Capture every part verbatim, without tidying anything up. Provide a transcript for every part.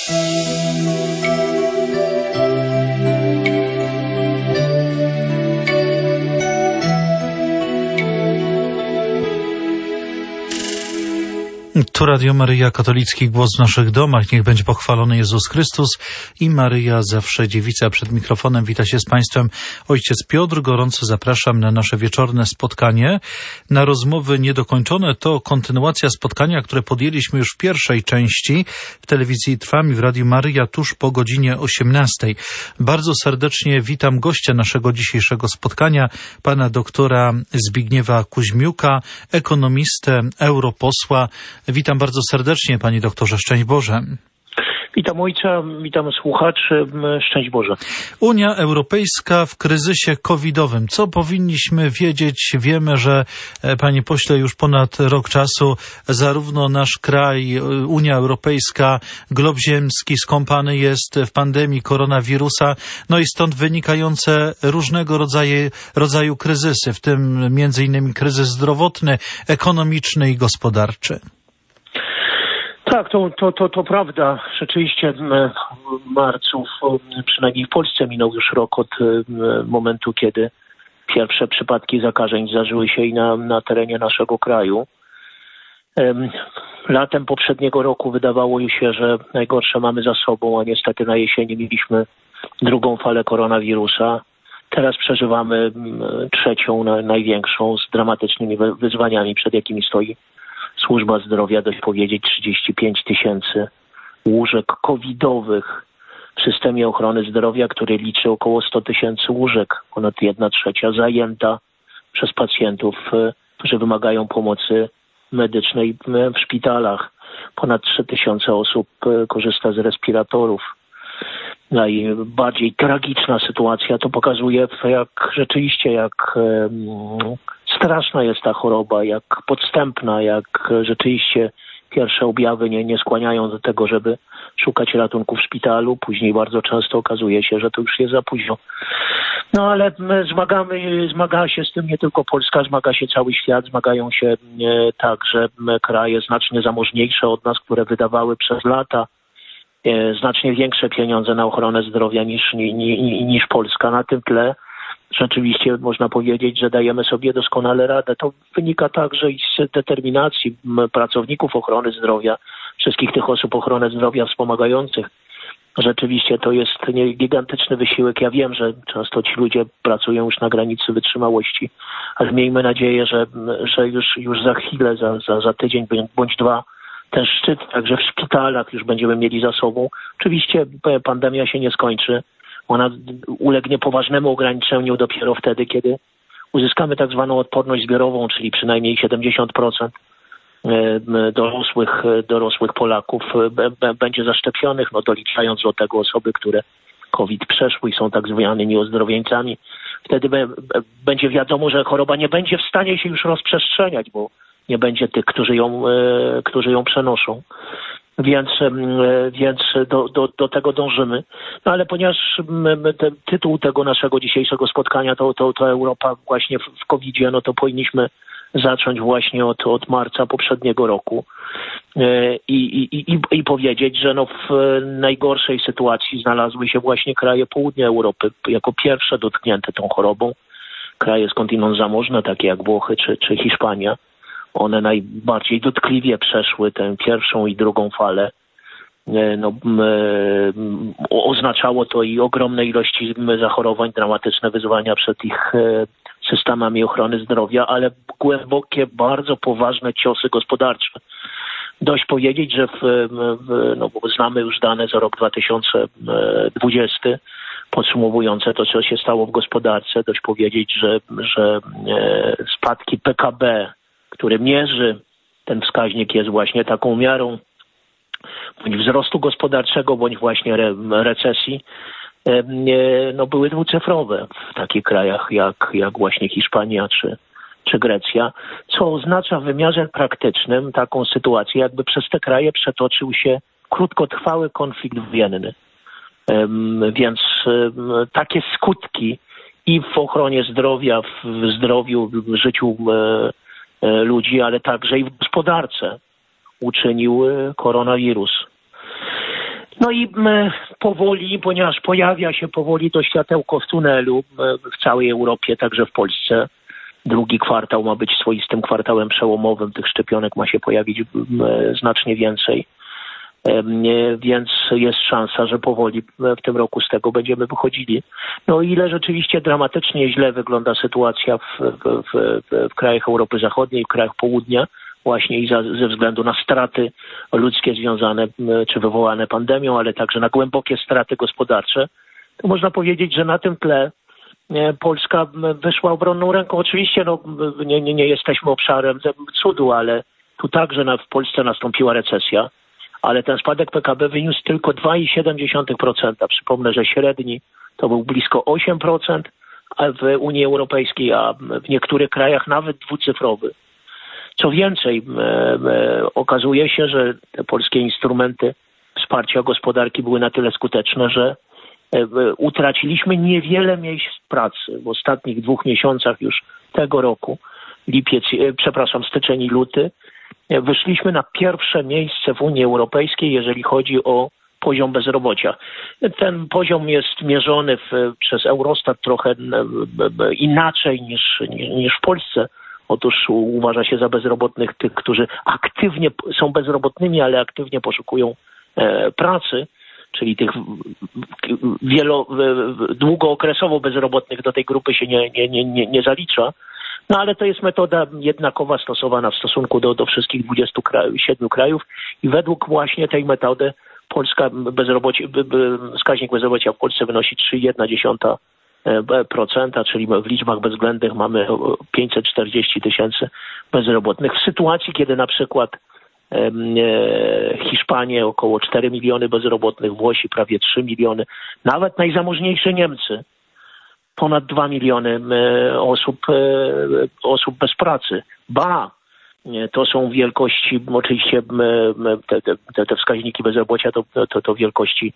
Tu Radio Maryja, katolicki głos w naszych domach. Niech będzie pochwalony Jezus Chrystus i Maryja zawsze dziewica. Przed mikrofonem wita się z Państwem ojciec Piotr. Gorąco zapraszam na nasze wieczorne spotkanie. Na rozmowy niedokończone to kontynuacja spotkania, które podjęliśmy już w pierwszej części w telewizji Trwam i w Radiu Maryja tuż po godzinie osiemnastej. Bardzo serdecznie witam gościa naszego dzisiejszego spotkania, pana doktora Zbigniewa Kuźmiuka, ekonomistę, europosła. Witam bardzo serdecznie, panie doktorze. Szczęść Boże. Witam ojca, witam słuchaczy. Szczęść Boże. Unia Europejska w kryzysie covidowym. Co powinniśmy wiedzieć? Wiemy, że, panie pośle, już ponad rok czasu zarówno nasz kraj, Unia Europejska, glob ziemski skąpany jest w pandemii koronawirusa, no i stąd wynikające różnego rodzaju, rodzaju kryzysy, w tym między innymi kryzys zdrowotny, ekonomiczny i gospodarczy. Tak, to, to, to, to prawda. Rzeczywiście w marcu, przynajmniej w Polsce, minął już rok od momentu, kiedy pierwsze przypadki zakażeń zdarzyły się i na, na terenie naszego kraju. Latem poprzedniego roku wydawało się, że najgorsze mamy za sobą, a niestety na jesieni mieliśmy drugą falę koronawirusa. Teraz przeżywamy trzecią, największą, z dramatycznymi wyzwaniami, przed jakimi stoi służba zdrowia. Dość powiedzieć, trzydzieści pięć tysięcy łóżek covidowych w systemie ochrony zdrowia, który liczy około sto tysięcy łóżek, ponad jedna trzecia zajęta przez pacjentów, którzy wymagają pomocy medycznej w szpitalach. Ponad trzy tysiące osób korzysta z respiratorów. Najbardziej tragiczna sytuacja to pokazuje, jak rzeczywiście, jak straszna jest ta choroba, jak podstępna, jak rzeczywiście pierwsze objawy nie, nie skłaniają do tego, żeby szukać ratunku w szpitalu. Później bardzo często okazuje się, że to już jest za późno. No ale zmagamy, zmaga się z tym nie tylko Polska, zmaga się cały świat, zmagają się także kraje znacznie zamożniejsze od nas, które wydawały przez lata znacznie większe pieniądze na ochronę zdrowia niż, niż, niż Polska. Na tym tle rzeczywiście można powiedzieć, że dajemy sobie doskonale radę. To wynika także i z determinacji pracowników ochrony zdrowia, wszystkich tych osób ochronę zdrowia wspomagających. Rzeczywiście to jest gigantyczny wysiłek. Ja wiem, że często ci ludzie pracują już na granicy wytrzymałości, ale miejmy nadzieję, że, że już, już za chwilę, za, za, za tydzień bądź dwa, ten szczyt także w szpitalach już będziemy mieli za sobą. Oczywiście pandemia się nie skończy. Ona ulegnie poważnemu ograniczeniu dopiero wtedy, kiedy uzyskamy tak zwaną odporność zbiorową, czyli przynajmniej siedemdziesiąt procent dorosłych, dorosłych Polaków będzie zaszczepionych, no doliczając do tego osoby, które COVID przeszły i są tak zwanymi ozdrowieńcami. Wtedy będzie wiadomo, że choroba nie będzie w stanie się już rozprzestrzeniać, bo nie będzie tych, którzy ją, którzy ją przenoszą. Więc, więc do, do, do tego dążymy. No ale ponieważ ten tytuł tego naszego dzisiejszego spotkania to, to, to Europa właśnie w, w kowidzie, no to powinniśmy zacząć właśnie od, od marca poprzedniego roku i, i, i, i powiedzieć, że no w najgorszej sytuacji znalazły się właśnie kraje południa Europy jako pierwsze dotknięte tą chorobą. Kraje skądinąd zamożne, takie jak Włochy czy, czy Hiszpania. One najbardziej dotkliwie przeszły tę pierwszą i drugą falę. No, oznaczało to i ogromne ilości zachorowań, dramatyczne wyzwania przed ich systemami ochrony zdrowia, ale głębokie, bardzo poważne ciosy gospodarcze. Dość powiedzieć, że w, w, no, bo znamy już dane za rok dwa tysiące dwudziesty, podsumowujące to, co się stało w gospodarce. Dość powiedzieć, że, że spadki P K B, który mierzy, ten wskaźnik jest właśnie taką miarą bądź wzrostu gospodarczego, bądź właśnie re, recesji, no były dwucyfrowe w takich krajach jak, jak właśnie Hiszpania czy, czy Grecja, co oznacza w wymiarze praktycznym taką sytuację, jakby przez te kraje przetoczył się krótkotrwały konflikt wojenny. Więc takie skutki i w ochronie zdrowia, w zdrowiu, w życiu ludzi, ale także i w gospodarce uczynił koronawirus. No i powoli, ponieważ pojawia się powoli to światełko w tunelu w całej Europie, także w Polsce. Drugi kwartał ma być swoistym kwartałem przełomowym. Tych szczepionek ma się pojawić znacznie więcej. Więc jest szansa, że powoli w tym roku z tego będziemy wychodzili. No ile rzeczywiście dramatycznie źle wygląda sytuacja w, w, w, w krajach Europy Zachodniej, w krajach południa, właśnie i za, ze względu na straty ludzkie związane czy wywołane pandemią, ale także na głębokie straty gospodarcze, to można powiedzieć, że na tym tle Polska wyszła obronną ręką. Oczywiście no, nie, nie, nie jesteśmy obszarem cudu, ale tu także na, w Polsce nastąpiła recesja, ale ten spadek P K B wyniósł tylko dwa i siedem dziesiątych procent. Przypomnę, że średni to był blisko osiem procent w Unii Europejskiej, a w niektórych krajach nawet dwucyfrowy. Co więcej, e, e, okazuje się, że te polskie instrumenty wsparcia gospodarki były na tyle skuteczne, że e, utraciliśmy niewiele miejsc pracy. W ostatnich dwóch miesiącach już tego roku, lipiec, e, przepraszam, styczeń i luty, e, wyszliśmy na pierwsze miejsce w Unii Europejskiej, jeżeli chodzi o poziom bezrobocia. Ten poziom jest mierzony w, przez Eurostat trochę e, e, inaczej niż, niż w Polsce. Otóż uważa się za bezrobotnych tych, którzy aktywnie są bezrobotnymi, ale aktywnie poszukują e, pracy, czyli tych wielo, długookresowo bezrobotnych do tej grupy się nie, nie, nie, nie, nie zalicza. No ale to jest metoda jednakowa stosowana w stosunku do, do wszystkich dwudziestu siedmiu krajów i według właśnie tej metody Polska bezrobocie, wskaźnik bezrobocia w Polsce wynosi trzy i jedna dziesiąta procent, czyli w liczbach bezwzględnych mamy pięćset czterdzieści tysięcy bezrobotnych. W sytuacji, kiedy na przykład e, Hiszpanie około cztery miliony bezrobotnych, Włosi prawie trzy miliony, nawet najzamożniejsze Niemcy ponad dwa miliony e, osób, e, osób bez pracy. Ba, to są wielkości, oczywiście te, te, te wskaźniki bezrobocia to, to, to wielkości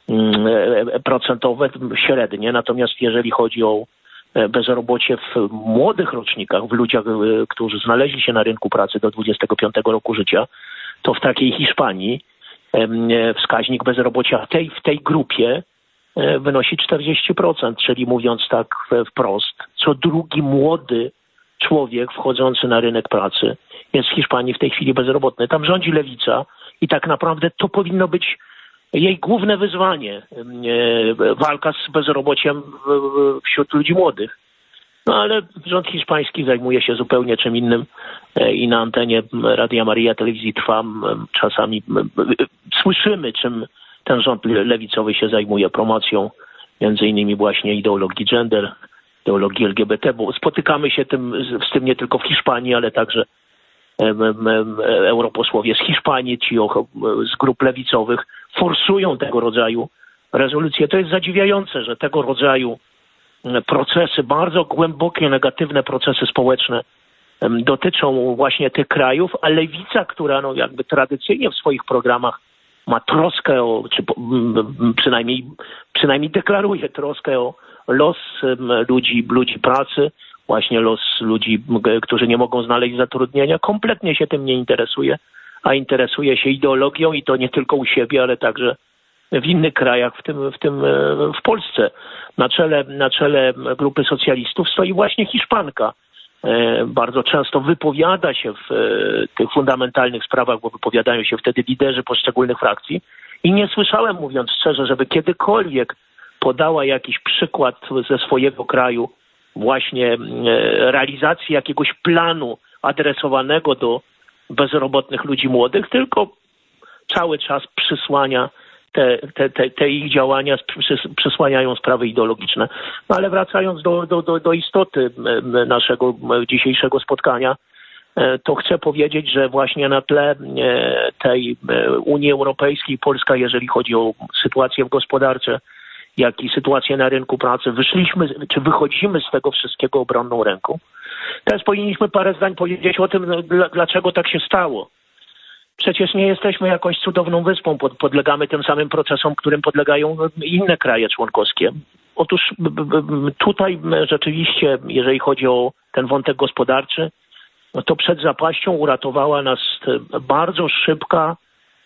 procentowe, średnie. Natomiast jeżeli chodzi o bezrobocie w młodych rocznikach, w ludziach, którzy znaleźli się na rynku pracy do dwudziestego piątego roku życia, to w takiej Hiszpanii wskaźnik bezrobocia w tej, w tej grupie wynosi czterdzieści procent, czyli mówiąc tak wprost, co drugi młody człowiek wchodzący na rynek pracy jest w Hiszpanii w tej chwili bezrobotny. Tam rządzi lewica i tak naprawdę to powinno być jej główne wyzwanie. Walka z bezrobociem wśród ludzi młodych. No ale rząd hiszpański zajmuje się zupełnie czym innym i na antenie Radia Maria Telewizji Trwam czasami słyszymy, czym ten rząd lewicowy się zajmuje, promocją między innymi właśnie ideologii gender, ideologii L G B T, bo spotykamy się tym, z tym nie tylko w Hiszpanii, ale także europosłowie z Hiszpanii, ci z grup lewicowych forsują tego rodzaju rezolucje. To jest zadziwiające, że tego rodzaju procesy, bardzo głębokie, negatywne procesy społeczne dotyczą właśnie tych krajów, a lewica, która no jakby tradycyjnie w swoich programach ma troskę o, czy przynajmniej, przynajmniej deklaruje troskę o los ludzi, ludzi pracy, właśnie los ludzi, którzy nie mogą znaleźć zatrudnienia, kompletnie się tym nie interesuje, a interesuje się ideologią i to nie tylko u siebie, ale także w innych krajach, w tym, w tym w Polsce. Na czele, na czele grupy socjalistów stoi właśnie Hiszpanka. Bardzo często wypowiada się w tych fundamentalnych sprawach, bo wypowiadają się wtedy liderzy poszczególnych frakcji i nie słyszałem, mówiąc szczerze, żeby kiedykolwiek podała jakiś przykład ze swojego kraju właśnie realizacji jakiegoś planu adresowanego do bezrobotnych ludzi młodych, tylko cały czas przysłania te, te, te, te ich działania, przysłaniają sprawy ideologiczne. No ale wracając do, do, do, do istoty naszego dzisiejszego spotkania, to chcę powiedzieć, że właśnie na tle tej Unii Europejskiej Polska, jeżeli chodzi o sytuację gospodarczą, jak i sytuację na rynku pracy, wyszliśmy, czy wychodzimy z tego wszystkiego obronną ręką. Teraz powinniśmy parę zdań powiedzieć o tym, dlaczego tak się stało. Przecież nie jesteśmy jakąś cudowną wyspą, podlegamy tym samym procesom, którym podlegają inne kraje członkowskie. Otóż tutaj rzeczywiście, jeżeli chodzi o ten wątek gospodarczy, to przed zapaścią uratowała nas bardzo szybka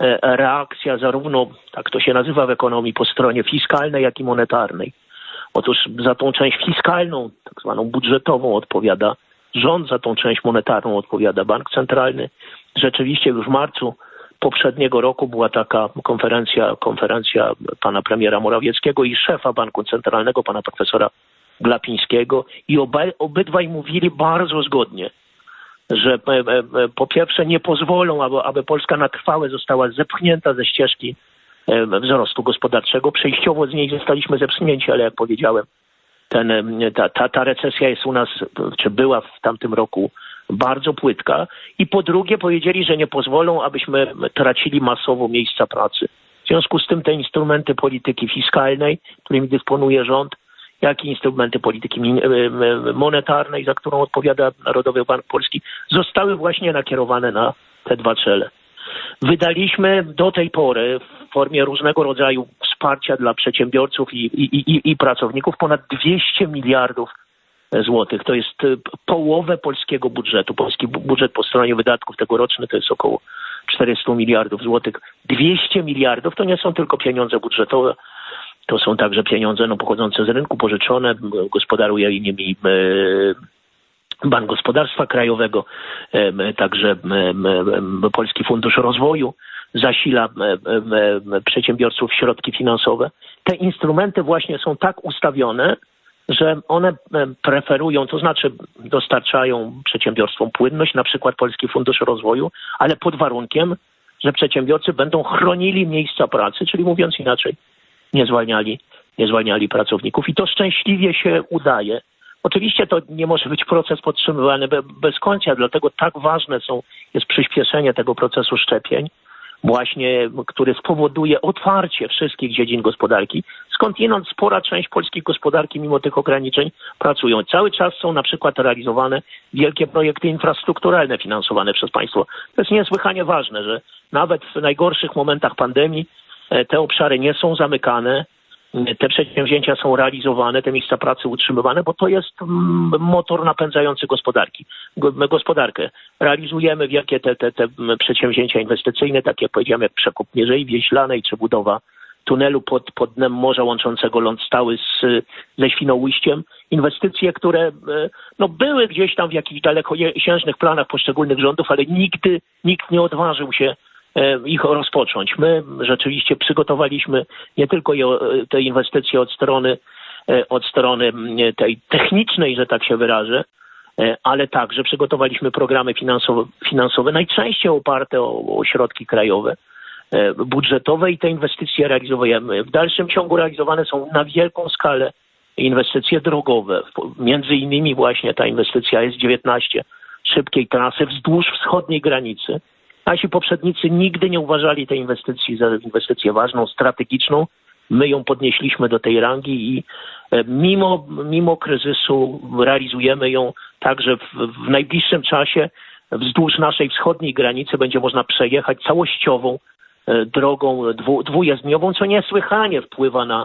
reakcja zarówno, tak to się nazywa w ekonomii, po stronie fiskalnej, jak i monetarnej. Otóż za tą część fiskalną, tak zwaną budżetową odpowiada rząd, za tą część monetarną odpowiada bank centralny. Rzeczywiście już w marcu poprzedniego roku była taka konferencja, konferencja pana premiera Morawieckiego i szefa banku centralnego, pana profesora Glapińskiego i obaj, obydwaj mówili bardzo zgodnie, że po pierwsze nie pozwolą, aby, aby Polska na trwałe została zepchnięta ze ścieżki wzrostu gospodarczego. Przejściowo z niej zostaliśmy zepchnięci, ale jak powiedziałem, ten, ta, ta, ta recesja jest u nas, czy była w tamtym roku bardzo płytka. I po drugie powiedzieli, że nie pozwolą, abyśmy tracili masowo miejsca pracy. W związku z tym te instrumenty polityki fiskalnej, którymi dysponuje rząd, jak i instrumenty polityki monetarnej, za którą odpowiada Narodowy Bank Polski, zostały właśnie nakierowane na te dwa cele. Wydaliśmy do tej pory w formie różnego rodzaju wsparcia dla przedsiębiorców i, i, i, i pracowników ponad dwieście miliardów złotych. To jest połowę polskiego budżetu. Polski budżet po stronie wydatków tegoroczny to jest około czterysta miliardów złotych. dwieście miliardów to nie są tylko pieniądze budżetowe, to są także pieniądze no, pochodzące z rynku, pożyczone, gospodaruje nimi Bank Gospodarstwa Krajowego, także Polski Fundusz Rozwoju zasila przedsiębiorców środki finansowe. Te instrumenty właśnie są tak ustawione, że one preferują, to znaczy dostarczają przedsiębiorstwom płynność, na przykład Polski Fundusz Rozwoju, ale pod warunkiem, że przedsiębiorcy będą chronili miejsca pracy, czyli mówiąc inaczej, nie zwalniali, nie zwalniali pracowników i to szczęśliwie się udaje. Oczywiście to nie może być proces podtrzymywany bez końca, dlatego tak ważne są, jest przyspieszenie tego procesu szczepień, właśnie, który spowoduje otwarcie wszystkich dziedzin gospodarki. Skądinąd spora część polskiej gospodarki mimo tych ograniczeń pracują. Cały czas są na przykład realizowane wielkie projekty infrastrukturalne finansowane przez państwo. To jest niesłychanie ważne, że nawet w najgorszych momentach pandemii te obszary nie są zamykane, te przedsięwzięcia są realizowane, te miejsca pracy utrzymywane, bo to jest motor napędzający gospodarki, gospodarkę. Realizujemy wielkie te, te, te przedsięwzięcia inwestycyjne, takie jak powiedziałem, jak przekop Mierzei Wieślanej, czy budowa tunelu pod, pod dnem morza łączącego ląd stały z, ze Świnoujściem. Inwestycje, które no, były gdzieś tam w jakichś dalekosiężnych planach poszczególnych rządów, ale nigdy nikt nie odważył się ich rozpocząć. My rzeczywiście przygotowaliśmy nie tylko te inwestycje od strony, od strony tej technicznej, że tak się wyrażę, ale także przygotowaliśmy programy finansowe, finansowe najczęściej oparte o, o środki krajowe, budżetowe i te inwestycje realizujemy. W dalszym ciągu realizowane są na wielką skalę inwestycje drogowe. Między innymi właśnie ta inwestycja S dziewiętnaście szybkiej trasy wzdłuż wschodniej granicy. Nasi poprzednicy nigdy nie uważali tej inwestycji za inwestycję ważną, strategiczną. My ją podnieśliśmy do tej rangi i mimo, mimo kryzysu realizujemy ją także w, w najbliższym czasie. Wzdłuż naszej wschodniej granicy będzie można przejechać całościową drogą dwu, dwujezdniową, co niesłychanie wpływa na,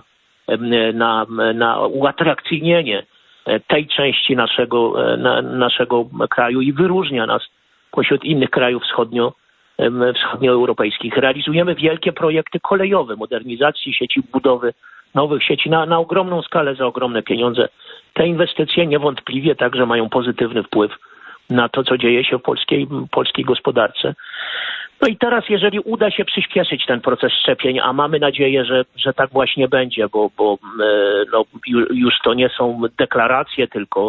na, na uatrakcyjnienie tej części naszego, na, naszego kraju i wyróżnia nas pośród innych krajów wschodnio, wschodnioeuropejskich. Realizujemy wielkie projekty kolejowe, modernizacji sieci, budowy nowych sieci na, na ogromną skalę, za ogromne pieniądze. Te inwestycje niewątpliwie także mają pozytywny wpływ na to, co dzieje się w polskiej, polskiej gospodarce. No i teraz, jeżeli uda się przyspieszyć ten proces szczepień, a mamy nadzieję, że, że tak właśnie będzie, bo, bo no, już to nie są deklaracje, tylko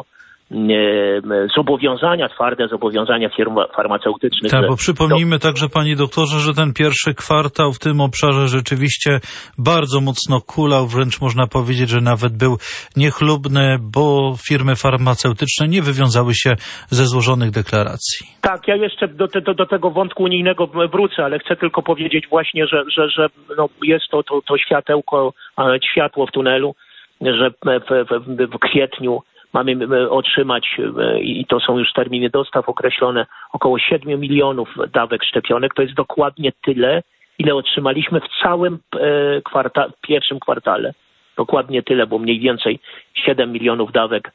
zobowiązania, twarde zobowiązania firm farmaceutycznych. Tak, bo przypomnijmy to... także, panie doktorze, że ten pierwszy kwartał w tym obszarze rzeczywiście bardzo mocno kulał, wręcz można powiedzieć, że nawet był niechlubny, bo firmy farmaceutyczne nie wywiązały się ze złożonych deklaracji. Tak, ja jeszcze do, do, do tego wątku unijnego wrócę, ale chcę tylko powiedzieć właśnie, że, że, że no jest to, to, to światełko, światło w tunelu, że w, w, w kwietniu mamy otrzymać, i to są już terminy dostaw określone, około siedmiu milionów dawek szczepionek. To jest dokładnie tyle, ile otrzymaliśmy w całym kwarta- pierwszym kwartale. Dokładnie tyle, bo mniej więcej siedem milionów dawek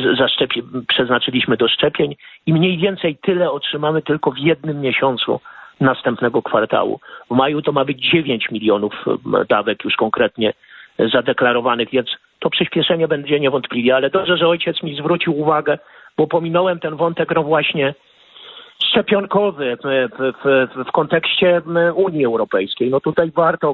zaszczepi- przeznaczyliśmy do szczepień i mniej więcej tyle otrzymamy tylko w jednym miesiącu następnego kwartału. W maju to ma być dziewięć milionów dawek już konkretnie zadeklarowanych, więc to przyspieszenie będzie niewątpliwie, ale dobrze, że ojciec mi zwrócił uwagę, bo pominąłem ten wątek no właśnie szczepionkowy w, w, w kontekście Unii Europejskiej. No tutaj warto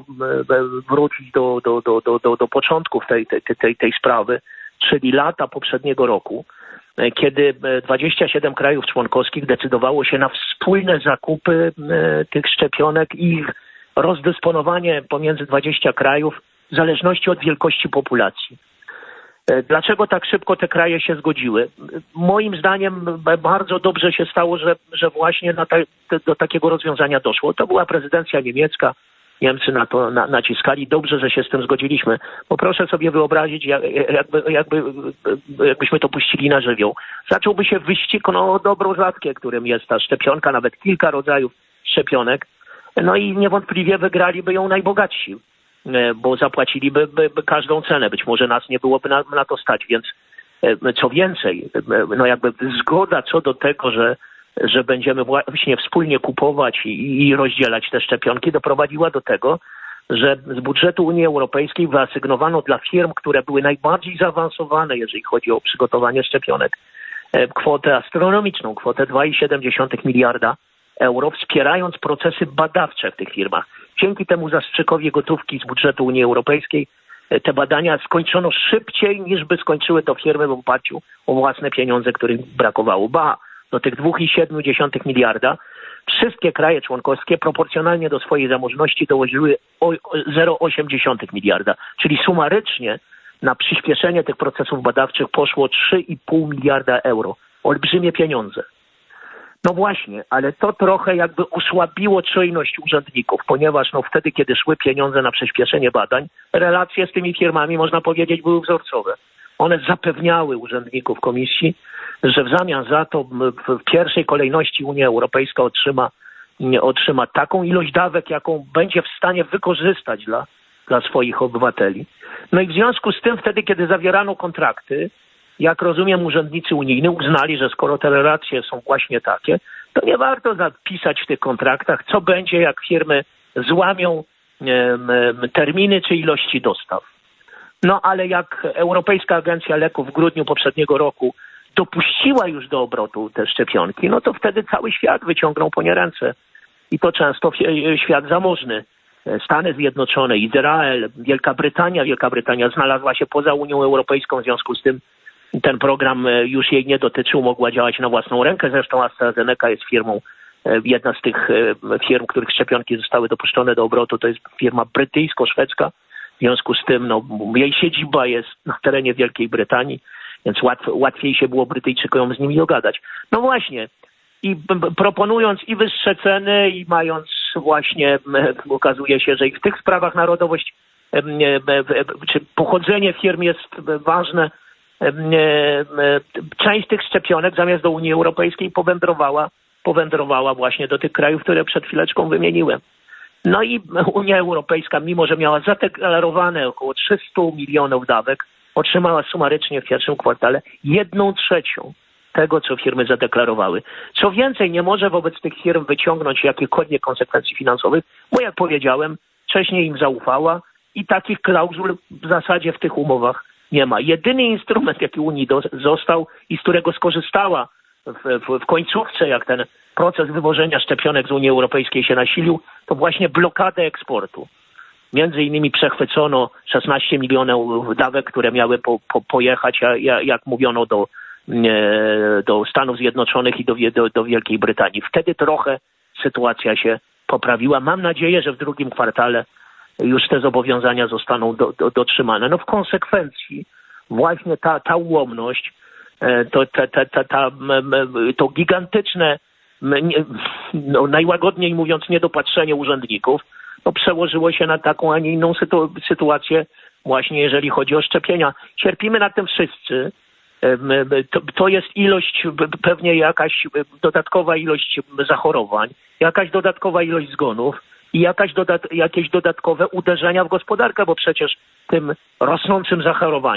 wrócić do, do, do, do, do, do początków tej, tej, tej, tej sprawy, czyli lata poprzedniego roku, kiedy dwadzieścia siedem krajów członkowskich decydowało się na wspólne zakupy tych szczepionek i ich rozdysponowanie pomiędzy dwudziestu krajów w zależności od wielkości populacji. Dlaczego tak szybko te kraje się zgodziły? Moim zdaniem bardzo dobrze się stało, że, że właśnie na te, do takiego rozwiązania doszło. To była prezydencja niemiecka. Niemcy na to na, naciskali. Dobrze, że się z tym zgodziliśmy. Bo proszę sobie wyobrazić, jak, jakby, jakby, jakbyśmy to puścili na żywioł. Zacząłby się wyścig no, dobro rzadkie, którym jest ta szczepionka, nawet kilka rodzajów szczepionek. No i niewątpliwie wygraliby ją najbogatsi, bo zapłaciliby by, by każdą cenę. Być może nas nie byłoby na, na to stać, więc co więcej, no jakby zgoda co do tego, że, że będziemy właśnie wspólnie kupować i, i rozdzielać te szczepionki, doprowadziła do tego, że z budżetu Unii Europejskiej wyasygnowano dla firm, które były najbardziej zaawansowane, jeżeli chodzi o przygotowanie szczepionek, kwotę astronomiczną, kwotę dwa i siedem miliarda euro, wspierając procesy badawcze w tych firmach. Dzięki temu zastrzykowi gotówki z budżetu Unii Europejskiej te badania skończono szybciej, niż by skończyły to firmy w oparciu o własne pieniądze, których brakowało. Ba, do tych dwa i siedem miliarda wszystkie kraje członkowskie proporcjonalnie do swojej zamożności dołożyły zero przecinek osiem miliarda, czyli sumarycznie na przyspieszenie tych procesów badawczych poszło trzy i pół miliarda euro. Olbrzymie pieniądze. No właśnie, ale to trochę jakby osłabiło czujność urzędników, ponieważ no wtedy, kiedy szły pieniądze na przyspieszenie badań, relacje z tymi firmami, można powiedzieć, były wzorcowe. One zapewniały urzędników komisji, że w zamian za to w pierwszej kolejności Unia Europejska otrzyma, otrzyma taką ilość dawek, jaką będzie w stanie wykorzystać dla, dla swoich obywateli. No i w związku z tym wtedy, kiedy zawierano kontrakty, jak rozumiem, urzędnicy unijni uznali, że skoro te relacje są właśnie takie, to nie warto zapisać w tych kontraktach, co będzie, jak firmy złamią e, terminy czy ilości dostaw. No ale jak Europejska Agencja Leków w grudniu poprzedniego roku dopuściła już do obrotu te szczepionki, no to wtedy cały świat wyciągnął po nie ręce. I to często świat zamożny. Stany Zjednoczone, Izrael, Wielka Brytania. Wielka Brytania znalazła się poza Unią Europejską, w związku z tym ten program już jej nie dotyczył, mogła działać na własną rękę. Zresztą AstraZeneca jest firmą, jedna z tych firm, których szczepionki zostały dopuszczone do obrotu, to jest firma brytyjsko-szwedzka. W związku z tym no, jej siedziba jest na terenie Wielkiej Brytanii, więc łatw, łatwiej się było Brytyjczykom z nimi dogadać. No właśnie, i proponując i wyższe ceny, i mając właśnie, okazuje się, że i w tych sprawach narodowość czy pochodzenie firm jest ważne, część tych szczepionek zamiast do Unii Europejskiej powędrowała, powędrowała właśnie do tych krajów, które przed chwileczką wymieniłem. No i Unia Europejska, mimo że miała zadeklarowane około trzysta milionów dawek, otrzymała sumarycznie w pierwszym kwartale jedną trzecią tego, co firmy zadeklarowały. Co więcej, nie może wobec tych firm wyciągnąć jakichkolwiek konsekwencji finansowych, bo jak powiedziałem, wcześniej im zaufała i takich klauzul w zasadzie w tych umowach nie ma. Jedyny instrument, jaki Unii do, został i z którego skorzystała w, w, w końcówce, jak ten proces wywożenia szczepionek z Unii Europejskiej się nasilił, to właśnie blokadę eksportu. Między innymi przechwycono szesnaście milionów dawek, które miały po, po, pojechać, jak, jak mówiono, do, do Stanów Zjednoczonych i do, do, do Wielkiej Brytanii. Wtedy trochę sytuacja się poprawiła. Mam nadzieję, że w drugim kwartale już te zobowiązania zostaną do, do, dotrzymane. No w konsekwencji właśnie ta, ta ułomność, to, ta, ta, ta, ta, to gigantyczne, no, najłagodniej mówiąc, niedopatrzenie urzędników, no, przełożyło się na taką, a nie inną sytu- sytuację właśnie jeżeli chodzi o szczepienia. Cierpimy na tym wszyscy. To, to jest ilość, pewnie jakaś dodatkowa ilość zachorowań, jakaś dodatkowa ilość zgonów i jakaś dodat- jakieś dodatkowe uderzenia w gospodarkę, bo przecież tym rosnącym zachorowaniom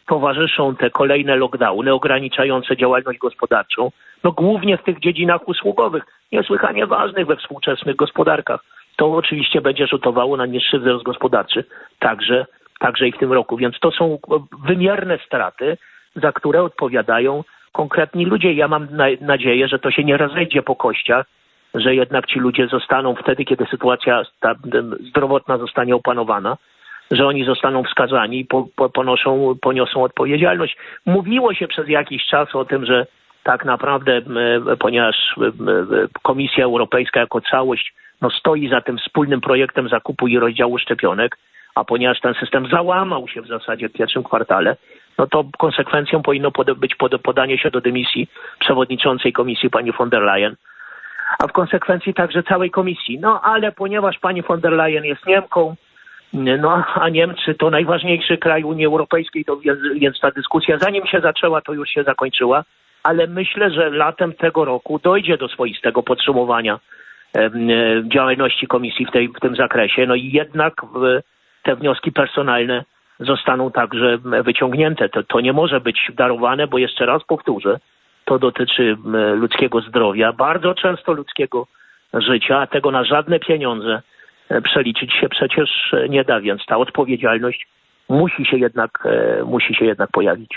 towarzyszą te kolejne lockdowny ograniczające działalność gospodarczą, no głównie w tych dziedzinach usługowych, niesłychanie ważnych we współczesnych gospodarkach. To oczywiście będzie rzutowało na niższy wzrost gospodarczy, także, także i w tym roku. Więc to są wymierne straty, za które odpowiadają konkretni ludzie. Ja mam na, nadzieję, że to się nie rozejdzie po kościach, że jednak ci ludzie zostaną wtedy, kiedy sytuacja ta, zdrowotna zostanie opanowana, że oni zostaną wskazani i po, po, ponoszą, poniosą odpowiedzialność. Mówiło się przez jakiś czas o tym, że tak naprawdę, ponieważ Komisja Europejska jako całość no, stoi za tym wspólnym projektem zakupu i rozdziału szczepionek, a ponieważ ten system załamał się w zasadzie w pierwszym kwartale, no to konsekwencją powinno pod, być pod, podanie się do dymisji przewodniczącej komisji pani von der Leyen, a w konsekwencji także całej komisji. No ale ponieważ pani von der Leyen jest Niemką, no a Niemcy to najważniejszy kraj Unii Europejskiej, to więc, więc ta dyskusja zanim się zaczęła, to już się zakończyła, ale myślę, że latem tego roku dojdzie do swoistego podsumowania e, działalności komisji w, tej, w tym zakresie. No i jednak w, te wnioski personalne zostaną także wyciągnięte. To, to nie może być darowane, bo jeszcze raz powtórzę, to dotyczy ludzkiego zdrowia, bardzo często ludzkiego życia, a tego na żadne pieniądze przeliczyć się przecież nie da, więc ta odpowiedzialność musi się jednak, musi się jednak pojawić.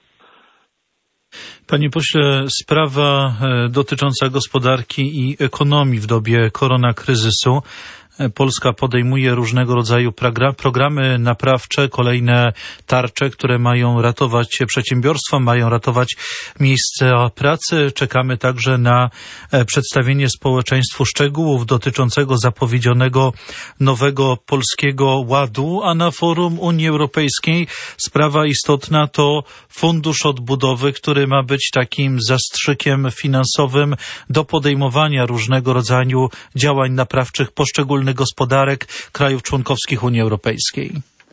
Panie pośle, sprawa dotycząca gospodarki i ekonomii w dobie koronakryzysu. Polska podejmuje różnego rodzaju programy naprawcze, kolejne tarcze, które mają ratować przedsiębiorstwa, mają ratować miejsca pracy. Czekamy także na przedstawienie społeczeństwu szczegółów dotyczącego zapowiedzianego nowego Polskiego Ładu, a na forum Unii Europejskiej sprawa istotna to Fundusz Odbudowy, który ma być takim zastrzykiem finansowym do podejmowania różnego rodzaju działań naprawczych poszczególnych gospodarek krajów członkowskich Unii Europejskiej.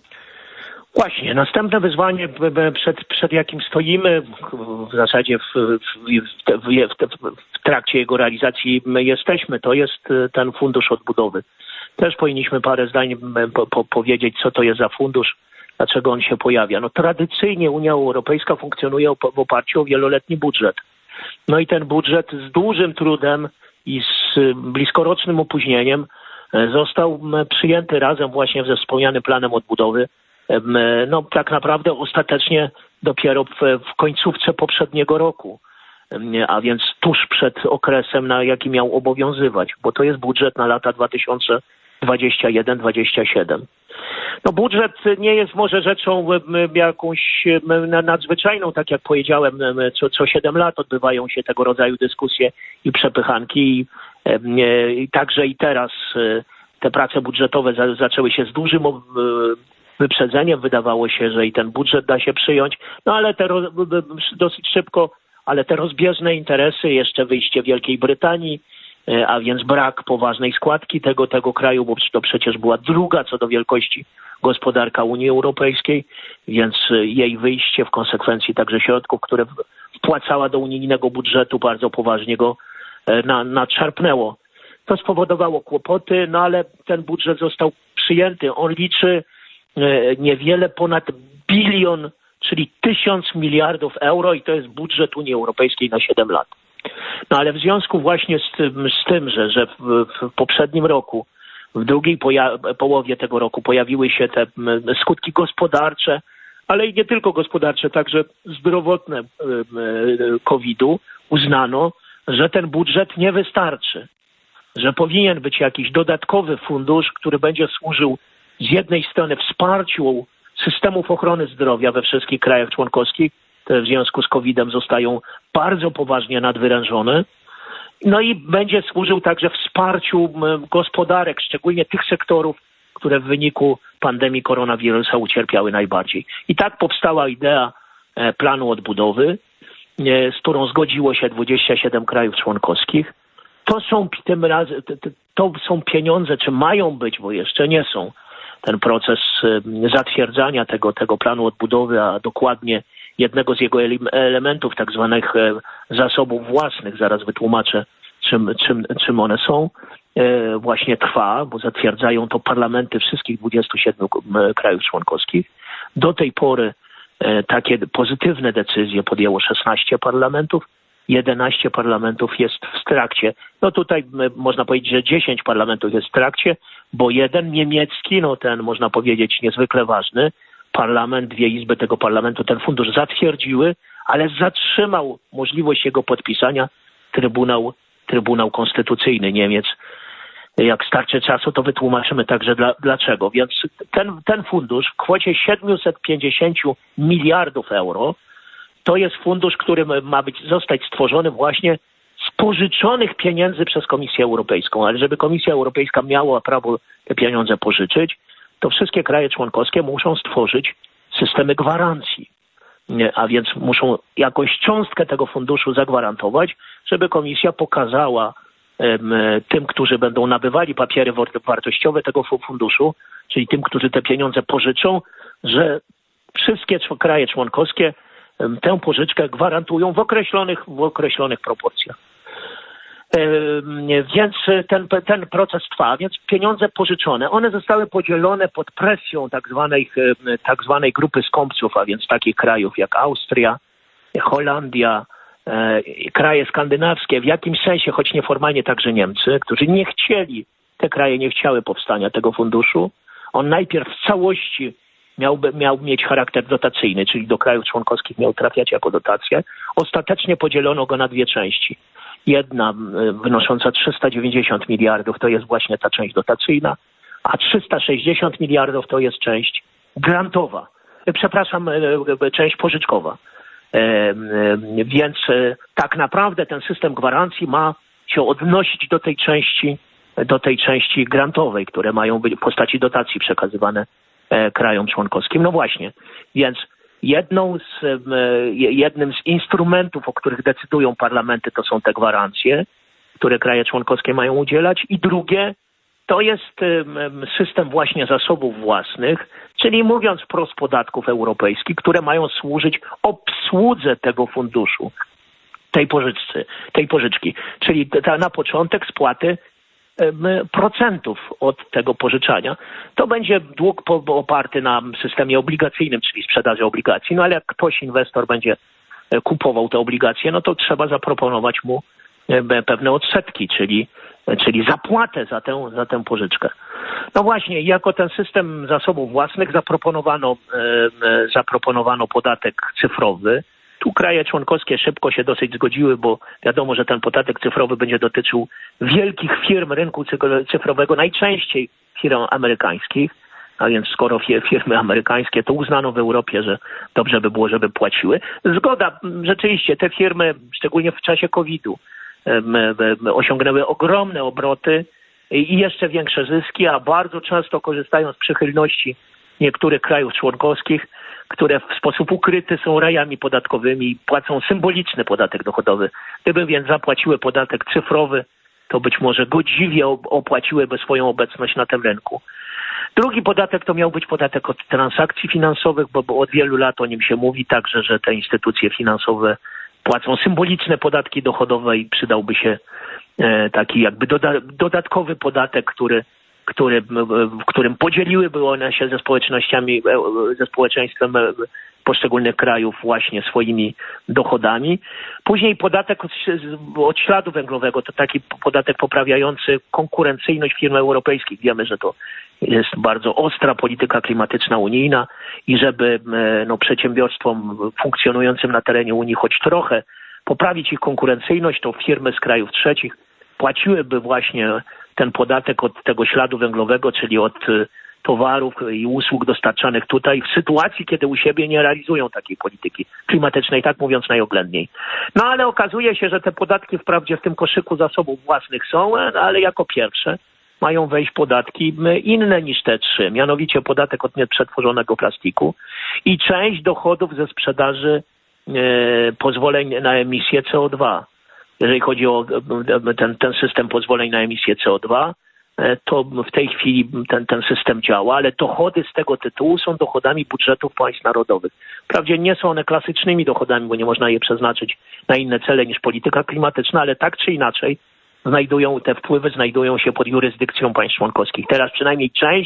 Właśnie, następne wyzwanie, przed, przed jakim stoimy, w zasadzie w, w, w, w trakcie jego realizacji my jesteśmy, to jest ten Fundusz Odbudowy. Też powinniśmy parę zdań po, po, powiedzieć, co to jest za fundusz, dlaczego on się pojawia. No tradycyjnie Unia Europejska funkcjonuje w oparciu o wieloletni budżet. No i ten budżet z dużym trudem i z bliskorocznym opóźnieniem został przyjęty razem właśnie ze wspomnianym planem odbudowy. No tak naprawdę ostatecznie dopiero w, w końcówce poprzedniego roku, a więc tuż przed okresem, na jaki miał obowiązywać, bo to jest budżet na lata dwa tysiące dwudziesty pierwszy do dwudziestego siódmego. No budżet nie jest może rzeczą jakąś nadzwyczajną, tak jak powiedziałem, co, co siedem lat odbywają się tego rodzaju dyskusje i przepychanki i, i także i teraz te prace budżetowe za, zaczęły się z dużym wyprzedzeniem. Wydawało się, że i ten budżet da się przyjąć, no ale te dosyć szybko, ale te rozbieżne interesy, jeszcze wyjście Wielkiej Brytanii, a więc brak poważnej składki tego, tego kraju, bo to przecież była druga co do wielkości gospodarka Unii Europejskiej, więc jej wyjście, w konsekwencji także środków, które wpłacała do unijnego budżetu, bardzo poważnie go na, nadszarpnęło. To spowodowało kłopoty, no ale ten budżet został przyjęty. On liczy niewiele ponad bilion, czyli tysiąc miliardów euro i to jest budżet Unii Europejskiej na siedem lat. No ale w związku właśnie z tym, z tym że, że w, w poprzednim roku, w drugiej poja- połowie tego roku pojawiły się te skutki gospodarcze, ale i nie tylko gospodarcze, także zdrowotne kowida, uznano, że ten budżet nie wystarczy, że powinien być jakiś dodatkowy fundusz, który będzie służył z jednej strony wsparciu systemów ochrony zdrowia we wszystkich krajach członkowskich, te w związku z kowidem zostają bardzo poważnie nadwyrężone. No i będzie służył także wsparciu gospodarek, szczególnie tych sektorów, które w wyniku pandemii koronawirusa ucierpiały najbardziej. I tak powstała idea planu odbudowy, z którą zgodziło się dwadzieścia siedem krajów członkowskich. To są tym razem, to są pieniądze, czy mają być, bo jeszcze nie są. Ten proces zatwierdzania tego, tego planu odbudowy, a dokładnie jednego z jego elementów, tak zwanych zasobów własnych, zaraz wytłumaczę, czym, czym, czym one są, właśnie trwa, bo zatwierdzają to parlamenty wszystkich dwudziestu siedmiu krajów członkowskich. Do tej pory takie pozytywne decyzje podjęło szesnaście parlamentów, jedenaście parlamentów jest w trakcie. No tutaj można powiedzieć, że dziesięć parlamentów jest w trakcie, bo jeden niemiecki, no ten można powiedzieć niezwykle ważny, parlament, dwie izby tego parlamentu ten fundusz zatwierdziły, ale zatrzymał możliwość jego podpisania Trybunał, Trybunał Konstytucyjny Niemiec. Jak starczy czasu, to wytłumaczymy także dla, dlaczego. Więc ten, ten fundusz w kwocie siedemset pięćdziesiąt miliardów euro to jest fundusz, który ma być, zostać stworzony właśnie z pożyczonych pieniędzy przez Komisję Europejską. Ale żeby Komisja Europejska miała prawo te pieniądze pożyczyć, to wszystkie kraje członkowskie muszą stworzyć systemy gwarancji. A więc muszą jakąś cząstkę tego funduszu zagwarantować, żeby Komisja pokazała tym, którzy będą nabywali papiery wartościowe tego funduszu, czyli tym, którzy te pieniądze pożyczą, że wszystkie kraje członkowskie tę pożyczkę gwarantują w określonych, w określonych proporcjach. Więc ten, ten proces trwa, więc pieniądze pożyczone, one zostały podzielone pod presją tak zwanej, tak zwanej grupy skąpców, a więc takich krajów jak Austria, Holandia, kraje skandynawskie, w jakimś sensie, choć nieformalnie także Niemcy, którzy nie chcieli, te kraje nie chciały powstania tego funduszu. On najpierw w całości miałby, miał mieć charakter dotacyjny, czyli do krajów członkowskich miał trafiać jako dotację. Ostatecznie podzielono go na dwie części. Jedna wynosząca trzysta dziewięćdziesiąt miliardów to jest właśnie ta część dotacyjna, a trzysta sześćdziesiąt miliardów to jest część grantowa, przepraszam, część pożyczkowa. Więc tak naprawdę ten system gwarancji ma się odnosić do tej części, do tej części grantowej, które mają być w postaci dotacji przekazywane krajom członkowskim. No właśnie, więc jedną z, jednym z instrumentów, o których decydują parlamenty, to są te gwarancje, które kraje członkowskie mają udzielać, i drugie to jest system właśnie zasobów własnych, czyli mówiąc wprost podatków europejskich, które mają służyć obsłudze tego funduszu, tej pożyczki, tej pożyczki, czyli na początek spłaty procentów od tego pożyczania. To będzie dług oparty na systemie obligacyjnym, czyli sprzedaży obligacji, no ale jak ktoś, inwestor, będzie kupował te obligacje, no to trzeba zaproponować mu pewne odsetki, czyli, czyli zapłatę za tę, za tę pożyczkę. No właśnie, jako ten system zasobów własnych zaproponowano, zaproponowano podatek cyfrowy. Tu kraje członkowskie szybko się dosyć zgodziły, bo wiadomo, że ten podatek cyfrowy będzie dotyczył wielkich firm rynku cyfrowego, najczęściej firm amerykańskich. A więc skoro firmy amerykańskie, to uznano w Europie, że dobrze by było, żeby płaciły. Zgoda, rzeczywiście te firmy, szczególnie w czasie kowida, osiągnęły ogromne obroty i jeszcze większe zyski, a bardzo często korzystają z przychylności niektórych krajów członkowskich, które w sposób ukryty są rajami podatkowymi i płacą symboliczny podatek dochodowy. Gdyby więc zapłaciły podatek cyfrowy, to być może godziwie opłaciłyby swoją obecność na tym rynku. Drugi podatek to miał być podatek od transakcji finansowych, bo, bo od wielu lat o nim się mówi także, że te instytucje finansowe płacą symboliczne podatki dochodowe i przydałby się taki jakby doda- dodatkowy podatek, który, który, w którym podzieliłyby one się ze społecznościami, ze społeczeństwem poszczególnych krajów właśnie swoimi dochodami. Później podatek od, od śladu węglowego, to taki podatek poprawiający konkurencyjność firm europejskich. Wiemy, że to jest bardzo ostra polityka klimatyczna unijna i żeby no, przedsiębiorstwom funkcjonującym na terenie Unii choć trochę poprawić ich konkurencyjność, to firmy z krajów trzecich płaciłyby właśnie ten podatek od tego śladu węglowego, czyli od towarów i usług dostarczanych tutaj w sytuacji, kiedy u siebie nie realizują takiej polityki klimatycznej, tak mówiąc najoględniej. No ale okazuje się, że te podatki wprawdzie w tym koszyku zasobów własnych są, ale jako pierwsze mają wejść podatki inne niż te trzy, mianowicie podatek od nieprzetworzonego plastiku i część dochodów ze sprzedaży e, pozwoleń na emisję C O dwa. Jeżeli chodzi o ten, ten system pozwoleń na emisję C O dwa, to w tej chwili ten, ten system działa, ale dochody z tego tytułu są dochodami budżetów państw narodowych. Wprawdzie nie są one klasycznymi dochodami, bo nie można je przeznaczyć na inne cele niż polityka klimatyczna, ale tak czy inaczej znajdują, te wpływy znajdują się pod jurysdykcją państw członkowskich. Teraz przynajmniej część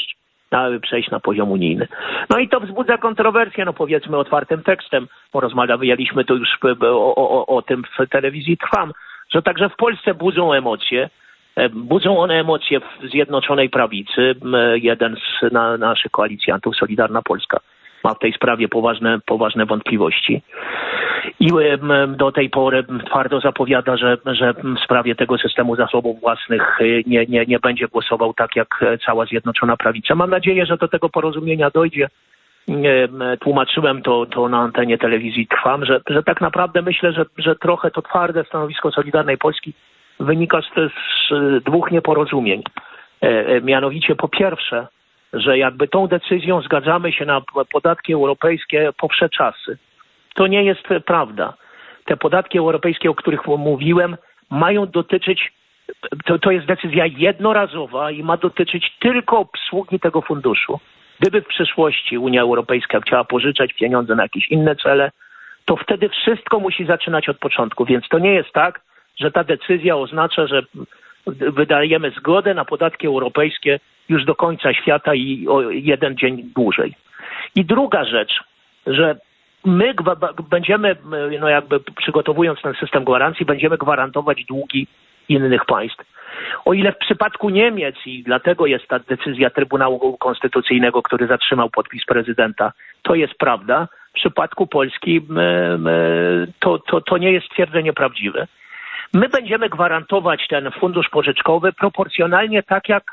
aby przejść na poziom unijny. No i to wzbudza kontrowersje, no powiedzmy otwartym tekstem, porozmawialiśmy tu już o, o, o tym w telewizji Trwam, że także w Polsce budzą emocje. Budzą one emocje w Zjednoczonej Prawicy. Jeden z na, naszych koalicjantów, Solidarna Polska, ma w tej sprawie poważne, poważne wątpliwości. I do tej pory twardo zapowiada, że, że w sprawie tego systemu zasobów własnych nie, nie, nie będzie głosował tak jak cała Zjednoczona Prawica. Mam nadzieję, że do tego porozumienia dojdzie. Tłumaczyłem to, to na antenie telewizji Trwam, że, że tak naprawdę myślę, że, że trochę to twarde stanowisko Solidarnej Polski wynika z, z dwóch nieporozumień. Mianowicie po pierwsze, że jakby tą decyzją zgadzamy się na podatki europejskie po wsze czasy. To nie jest prawda. Te podatki europejskie, o których mówiłem, mają dotyczyć, to, to jest decyzja jednorazowa i ma dotyczyć tylko obsługi tego funduszu. Gdyby w przyszłości Unia Europejska chciała pożyczać pieniądze na jakieś inne cele, to wtedy wszystko musi zaczynać od początku. Więc to nie jest tak, że ta decyzja oznacza, że wydajemy zgodę na podatki europejskie już do końca świata i o jeden dzień dłużej. I druga rzecz, że my będziemy, no jakby przygotowując ten system gwarancji, będziemy gwarantować długi innych państw. O ile w przypadku Niemiec, i dlatego jest ta decyzja Trybunału Konstytucyjnego, który zatrzymał podpis prezydenta, to jest prawda, w przypadku Polski to, to, to nie jest twierdzenie prawdziwe. My będziemy gwarantować ten fundusz pożyczkowy proporcjonalnie tak, jak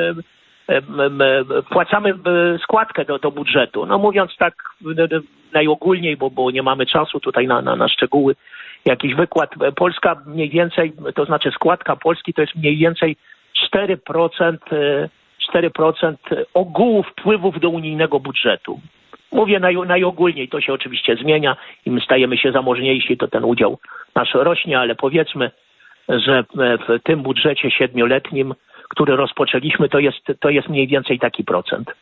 płacamy składkę do, do budżetu. No mówiąc tak najogólniej, bo, bo nie mamy czasu tutaj na, na, na szczegóły, jakiś wykład. Polska mniej więcej, to znaczy składka Polski to jest mniej więcej cztery procent, cztery procent ogółu wpływów do unijnego budżetu. Mówię naj, najogólniej, to się oczywiście zmienia. Im stajemy się zamożniejsi, to ten udział nasz rośnie, ale powiedzmy, że w tym budżecie siedmioletnim, który rozpoczęliśmy, to jest, to jest mniej więcej taki procent.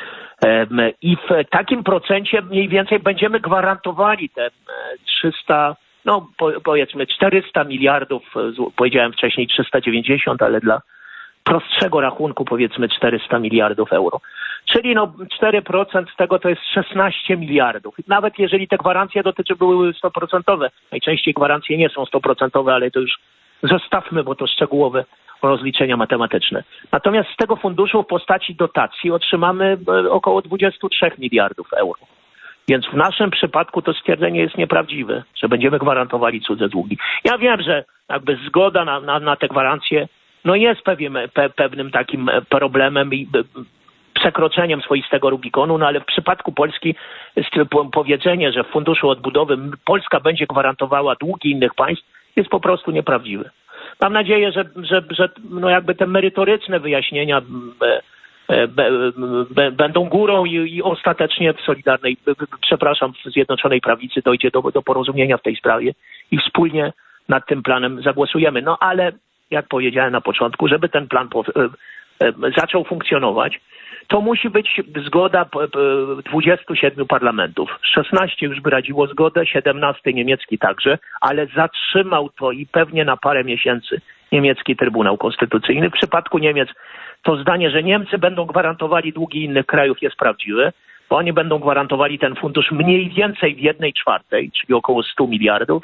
I w takim procencie mniej więcej będziemy gwarantowali te trzysta, no powiedzmy czterysta miliardów, powiedziałem wcześniej trzysta dziewięćdziesiąt, ale dla prostszego rachunku powiedzmy czterysta miliardów euro. Czyli no cztery procent z tego to jest szesnaście miliardów. Nawet jeżeli te gwarancje dotyczy były sto procent, najczęściej gwarancje nie są sto procent, ale to już zostawmy, bo to szczegółowe rozliczenia matematyczne. Natomiast z tego funduszu w postaci dotacji otrzymamy około dwadzieścia trzy miliardów euro. Więc w naszym przypadku to stwierdzenie jest nieprawdziwe, że będziemy gwarantowali cudze długi. Ja wiem, że jakby zgoda na, na, na te gwarancje no jest pewien, pe, pewnym takim problemem i przekroczeniem swoistego Rubikonu, no ale w przypadku Polski powiedzenie, że w Funduszu Odbudowy Polska będzie gwarantowała długi innych państw jest po prostu nieprawdziwe. Mam nadzieję, że, że, że no jakby te merytoryczne wyjaśnienia be, be, be, będą górą i, i ostatecznie w Solidarnej, przepraszam, w Zjednoczonej Prawicy dojdzie do, do porozumienia w tej sprawie i wspólnie nad tym planem zagłosujemy. No ale jak powiedziałem na początku, żeby ten plan po, e, e, zaczął funkcjonować, to musi być zgoda dwudziestu siedmiu parlamentów. szesnaście już wyraziło zgodę, siedemnaście niemiecki także, ale zatrzymał to i pewnie na parę miesięcy niemiecki Trybunał Konstytucyjny. W przypadku Niemiec to zdanie, że Niemcy będą gwarantowali długi innych krajów jest prawdziwe, bo oni będą gwarantowali ten fundusz mniej więcej w jednej czwartej, czyli około stu miliardów,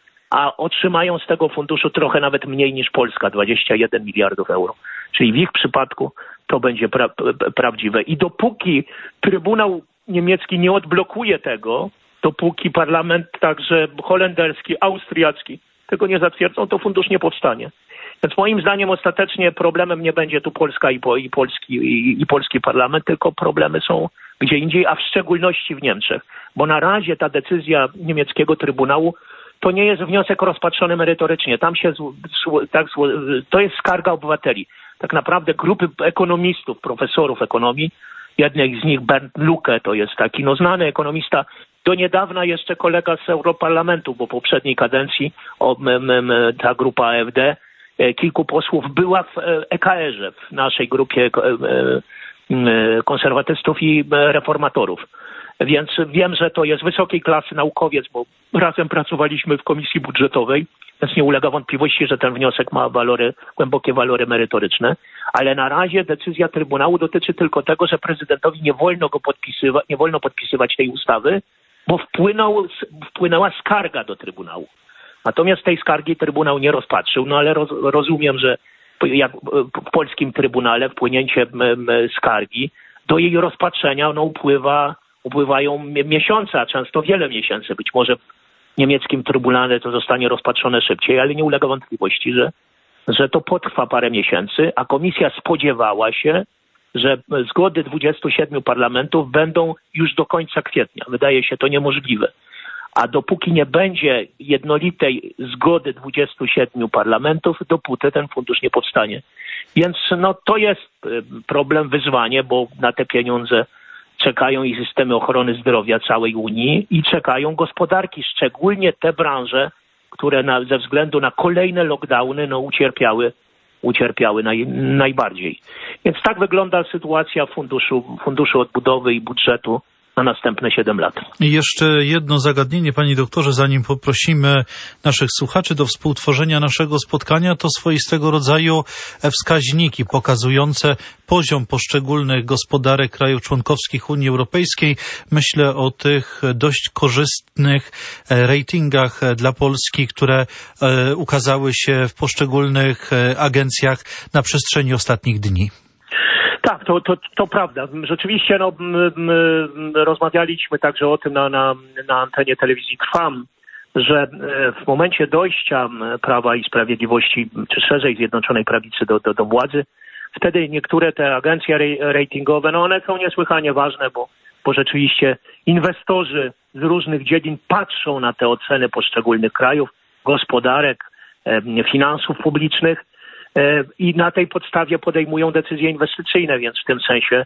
a otrzymają z tego funduszu trochę nawet mniej niż Polska, dwadzieścia jeden miliardów euro. Czyli w ich przypadku to będzie pra- prawdziwe. I dopóki Trybunał niemiecki nie odblokuje tego, dopóki parlament także holenderski, austriacki tego nie zatwierdzą, to fundusz nie powstanie. Więc moim zdaniem ostatecznie problemem nie będzie tu Polska i, po, i, polski, i, i polski parlament, tylko problemy są gdzie indziej, a w szczególności w Niemczech. Bo na razie ta decyzja niemieckiego Trybunału to nie jest wniosek rozpatrzony merytorycznie. Tam się zł, zł, tak, zł, to jest skarga obywateli. Tak naprawdę grupy ekonomistów, profesorów ekonomii, jednej z nich Bernd Lucke, to jest taki no znany ekonomista, do niedawna jeszcze kolega z Europarlamentu, bo w poprzedniej kadencji o, m, m, ta grupa A F D, e, kilku posłów była w E K R-ze, w naszej grupie e, e, konserwatystów i reformatorów. Więc wiem, że to jest wysokiej klasy naukowiec, bo razem pracowaliśmy w Komisji Budżetowej, więc nie ulega wątpliwości, że ten wniosek ma walory, głębokie walory merytoryczne, ale na razie decyzja Trybunału dotyczy tylko tego, że prezydentowi nie wolno go podpisywać, nie wolno podpisywać tej ustawy, bo wpłynął, wpłynęła skarga do Trybunału. Natomiast tej skargi Trybunał nie rozpatrzył, no ale roz, rozumiem, że jak w polskim Trybunale wpłynięcie skargi, do jej rozpatrzenia no, upływa, upływają miesiące, a często wiele miesięcy. Być może w niemieckim Trybunale to zostanie rozpatrzone szybciej, ale nie ulega wątpliwości, że, że to potrwa parę miesięcy, a komisja spodziewała się, że zgody dwudziestu siedmiu parlamentów będą już do końca kwietnia. Wydaje się to niemożliwe. A dopóki nie będzie jednolitej zgody dwudziestu siedmiu parlamentów, dopóty ten fundusz nie powstanie. Więc no, to jest problem, wyzwanie, bo na te pieniądze czekają i systemy ochrony zdrowia całej Unii i czekają gospodarki, szczególnie te branże, które na, ze względu na kolejne lockdowny no, ucierpiały, ucierpiały naj, najbardziej. Więc tak wygląda sytuacja funduszu, funduszu odbudowy i budżetu na następne siedem lat. I jeszcze jedno zagadnienie, panie doktorze, zanim poprosimy naszych słuchaczy do współtworzenia naszego spotkania, to swoistego rodzaju wskaźniki pokazujące poziom poszczególnych gospodarek krajów członkowskich Unii Europejskiej. Myślę o tych dość korzystnych ratingach dla Polski, które ukazały się w poszczególnych agencjach na przestrzeni ostatnich dni. Tak, to, to, to prawda. Rzeczywiście no, my, my rozmawialiśmy także o tym na, na, na antenie telewizji Trwam, że w momencie dojścia Prawa i Sprawiedliwości, czy szerzej Zjednoczonej Prawicy do, do, do władzy, wtedy niektóre te agencje ratingowe, no one są niesłychanie ważne, bo, bo rzeczywiście inwestorzy z różnych dziedzin patrzą na te oceny poszczególnych krajów, gospodarek, finansów publicznych, i na tej podstawie podejmują decyzje inwestycyjne, więc w tym sensie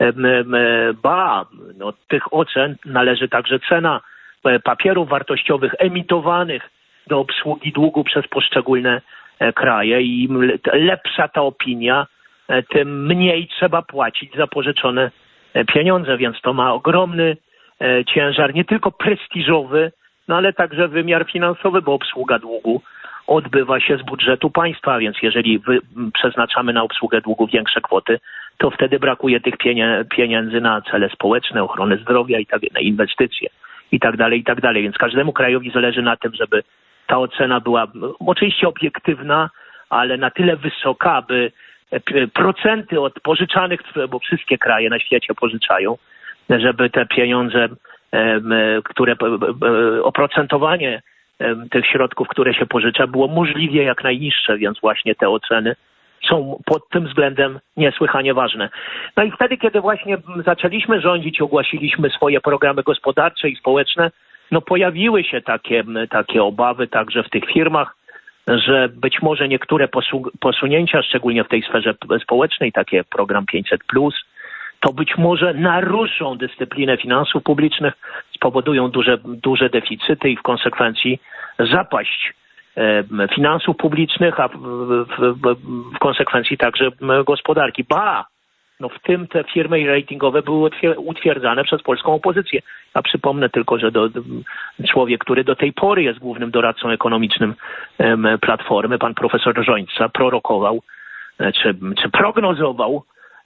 ba, no, tych ocen należy także cena papierów wartościowych emitowanych do obsługi długu przez poszczególne kraje i im lepsza ta opinia, tym mniej trzeba płacić za pożyczone pieniądze, więc to ma ogromny ciężar, nie tylko prestiżowy, no ale także wymiar finansowy, bo obsługa długu odbywa się z budżetu państwa, więc jeżeli wy, przeznaczamy na obsługę długu większe kwoty, to wtedy brakuje tych pieniędzy na cele społeczne, ochronę zdrowia i tak, na inwestycje i tak dalej, i tak dalej. Więc każdemu krajowi zależy na tym, żeby ta ocena była oczywiście obiektywna, ale na tyle wysoka, aby procenty od pożyczanych, bo wszystkie kraje na świecie pożyczają, żeby te pieniądze, które oprocentowanie tych środków, które się pożycza, było możliwie jak najniższe, więc właśnie te oceny są pod tym względem niesłychanie ważne. No i wtedy, kiedy właśnie zaczęliśmy rządzić, ogłosiliśmy swoje programy gospodarcze i społeczne, no pojawiły się takie, takie obawy także w tych firmach, że być może niektóre posu- posunięcia, szczególnie w tej sferze społecznej, takie jak program pięćset plus, to być może naruszą dyscyplinę finansów publicznych, spowodują duże, duże deficyty i w konsekwencji zapaść e, finansów publicznych, a w, w, w, w konsekwencji także gospodarki. Ba! No w tym te firmy ratingowe były utwierdzane przez polską opozycję. Ja przypomnę tylko, że do, do, człowiek, który do tej pory jest głównym doradcą ekonomicznym e, Platformy, pan profesor Rzońca, prorokował, e, czy, czy prognozował,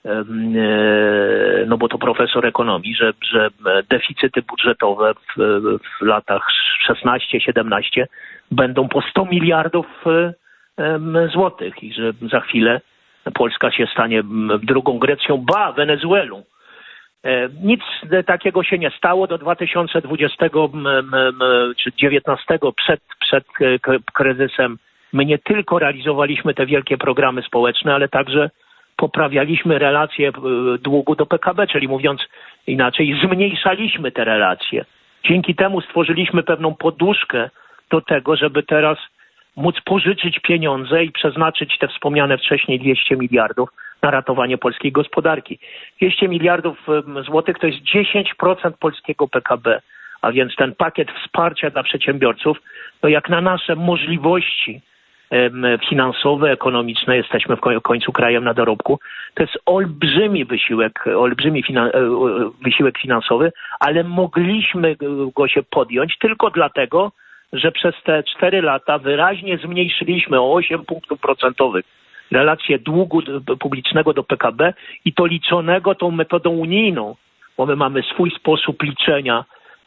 no bo to profesor ekonomii, że, że deficyty budżetowe w, w latach szesnaście siedemnaście będą po sto miliardów złotych i że za chwilę Polska się stanie drugą Grecją, ba, Wenezuelą. Nic takiego się nie stało do dwa tysiące dwudziestego czy dziewiętnastego przed, przed kryzysem. My nie tylko realizowaliśmy te wielkie programy społeczne, ale także poprawialiśmy relacje długu do P K B, czyli mówiąc inaczej, zmniejszaliśmy te relacje. Dzięki temu stworzyliśmy pewną poduszkę do tego, żeby teraz móc pożyczyć pieniądze i przeznaczyć te wspomniane wcześniej dwieście miliardów na ratowanie polskiej gospodarki. dwieście miliardów złotych to jest dziesięć procent polskiego P K B, a więc ten pakiet wsparcia dla przedsiębiorców, to jak na nasze możliwości finansowe, ekonomiczne, jesteśmy w końcu krajem na dorobku. To jest olbrzymi wysiłek, olbrzymi finan- wysiłek finansowy, ale mogliśmy go się podjąć tylko dlatego, że przez te cztery lata wyraźnie zmniejszyliśmy o osiem punktów procentowych relację długu publicznego do P K B i to liczonego tą metodą unijną, bo my mamy swój sposób liczenia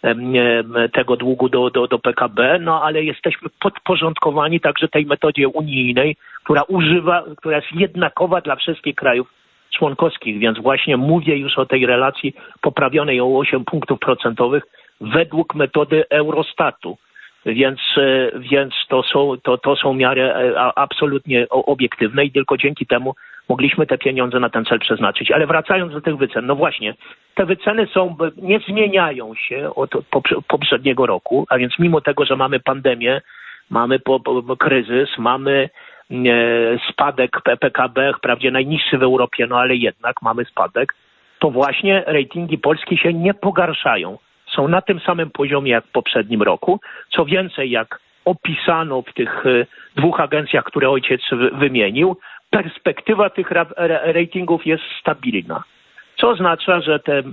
tego długu do, do, do P K B, no ale jesteśmy podporządkowani także tej metodzie unijnej, która używa, która jest jednakowa dla wszystkich krajów członkowskich, więc właśnie mówię już o tej relacji poprawionej o osiem punktów procentowych według metody Eurostatu. Więc, więc to są, to, to są miary absolutnie obiektywne i tylko dzięki temu mogliśmy te pieniądze na ten cel przeznaczyć. Ale wracając do tych wycen, no właśnie, te wyceny są, nie zmieniają się od poprzedniego roku, a więc mimo tego, że mamy pandemię, mamy po, po, kryzys, mamy e, spadek P K B, wprawdzie najniższy w Europie, no ale jednak mamy spadek, to właśnie ratingi Polski się nie pogarszają. Są na tym samym poziomie jak w poprzednim roku. Co więcej, jak opisano w tych dwóch agencjach, które ojciec wymienił, perspektywa tych ratingów jest stabilna. Co oznacza, że te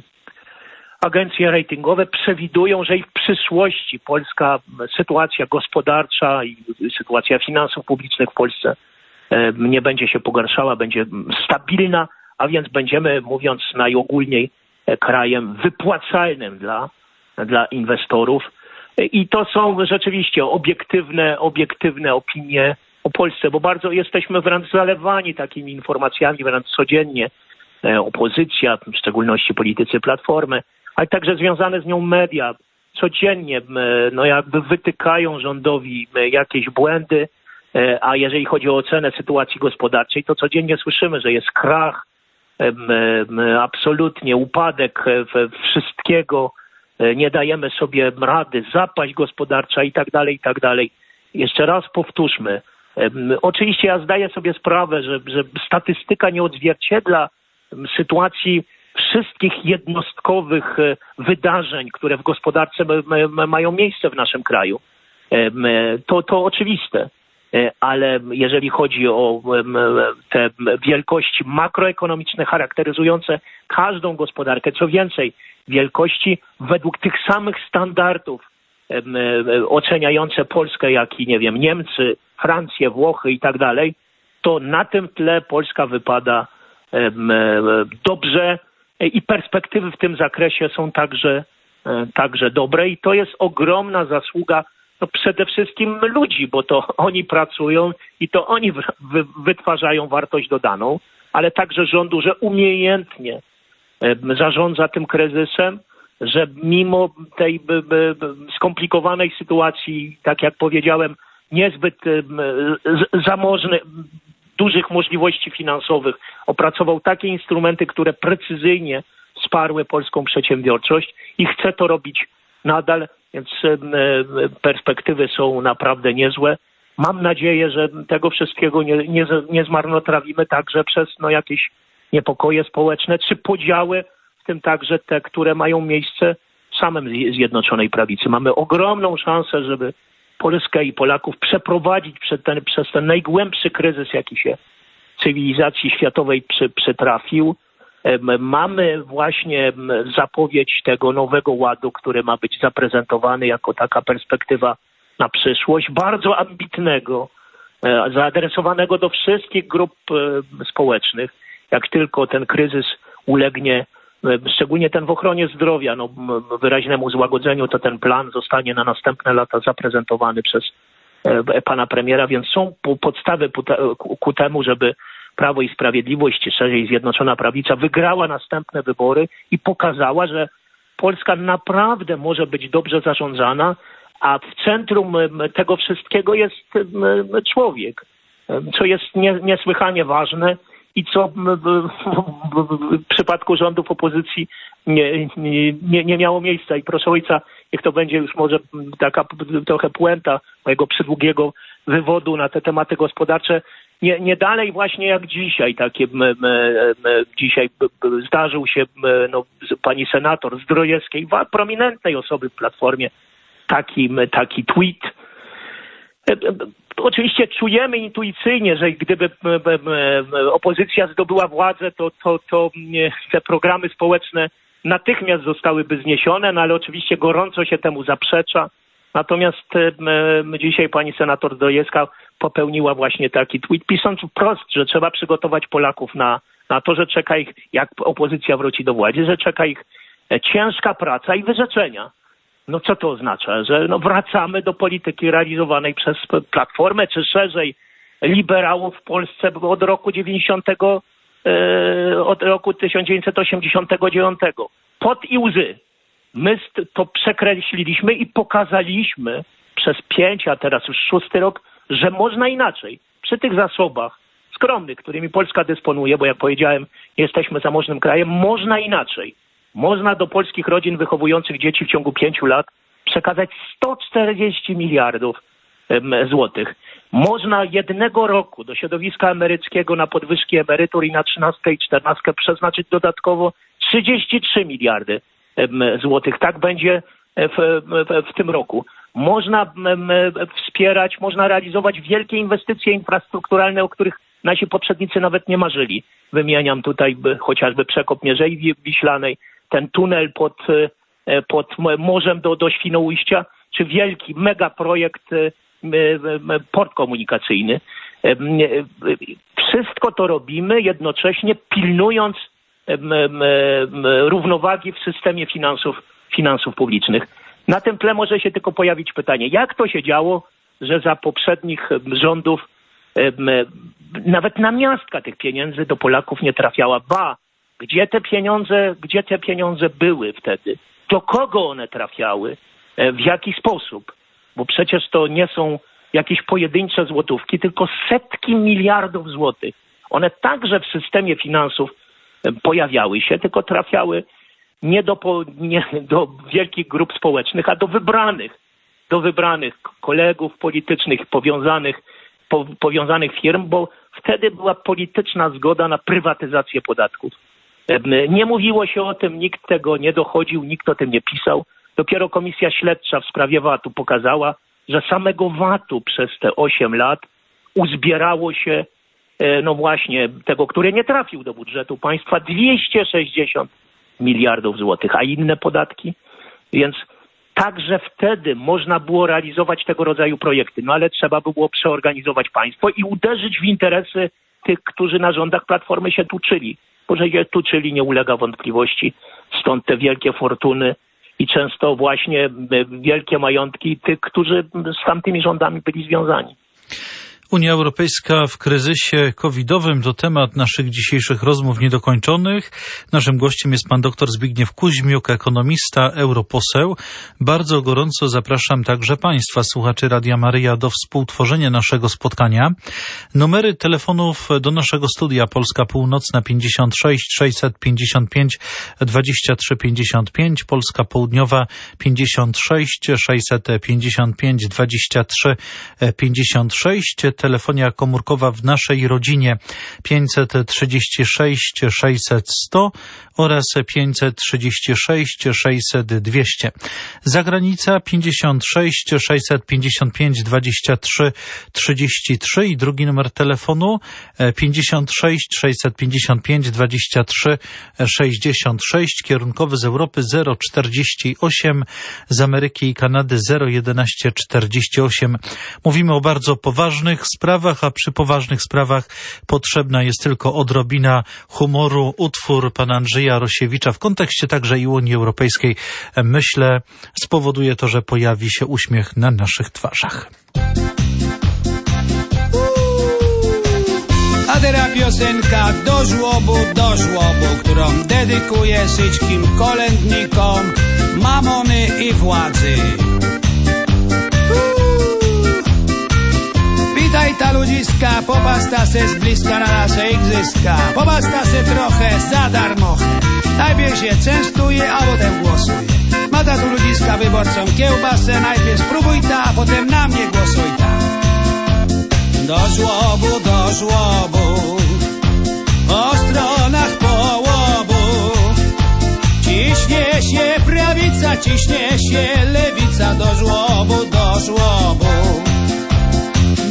agencje ratingowe przewidują, że i w przyszłości polska sytuacja gospodarcza i sytuacja finansów publicznych w Polsce nie będzie się pogarszała, będzie stabilna, a więc będziemy, mówiąc najogólniej, krajem wypłacalnym dla dla inwestorów. I to są rzeczywiście obiektywne, obiektywne opinie o Polsce, bo bardzo jesteśmy wręcz zalewani takimi informacjami wręcz codziennie. Opozycja, w szczególności politycy Platformy, ale także związane z nią media codziennie no jakby wytykają rządowi jakieś błędy, a jeżeli chodzi o ocenę sytuacji gospodarczej, to codziennie słyszymy, że jest krach, absolutnie upadek wszystkiego, nie dajemy sobie rady, zapaść gospodarcza i tak dalej, i tak dalej. Jeszcze raz powtórzmy. Oczywiście ja zdaję sobie sprawę, że, że statystyka nie odzwierciedla sytuacji wszystkich jednostkowych wydarzeń, które w gospodarce mają miejsce w naszym kraju. To, to oczywiste. Ale jeżeli chodzi o te wielkości makroekonomiczne charakteryzujące każdą gospodarkę, co więcej, wielkości według tych samych standardów oceniające Polskę, jak i, nie wiem, Niemcy, Francję, Włochy i tak dalej, to na tym tle Polska wypada dobrze i perspektywy w tym zakresie są także, także dobre i to jest ogromna zasługa no przede wszystkim ludzi, bo to oni pracują i to oni wytwarzają wartość dodaną, ale także rządu, że umiejętnie zarządza tym kryzysem, że mimo tej by, by, skomplikowanej sytuacji, tak jak powiedziałem, niezbyt zamożny, dużych możliwości finansowych, opracował takie instrumenty, które precyzyjnie wsparły polską przedsiębiorczość i chce to robić nadal, więc perspektywy są naprawdę niezłe. Mam nadzieję, że tego wszystkiego nie, nie, nie zmarnotrawimy także przez no, jakieś niepokoje społeczne, czy podziały, w tym także te, które mają miejsce w samym Zjednoczonej Prawicy. Mamy ogromną szansę, żeby Polskę i Polaków przeprowadzić przed ten, przez ten najgłębszy kryzys, jaki się cywilizacji światowej przy, przytrafił. Mamy właśnie zapowiedź tego nowego ładu, który ma być zaprezentowany jako taka perspektywa na przyszłość, bardzo ambitnego, zaadresowanego do wszystkich grup społecznych. Jak tylko ten kryzys ulegnie, szczególnie ten w ochronie zdrowia, no, wyraźnemu złagodzeniu, to ten plan zostanie na następne lata zaprezentowany przez pana premiera, więc są podstawy ku temu, żeby Prawo i Sprawiedliwość, czy szerzej Zjednoczona Prawica, wygrała następne wybory i pokazała, że Polska naprawdę może być dobrze zarządzana, a w centrum tego wszystkiego jest człowiek, co jest niesłychanie ważne i co w przypadku rządów opozycji nie, nie, nie miało miejsca. I proszę ojca, niech to będzie już może taka trochę puenta mojego przydługiego wywodu na te tematy gospodarcze. Nie, nie dalej właśnie jak dzisiaj, takie m, m, m, dzisiaj b, b, zdarzył się m, no, pani senator Zdrojewskiej, prominentnej osoby w Platformie, taki, m, taki tweet, Oczywiście czujemy intuicyjnie, że gdyby opozycja zdobyła władzę, to, to, to te programy społeczne natychmiast zostałyby zniesione, no ale oczywiście gorąco się temu zaprzecza. Natomiast e, dzisiaj pani senator Zdrojewska popełniła właśnie taki tweet, pisząc wprost, że trzeba przygotować Polaków na, na to, że czeka ich, jak opozycja wróci do władzy, że czeka ich e, ciężka praca i wyrzeczenia. No co to oznacza? Że no, wracamy do polityki realizowanej przez Platformę, czy szerzej liberałów w Polsce od roku dziewięćdziesiątego, e, od roku tysiąc dziewięćset osiemdziesiątego dziewiątego. Pot i łzy. My to przekreśliliśmy i pokazaliśmy przez pięć, a teraz już szósty rok, że można inaczej. Przy tych zasobach skromnych, którymi Polska dysponuje, bo jak powiedziałem, jesteśmy zamożnym krajem, można inaczej. Można do polskich rodzin wychowujących dzieci w ciągu pięciu lat przekazać sto czterdzieści miliardów złotych. Można jednego roku do środowiska emeryckiego na podwyżki emerytur i na trzynastkę i czternastkę przeznaczyć dodatkowo trzydzieści trzy miliardy złotych. Tak będzie w, w, w tym roku. Można wspierać, można realizować wielkie inwestycje infrastrukturalne, o których nasi poprzednicy nawet nie marzyli. Wymieniam tutaj chociażby przekop Mierzei Wiślanej, ten tunel pod, pod morzem do, do Świnoujścia, czy wielki megaprojekt port komunikacyjny. Wszystko to robimy jednocześnie pilnując równowagi w systemie finansów, finansów publicznych. Na tym tle może się tylko pojawić pytanie, jak to się działo, że za poprzednich rządów nawet namiastka tych pieniędzy do Polaków nie trafiała. Ba, gdzie te pieniądze, gdzie te pieniądze były wtedy? Do kogo one trafiały? W jaki sposób? Bo przecież to nie są jakieś pojedyncze złotówki, tylko setki miliardów złotych. One także w systemie finansów pojawiały się, tylko trafiały nie do, nie do wielkich grup społecznych, a do wybranych, do wybranych kolegów politycznych, powiązanych, po, powiązanych firm, bo wtedy była polityczna zgoda na prywatyzację podatków. Nie mówiło się o tym, nikt tego nie dochodził, nikt o tym nie pisał. Dopiero komisja śledcza w sprawie vatu pokazała, że samego vatu przez te osiem lat uzbierało się, no właśnie, tego, który nie trafił do budżetu państwa, dwieście sześćdziesiąt miliardów złotych, a inne podatki. Więc także wtedy można było realizować tego rodzaju projekty, no ale trzeba by było przeorganizować państwo i uderzyć w interesy tych, którzy na rządach Platformy się tuczyli. Bo że się tuczyli, nie ulega wątpliwości. Stąd te wielkie fortuny i często właśnie wielkie majątki tych, którzy z tamtymi rządami byli związani. Unia Europejska w kryzysie covidowym to temat naszych dzisiejszych rozmów niedokończonych. Naszym gościem jest pan dr Zbigniew Kuźmiuk, ekonomista, europoseł. Bardzo gorąco zapraszam także państwa, słuchaczy Radia Maryja, do współtworzenia naszego spotkania. Numery telefonów do naszego studia: Polska Północna pięćdziesiąt sześć sześćset pięćdziesiąt pięć dwadzieścia trzy pięćdziesiąt pięć, Polska Południowa pięćdziesiąt sześć sześćset pięćdziesiąt pięć dwadzieścia trzy pięćdziesiąt sześć. Telefonia komórkowa w naszej rodzinie pięćset trzydzieści sześć sześćset sto oraz pięćset trzydzieści sześć sześćset dwieście. Zagranica pięćdziesiąt sześć sześćset pięćdziesiąt pięć dwadzieścia trzy trzydzieści trzy i drugi numer telefonu pięćdziesiąt sześć sześćset pięćdziesiąt pięć dwadzieścia trzy sześćdziesiąt sześć, kierunkowy z Europy zero czterdzieści osiem, z Ameryki i Kanady zero jedenaście czterdzieści osiem. Mówimy o bardzo poważnych sprawach, a przy poważnych sprawach potrzebna jest tylko odrobina humoru. Utwór pana Andrzeja Rosiewicza w kontekście także i Unii Europejskiej, myślę, spowoduje to, że pojawi się uśmiech na naszych twarzach. A teraz piosenka do żłobu, do żłobu, którą dedykuję wszystkim kolędnikom, mamony i władzy. Witaj ta ludziska, popasta se z bliska na nasze igrzyska. Popasta se trochę za darmochę. Najpierw się częstuje, a potem głosuje. Ma ta tu ludziska wyborcą kiełbasę. Najpierw spróbuj ta, a potem na mnie głosuj ta. Do żłobu, do żłobu, o stronach połobu. Ciśnie się prawica, ciśnie się lewica. Do żłobu, do żłobu.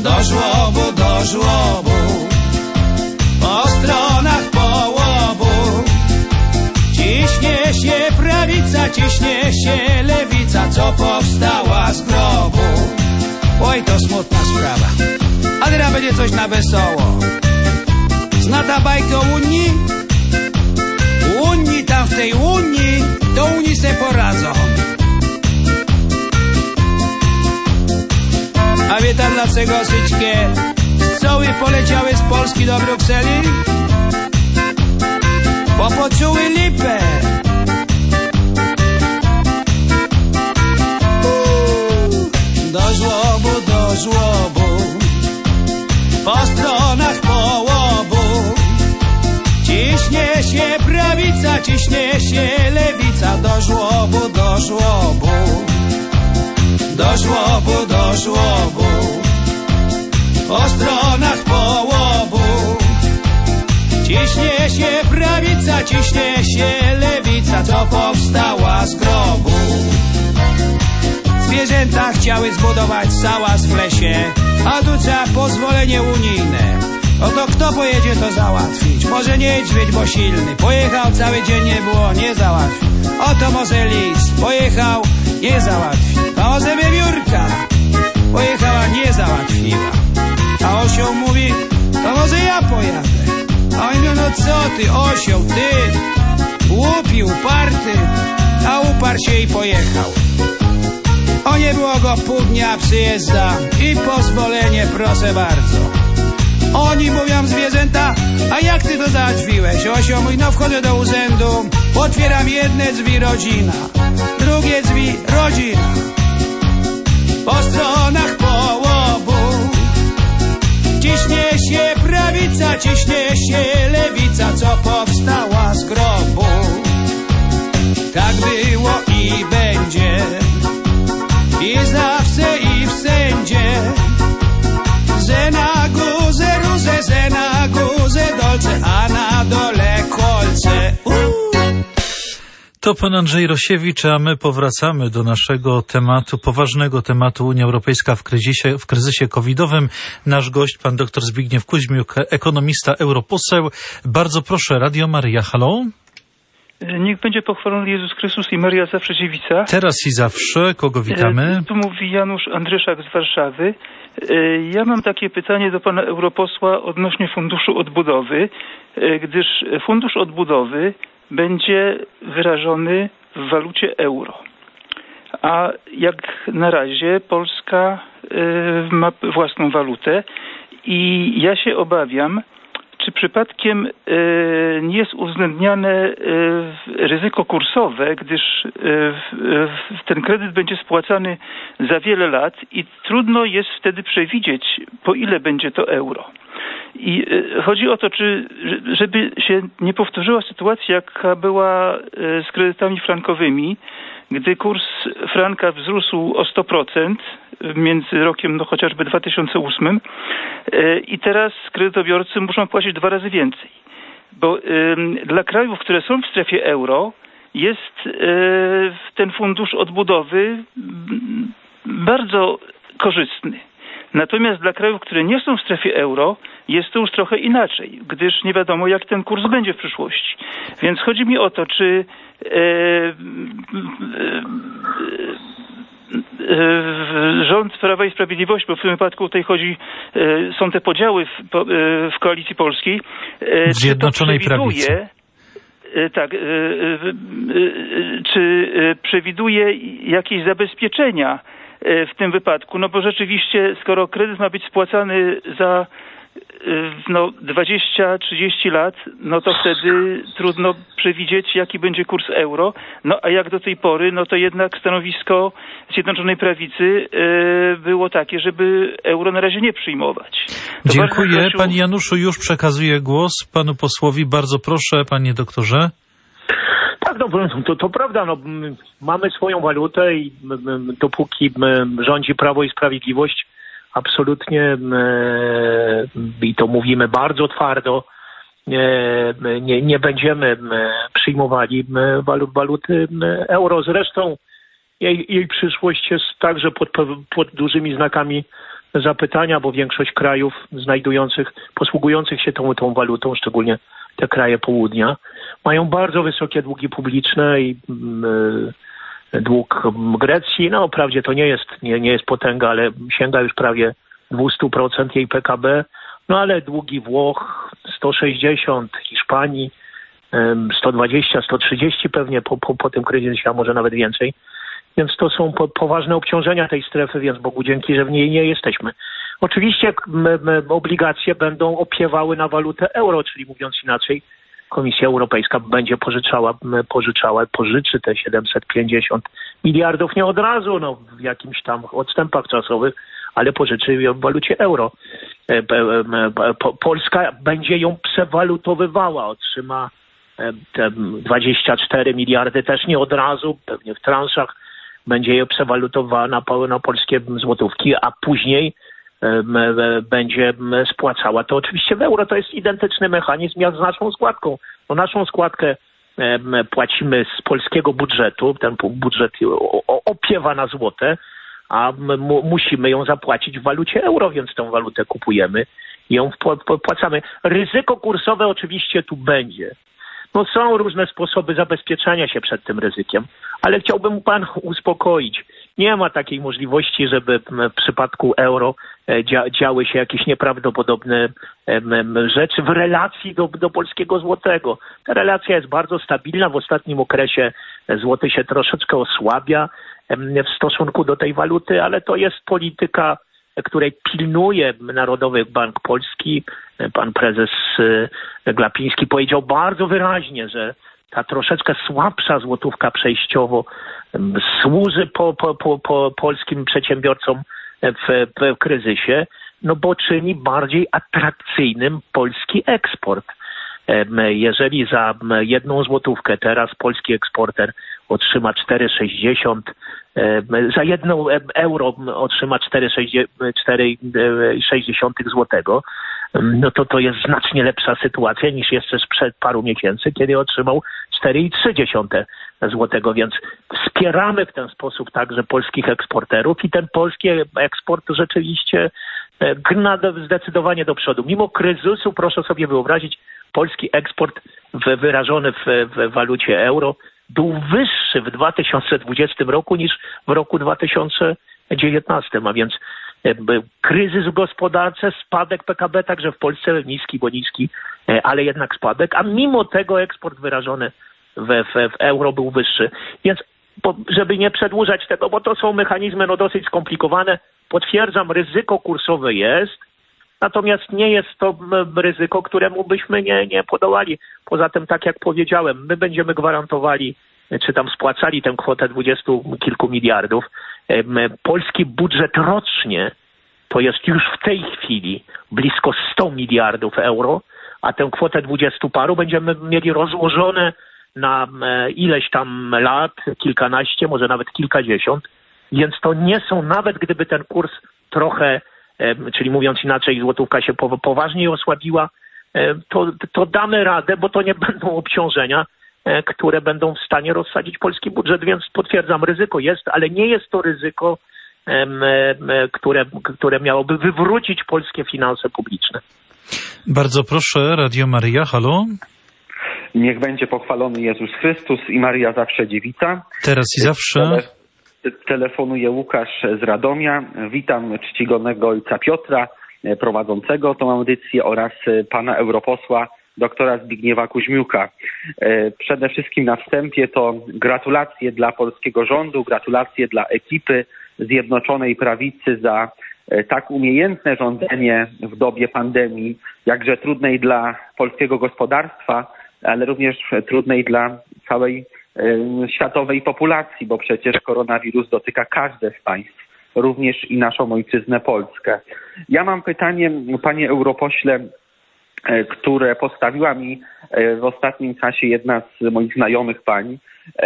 do żłobu, do żłobu, po stronach połobu. Ciśnie się prawica, ciśnie się lewica, co powstała z grobu. Oj, to smutna sprawa, a teraz będzie coś na wesoło. Zna ta bajka o Unii? Unii, tam w tej Unii, do Unii se poradzą. A wie tam dlaczego syćkie pszczoły poleciały z Polski do Brukseli? Bo poczuły lipę. Uuu, do żłobu, do żłobu, po stronach połobu. Ciśnie się prawica, ciśnie się lewica, do żłobu, do żłobu, do żłobu, do żłobu, po stronach połobu. Ciśnie się prawica, ciśnie się lewica, co powstała z grobu. Zwierzęta chciały zbudować sałas w lesie, a tu trzeba pozwolenie unijne. Oto kto pojedzie to załatwić? Może niedźwiedź, bo silny. Pojechał, cały dzień nie było, nie załatwił. Oto może lis, pojechał, nie załatwił. A może wiewiórka, pojechała, nie załatwiła. A osioł mówi, to może ja pojadę. A oni mówią, no co ty, osioł, ty, głupi, uparty. A uparł się i pojechał. O, nie było go pół dnia, przyjeżdża i pozwolenie, proszę bardzo. Oni mówią, zwierzęta, a jak ty to załatwiłeś? Osioł mówi, no wchodzę do urzędu, otwieram jedne drzwi, rodzina, drugie drzwi, rodzina, po stronach połobu. Ciśnie się prawica, ciśnie się lewica, co powstała z grobu. Tak było i będzie, i zawsze i wszędzie, że na górze róże, że na górze dolce, a na dole kolce. Uuu. To pan Andrzej Rosiewicz, a my powracamy do naszego tematu, poważnego tematu Unia Europejska w kryzysie, w kryzysie covidowym. Nasz gość, pan dr Zbigniew Kuźmiuk, ekonomista, europoseł. Bardzo proszę, Radio Maryja, halo? Niech będzie pochwalony Jezus Chrystus i Maria zawsze dziewica. Teraz i zawsze. Kogo witamy? Tu mówi Janusz Andryszak z Warszawy. Ja mam takie pytanie do pana europosła odnośnie Funduszu Odbudowy, gdyż Fundusz Odbudowy będzie wyrażony w walucie euro. A jak na razie Polska ma własną walutę i ja się obawiam, czy przypadkiem nie jest uwzględniane ryzyko kursowe, gdyż ten kredyt będzie spłacany za wiele lat i trudno jest wtedy przewidzieć, po ile będzie to euro. I chodzi o to, czy żeby się nie powtórzyła sytuacja, jaka była z kredytami frankowymi, gdy kurs franka wzrósł o sto procent między rokiem no chociażby dwa tysiące ósmym i teraz kredytobiorcy muszą płacić dwa razy więcej. Bo y, dla krajów, które są w strefie euro, jest y, ten fundusz odbudowy bardzo korzystny. Natomiast dla krajów, które nie są w strefie euro, jest to już trochę inaczej, gdyż nie wiadomo, jak ten kurs będzie w przyszłości. Więc chodzi mi o to, czy e, e, e, rząd Prawa i Sprawiedliwości, bo w tym wypadku tutaj chodzi, e, są te podziały w, e, w Koalicji Polskiej, e, Zjednoczonej Prawicy. Tak, czy przewiduje jakieś zabezpieczenia w tym wypadku? No bo rzeczywiście, skoro kredyt ma być spłacany za no dwadzieścia trzydzieści lat, no to wtedy trudno przewidzieć, jaki będzie kurs euro. No a jak do tej pory, no to jednak stanowisko Zjednoczonej Prawicy yy, było takie, żeby euro na razie nie przyjmować. To dziękuję. prosił... Panie Januszu, już przekazuję głos panu posłowi. Bardzo proszę, panie doktorze. Tak, no to, to prawda, no, mamy swoją walutę i dopóki rządzi Prawo i Sprawiedliwość, absolutnie i to mówimy bardzo twardo, nie, nie będziemy przyjmowali waluty euro. Zresztą jej, jej przyszłość jest także pod, pod dużymi znakami zapytania, bo większość krajów znajdujących, posługujących się tą, tą walutą, szczególnie te kraje południa, mają bardzo wysokie długi publiczne i yy, dług Grecji, no wprawdzie to nie jest, nie, nie jest potęga, ale sięga już prawie dwieście procent jej P K B, no ale długi Włoch sto sześćdziesiąt, Hiszpanii sto dwadzieścia, sto trzydzieści pewnie po, po, po tym kryzysie, a może nawet więcej. Więc to są po, poważne obciążenia tej strefy, więc Bogu dzięki, że w niej nie jesteśmy. Oczywiście m, m, obligacje będą opiewały na walutę euro, czyli mówiąc inaczej, Komisja Europejska będzie pożyczała, pożyczała, pożyczy te siedemset pięćdziesiąt miliardów nie od razu, no w jakimś tam odstępach czasowych, ale pożyczy ją w walucie euro. Polska będzie ją przewalutowywała, otrzyma te dwadzieścia cztery miliardy też nie od razu, pewnie w transzach będzie je przewalutowana na, na polskie złotówki, a później będzie spłacała to oczywiście w euro. To jest identyczny mechanizm jak z naszą składką. No naszą składkę płacimy z polskiego budżetu, ten budżet opiewa na złote, a mu, musimy ją zapłacić w walucie euro, więc tę walutę kupujemy i ją wpłacamy. Ryzyko kursowe oczywiście tu będzie. No są różne sposoby zabezpieczania się przed tym ryzykiem, ale chciałbym pan uspokoić. Nie ma takiej możliwości, żeby w przypadku euro dzia, działy się jakieś nieprawdopodobne rzeczy w relacji do, do polskiego złotego. Ta relacja jest bardzo stabilna. W ostatnim okresie złoty się troszeczkę osłabia w stosunku do tej waluty, ale to jest polityka, której pilnuje Narodowy Bank Polski. Pan prezes Glapiński powiedział bardzo wyraźnie, że ta troszeczkę słabsza złotówka przejściowo służy po, po, po, po polskim przedsiębiorcom w, w kryzysie, no bo czyni bardziej atrakcyjnym polski eksport. Jeżeli za jedną złotówkę teraz polski eksporter otrzyma cztery sześćdziesiąt, za jedną euro otrzyma cztery sześćdziesiąt złotego, no to to jest znacznie lepsza sytuacja niż jeszcze sprzed paru miesięcy, kiedy otrzymał cztery przecinek trzy złotego, więc wspieramy w ten sposób także polskich eksporterów i ten polski eksport rzeczywiście gna zdecydowanie do przodu. Mimo kryzysu, proszę sobie wyobrazić, polski eksport wyrażony w, w walucie euro był wyższy w dwa tysiące dwudziestym roku niż w roku dwa tysiące dziewiętnastym, a więc kryzys w gospodarce, spadek P K B także w Polsce, niski, bo niski, ale jednak spadek, a mimo tego eksport wyrażony w, w, w euro był wyższy. Więc bo, żeby nie przedłużać tego, bo to są mechanizmy no, dosyć skomplikowane, potwierdzam, ryzyko kursowe jest, natomiast nie jest to ryzyko, któremu byśmy nie, nie podołali. Poza tym, tak jak powiedziałem, my będziemy gwarantowali, czy tam spłacali tę kwotę dwudziestu kilku miliardów. Polski budżet rocznie to jest już w tej chwili blisko sto miliardów euro, a tę kwotę dwudziestu paru będziemy mieli rozłożone na ileś tam lat, kilkanaście, może nawet kilkadziesiąt, więc to nie są, nawet gdyby ten kurs trochę, czyli mówiąc inaczej, złotówka się poważniej osłabiła, to, to damy radę, bo to nie będą obciążenia, które będą w stanie rozsadzić polski budżet, więc potwierdzam, ryzyko jest, ale nie jest to ryzyko, które, które miałoby wywrócić polskie finanse publiczne. Bardzo proszę, Radio Maryja, halo? Niech będzie pochwalony Jezus Chrystus i Maryja zawsze dziewica. Teraz i zawsze. Tele, telefonuje Łukasz z Radomia. Witam czcigodnego ojca Piotra, prowadzącego tą audycję, oraz pana europosła doktora Zbigniewa Kuźmiuka. Przede wszystkim na wstępie to gratulacje dla polskiego rządu, gratulacje dla ekipy Zjednoczonej Prawicy za tak umiejętne rządzenie w dobie pandemii, jakże trudnej dla polskiego gospodarstwa, ale również trudnej dla całej światowej populacji, bo przecież koronawirus dotyka każde z państw, również i naszą ojczyznę Polskę. Ja mam pytanie, panie europośle, które postawiła mi w ostatnim czasie jedna z moich znajomych pań.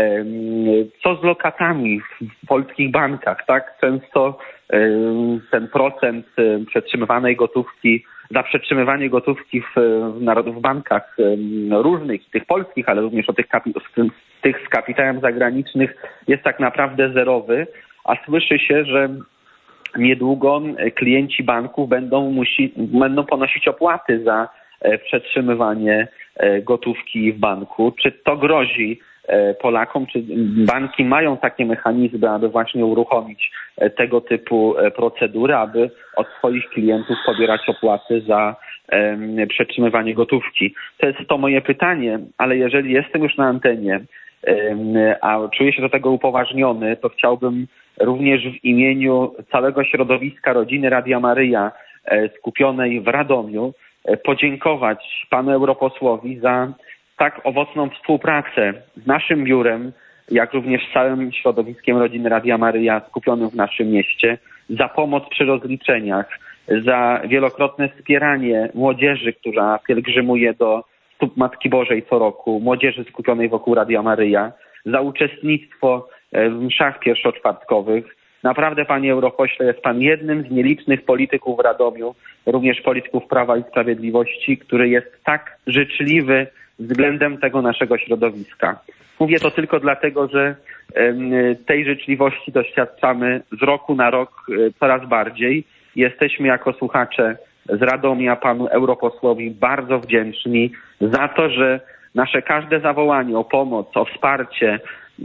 Co z lokatami w polskich bankach? Tak często ten procent przetrzymywanej gotówki, za przetrzymywanie gotówki w, w bankach różnych, tych polskich, ale również o tych, kapi- tych z kapitałem zagranicznych jest tak naprawdę zerowy, a słyszy się, że niedługo klienci banków będą, musi, będą ponosić opłaty za przetrzymywanie gotówki w banku. Czy to grozi Polakom, czy banki mają takie mechanizmy, aby właśnie uruchomić tego typu procedury, aby od swoich klientów pobierać opłaty za um, przetrzymywanie gotówki? To jest to moje pytanie, ale jeżeli jestem już na antenie, um, a czuję się do tego upoważniony, to chciałbym również w imieniu całego środowiska rodziny Radia Maryja skupionej w Radomiu podziękować panu europosłowi za tak owocną współpracę z naszym biurem, jak również z całym środowiskiem rodziny Radia Maryja skupionym w naszym mieście, za pomoc przy rozliczeniach, za wielokrotne wspieranie młodzieży, która pielgrzymuje do stóp Matki Bożej co roku, młodzieży skupionej wokół Radia Maryja, za uczestnictwo w mszach pierwszoczwartkowych. Naprawdę, panie europośle, jest pan jednym z nielicznych polityków w Radomiu, również polityków Prawa i Sprawiedliwości, który jest tak życzliwy względem tego naszego środowiska. Mówię to tylko dlatego, że tej życzliwości doświadczamy z roku na rok coraz bardziej. Jesteśmy jako słuchacze z Radomia panu europosłowi bardzo wdzięczni za to, że nasze każde zawołanie o pomoc, o wsparcie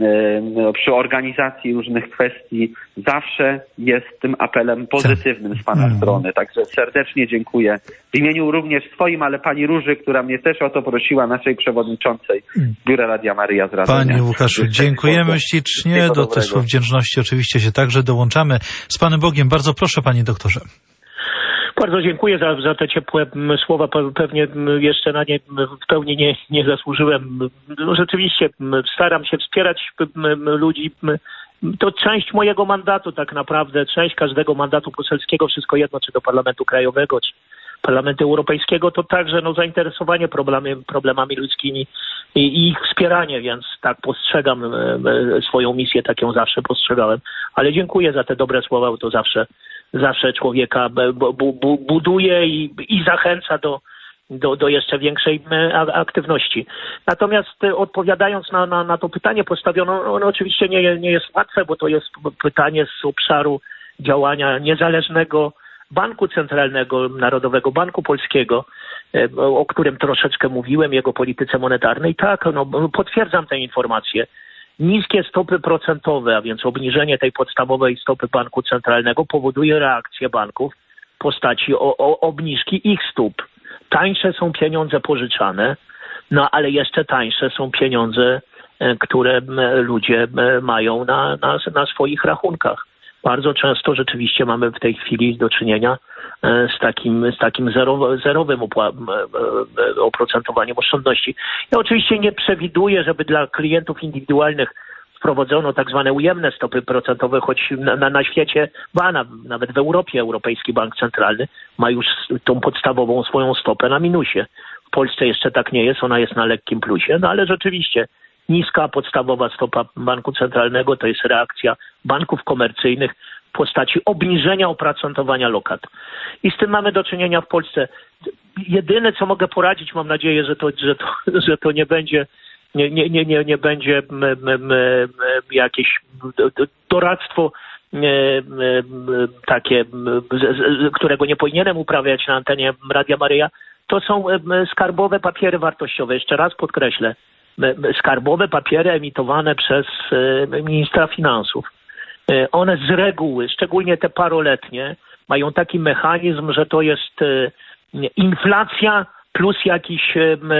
przy organizacji różnych kwestii zawsze jest tym apelem pozytywnym z pana strony. Także serdecznie dziękuję w imieniu również swoim, ale pani Róży, która mnie też o to prosiła, naszej przewodniczącej Biura Radia Maryja z Radomia. Panie Łukaszu, dziękujemy ślicznie. Do tych słów wdzięczności oczywiście się także dołączamy. Z Panem Bogiem. Bardzo proszę, panie doktorze. Bardzo dziękuję za, za te ciepłe słowa. Pewnie jeszcze na nie w pełni nie, nie zasłużyłem. Rzeczywiście staram się wspierać ludzi. To część mojego mandatu tak naprawdę, część każdego mandatu poselskiego, wszystko jedno, czy do Parlamentu Krajowego, czy Parlamentu Europejskiego, to także no, zainteresowanie problemy, problemami ludzkimi i, i ich wspieranie, więc tak postrzegam swoją misję, tak ją zawsze postrzegałem. Ale dziękuję za te dobre słowa, bo to zawsze zawsze człowieka bu, bu, buduje i, i zachęca do, do, do jeszcze większej aktywności. Natomiast odpowiadając na, na, na to pytanie postawiono, ono oczywiście nie, nie jest łatwe, bo to jest pytanie z obszaru działania niezależnego Banku Centralnego, Narodowego Banku Polskiego, o którym troszeczkę mówiłem, jego polityce monetarnej. Tak, no, potwierdzam tę informację. Niskie stopy procentowe, a więc obniżenie tej podstawowej stopy Banku Centralnego powoduje reakcję banków w postaci o, o, obniżki ich stóp. Tańsze są pieniądze pożyczane, no ale jeszcze tańsze są pieniądze, które ludzie mają na, na, na swoich rachunkach. Bardzo często rzeczywiście mamy w tej chwili do czynienia z takim, z takim zerow, zerowym oprocentowaniem oszczędności. Ja oczywiście nie przewiduję, żeby dla klientów indywidualnych wprowadzono tak zwane ujemne stopy procentowe, choć na, na, na świecie, ba, na, nawet w Europie Europejski Bank Centralny ma już tą podstawową swoją stopę na minusie. W Polsce jeszcze tak nie jest, ona jest na lekkim plusie, no ale rzeczywiście niska podstawowa stopa Banku Centralnego to jest reakcja banków komercyjnych w postaci obniżenia oprocentowania lokat. I z tym mamy do czynienia w Polsce. Jedyne, co mogę poradzić, mam nadzieję, że to, że to, że to nie będzie nie, nie, nie, nie, nie będzie m, m, m, jakieś doradztwo m, m, takie, m, z, którego nie powinienem uprawiać na antenie Radia Maryja. To są m, skarbowe papiery wartościowe. Jeszcze raz podkreślę. Skarbowe papiery emitowane przez ministra finansów. One z reguły, szczególnie te paroletnie, mają taki mechanizm, że to jest inflacja plus jakiś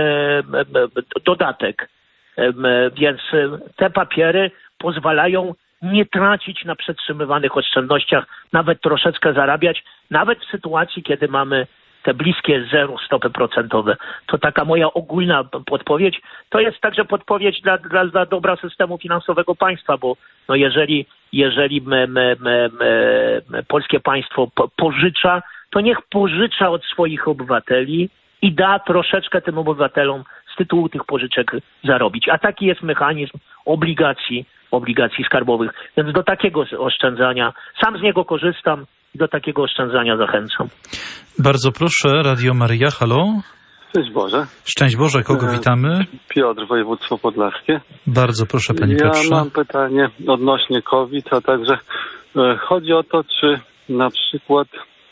dodatek. Więc te papiery pozwalają nie tracić na przetrzymywanych oszczędnościach, nawet troszeczkę zarabiać, nawet w sytuacji, kiedy mamy te bliskie zeru stopy procentowe. To taka moja ogólna podpowiedź. To jest także podpowiedź dla, dla, dla dobra systemu finansowego państwa, bo no jeżeli, jeżeli me, me, me, me, polskie państwo po, pożycza, to niech pożycza od swoich obywateli i da troszeczkę tym obywatelom z tytułu tych pożyczek zarobić. A taki jest mechanizm obligacji, obligacji skarbowych. Więc do takiego oszczędzania, sam z niego korzystam, do takiego oszczędzania zachęcam. Bardzo proszę, Radio Maryja, halo. Szczęść Boże. Szczęść Boże, kogo witamy? Piotr, województwo podlaskie. Bardzo proszę, panie ja Piotrze. Ja mam pytanie odnośnie COVID, a także e, chodzi o to, czy na przykład,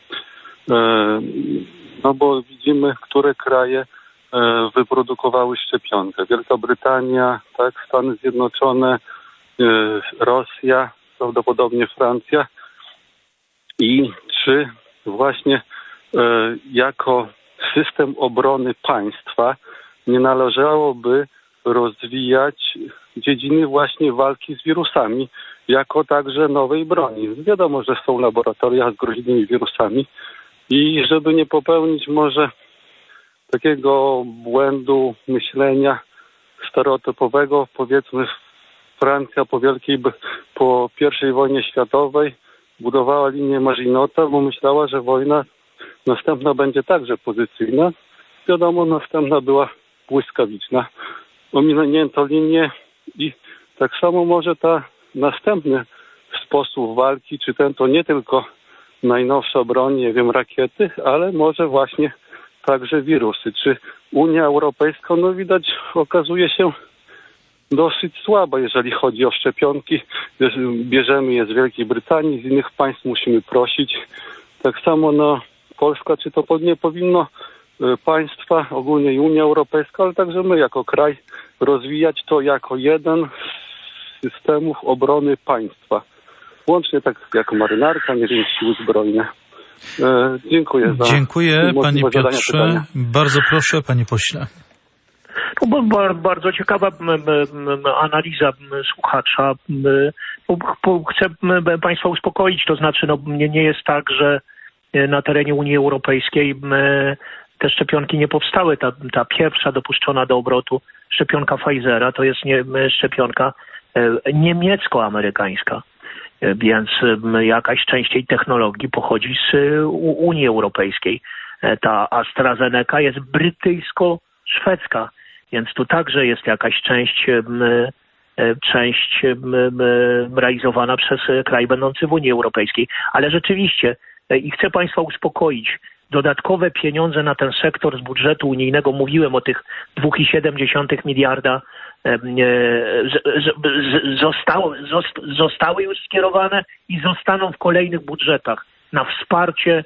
no bo widzimy, które kraje wyprodukowały szczepionkę. Wielka Brytania, tak, Stany Zjednoczone, Rosja, prawdopodobnie Francja. I czy właśnie jako system obrony państwa nie należałoby rozwijać dziedziny właśnie walki z wirusami, jako także nowej broni. Wiadomo, że są laboratoria z groźnymi wirusami i żeby nie popełnić może takiego błędu myślenia stereotypowego, powiedzmy Francja po wielkiej, po pierwszej wojnie światowej budowała linię Maginota, bo myślała, że wojna następna będzie także pozycyjna. Wiadomo, następna była błyskawiczna. Ominięto linię i tak samo może ta następny sposób walki, czy ten to nie tylko najnowsza broń, nie wiem, rakiety, ale może właśnie także wirusy. Czy Unia Europejska, no widać, okazuje się dosyć słaba, jeżeli chodzi o szczepionki. Bierzemy je z Wielkiej Brytanii, z innych państw musimy prosić. Tak samo no, Polska, czy to nie powinno państwa, ogólnie i Unia Europejska, ale także my jako kraj rozwijać to jako jeden z systemów obrony państwa. Łącznie tak jak marynarka, nie wiem, siły zbrojne. E, dziękuję za Dziękuję, panie Piotrze. Bardzo proszę, panie pośle. No, bo bardzo ciekawa analiza słuchacza. Chcę państwa uspokoić, to znaczy no, nie jest tak, że na terenie Unii Europejskiej te szczepionki nie powstały. Ta, ta pierwsza dopuszczona do obrotu szczepionka Pfizera to jest nie, szczepionka niemiecko-amerykańska, więc jakaś część tej technologii pochodzi z Unii Europejskiej. Ta AstraZeneca jest brytyjsko-szwedzka, więc tu także jest jakaś część, część realizowana przez kraj będący w Unii Europejskiej. Ale rzeczywiście, i chcę państwa uspokoić, dodatkowe pieniądze na ten sektor z budżetu unijnego, mówiłem o tych dwa i siedem miliarda, zostały, zostały już skierowane i zostaną w kolejnych budżetach na wsparcie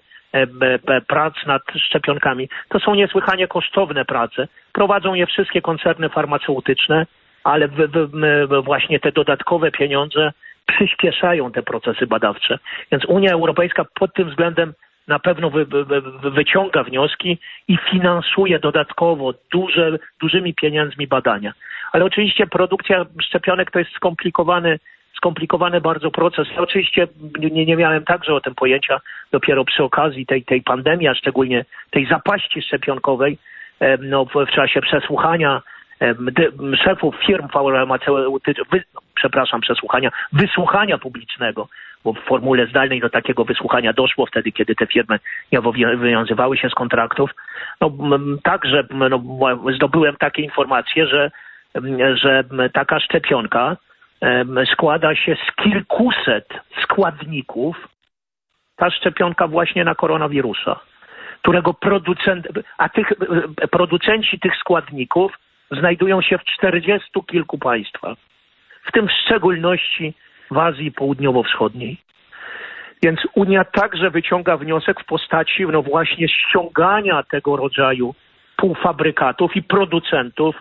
prac nad szczepionkami. To są niesłychanie kosztowne prace. Prowadzą je wszystkie koncerny farmaceutyczne, ale w, w, właśnie te dodatkowe pieniądze przyspieszają te procesy badawcze. Więc Unia Europejska pod tym względem na pewno wy, wy, wy, wyciąga wnioski i finansuje dodatkowo duże, dużymi pieniędzmi badania. Ale oczywiście produkcja szczepionek to jest skomplikowany, skomplikowany bardzo proces. Ja oczywiście nie, nie miałem także o tym pojęcia dopiero przy okazji tej, tej pandemii, a szczególnie tej zapaści szczepionkowej, no, w, w czasie przesłuchania szefów firm farmaceutycznych, wy, przepraszam, przesłuchania, wysłuchania publicznego, bo w formule zdalnej do takiego wysłuchania doszło wtedy, kiedy te firmy nie wywiązywały się z kontraktów. No, także no, zdobyłem takie informacje, że, że taka szczepionka składa się z kilkuset składników, ta szczepionka właśnie na koronawirusa, którego producent, a tych producenci tych składników znajdują się w czterdziestu kilku państwach, w tym w szczególności w Azji Południowo-Wschodniej. Więc Unia także wyciąga wniosek w postaci no właśnie ściągania tego rodzaju półfabrykatów i producentów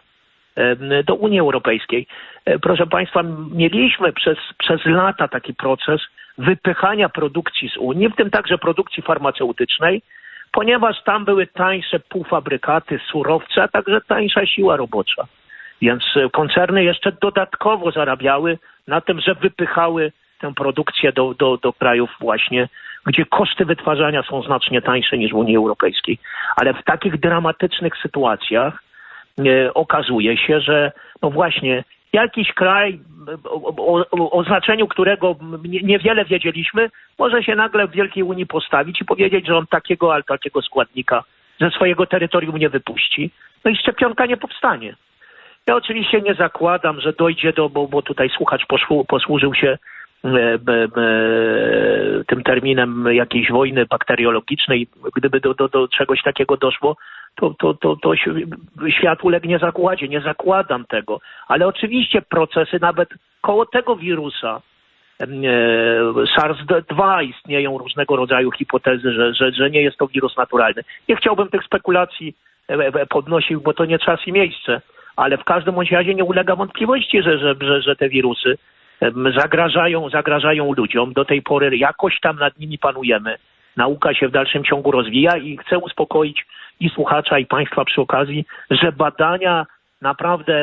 do Unii Europejskiej. Proszę państwa, mieliśmy przez, przez lata taki proces wypychania produkcji z Unii, w tym także produkcji farmaceutycznej, ponieważ tam były tańsze półfabrykaty, surowce, a także tańsza siła robocza. Więc koncerny jeszcze dodatkowo zarabiały na tym, że wypychały tę produkcję do, do, do krajów właśnie, gdzie koszty wytwarzania są znacznie tańsze niż w Unii Europejskiej. Ale w takich dramatycznych sytuacjach e, okazuje się, że no właśnie jakiś kraj, o, o, o znaczeniu którego niewiele wiedzieliśmy, może się nagle w Wielkiej Unii postawić i powiedzieć, że on takiego albo takiego składnika ze swojego terytorium nie wypuści. No i szczepionka nie powstanie. Ja oczywiście nie zakładam, że dojdzie do, bo, bo tutaj słuchacz poszło, posłużył się e, e, tym terminem jakiejś wojny bakteriologicznej. Gdyby do, do, do czegoś takiego doszło, to, to, to, to świat ulegnie zagładzie. Nie zakładam tego. Ale oczywiście procesy nawet koło tego wirusa SARS dwa, istnieją różnego rodzaju hipotezy, że, że, że nie jest to wirus naturalny. Nie chciałbym tych spekulacji podnosił, bo to nie czas i miejsce, ale w każdym bądź razie nie ulega wątpliwości, że, że, że, że te wirusy zagrażają, zagrażają ludziom. Do tej pory jakoś tam nad nimi panujemy. Nauka się w dalszym ciągu rozwija i chcę uspokoić i słuchacza, i państwa przy okazji, że badania naprawdę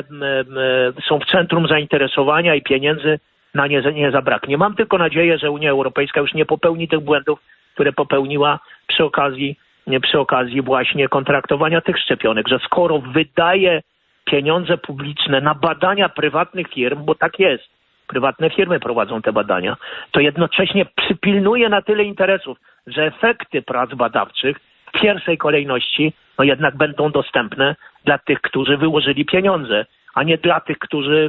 są w centrum zainteresowania i pieniędzy na nie, nie zabraknie. Mam tylko nadzieję, że Unia Europejska już nie popełni tych błędów, które popełniła przy okazji, przy okazji właśnie kontraktowania tych szczepionek, że skoro wydaje pieniądze publiczne na badania prywatnych firm, bo tak jest, prywatne firmy prowadzą te badania, to jednocześnie przypilnuje na tyle interesów, że efekty prac badawczych w pierwszej kolejności no jednak będą dostępne dla tych, którzy wyłożyli pieniądze, a nie dla tych, którzy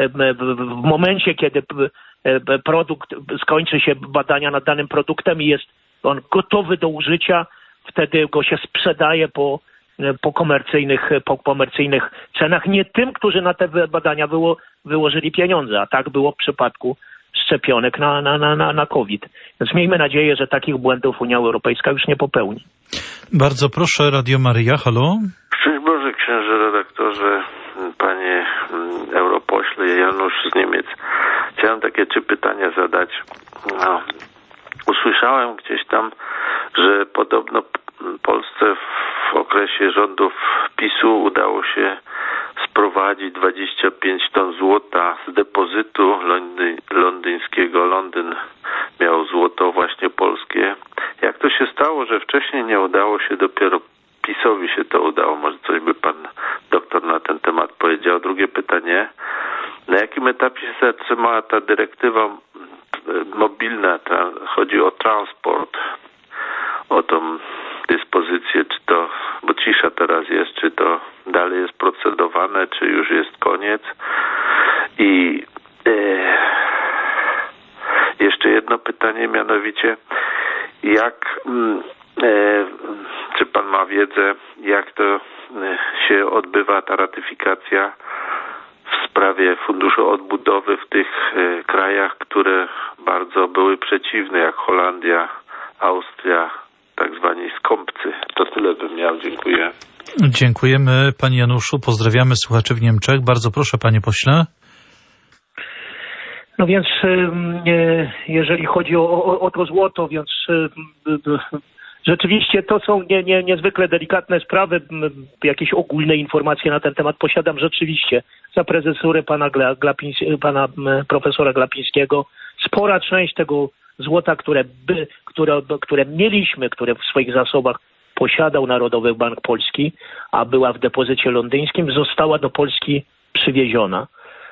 w momencie, kiedy produkt skończy się badania nad danym produktem i jest on gotowy do użycia, wtedy go się sprzedaje po, po, komercyjnych, po komercyjnych cenach nie tym, którzy na te badania było, wyłożyli pieniądze, a tak było w przypadku szczepionek na, na, na, na COVID. Więc miejmy nadzieję, że takich błędów Unia Europejska już nie popełni. Bardzo proszę, Radio Maryja, halo. Szczęść Boże, księże redaktorze, panie europośle Janusz z Niemiec. Chciałem takie trzy pytania zadać. No, usłyszałem gdzieś tam, że podobno Polsce w okresie rządów PiSu udało się sprowadzić dwadzieścia pięć ton złota z depozytu londy, londyńskiego. Londyn miał złoto właśnie polskie. Jak to się stało, że wcześniej nie udało się, dopiero PiSowi się to udało? Może coś by pan doktor na ten temat powiedział. Drugie pytanie. Na jakim etapie się zatrzymała ta dyrektywa mobilna? Ta, chodzi o transport, o tą dyspozycję, czy to, bo cisza teraz jest, czy to dalej jest procedowane, czy już jest koniec. I e, jeszcze jedno pytanie, mianowicie jak e, czy pan ma wiedzę, jak to się odbywa ta ratyfikacja w sprawie Funduszu Odbudowy w tych e, krajach, które bardzo były przeciwne, jak Holandia, Austria, tak zwani skąpcy. To tyle bym miał. Dziękuję. Dziękujemy panie Januszu. Pozdrawiamy słuchaczy w Niemczech. Bardzo proszę, panie pośle. No więc jeżeli chodzi o, o, o to złoto, więc rzeczywiście to są nie, nie, niezwykle delikatne sprawy. Jakieś ogólne informacje na ten temat posiadam rzeczywiście za prezesurę pana, Glapińs, pana profesora Glapińskiego. Spora część tego złota, które, by, które, które mieliśmy, które w swoich zasobach posiadał Narodowy Bank Polski, a była w depozycie londyńskim, została do Polski przywieziona.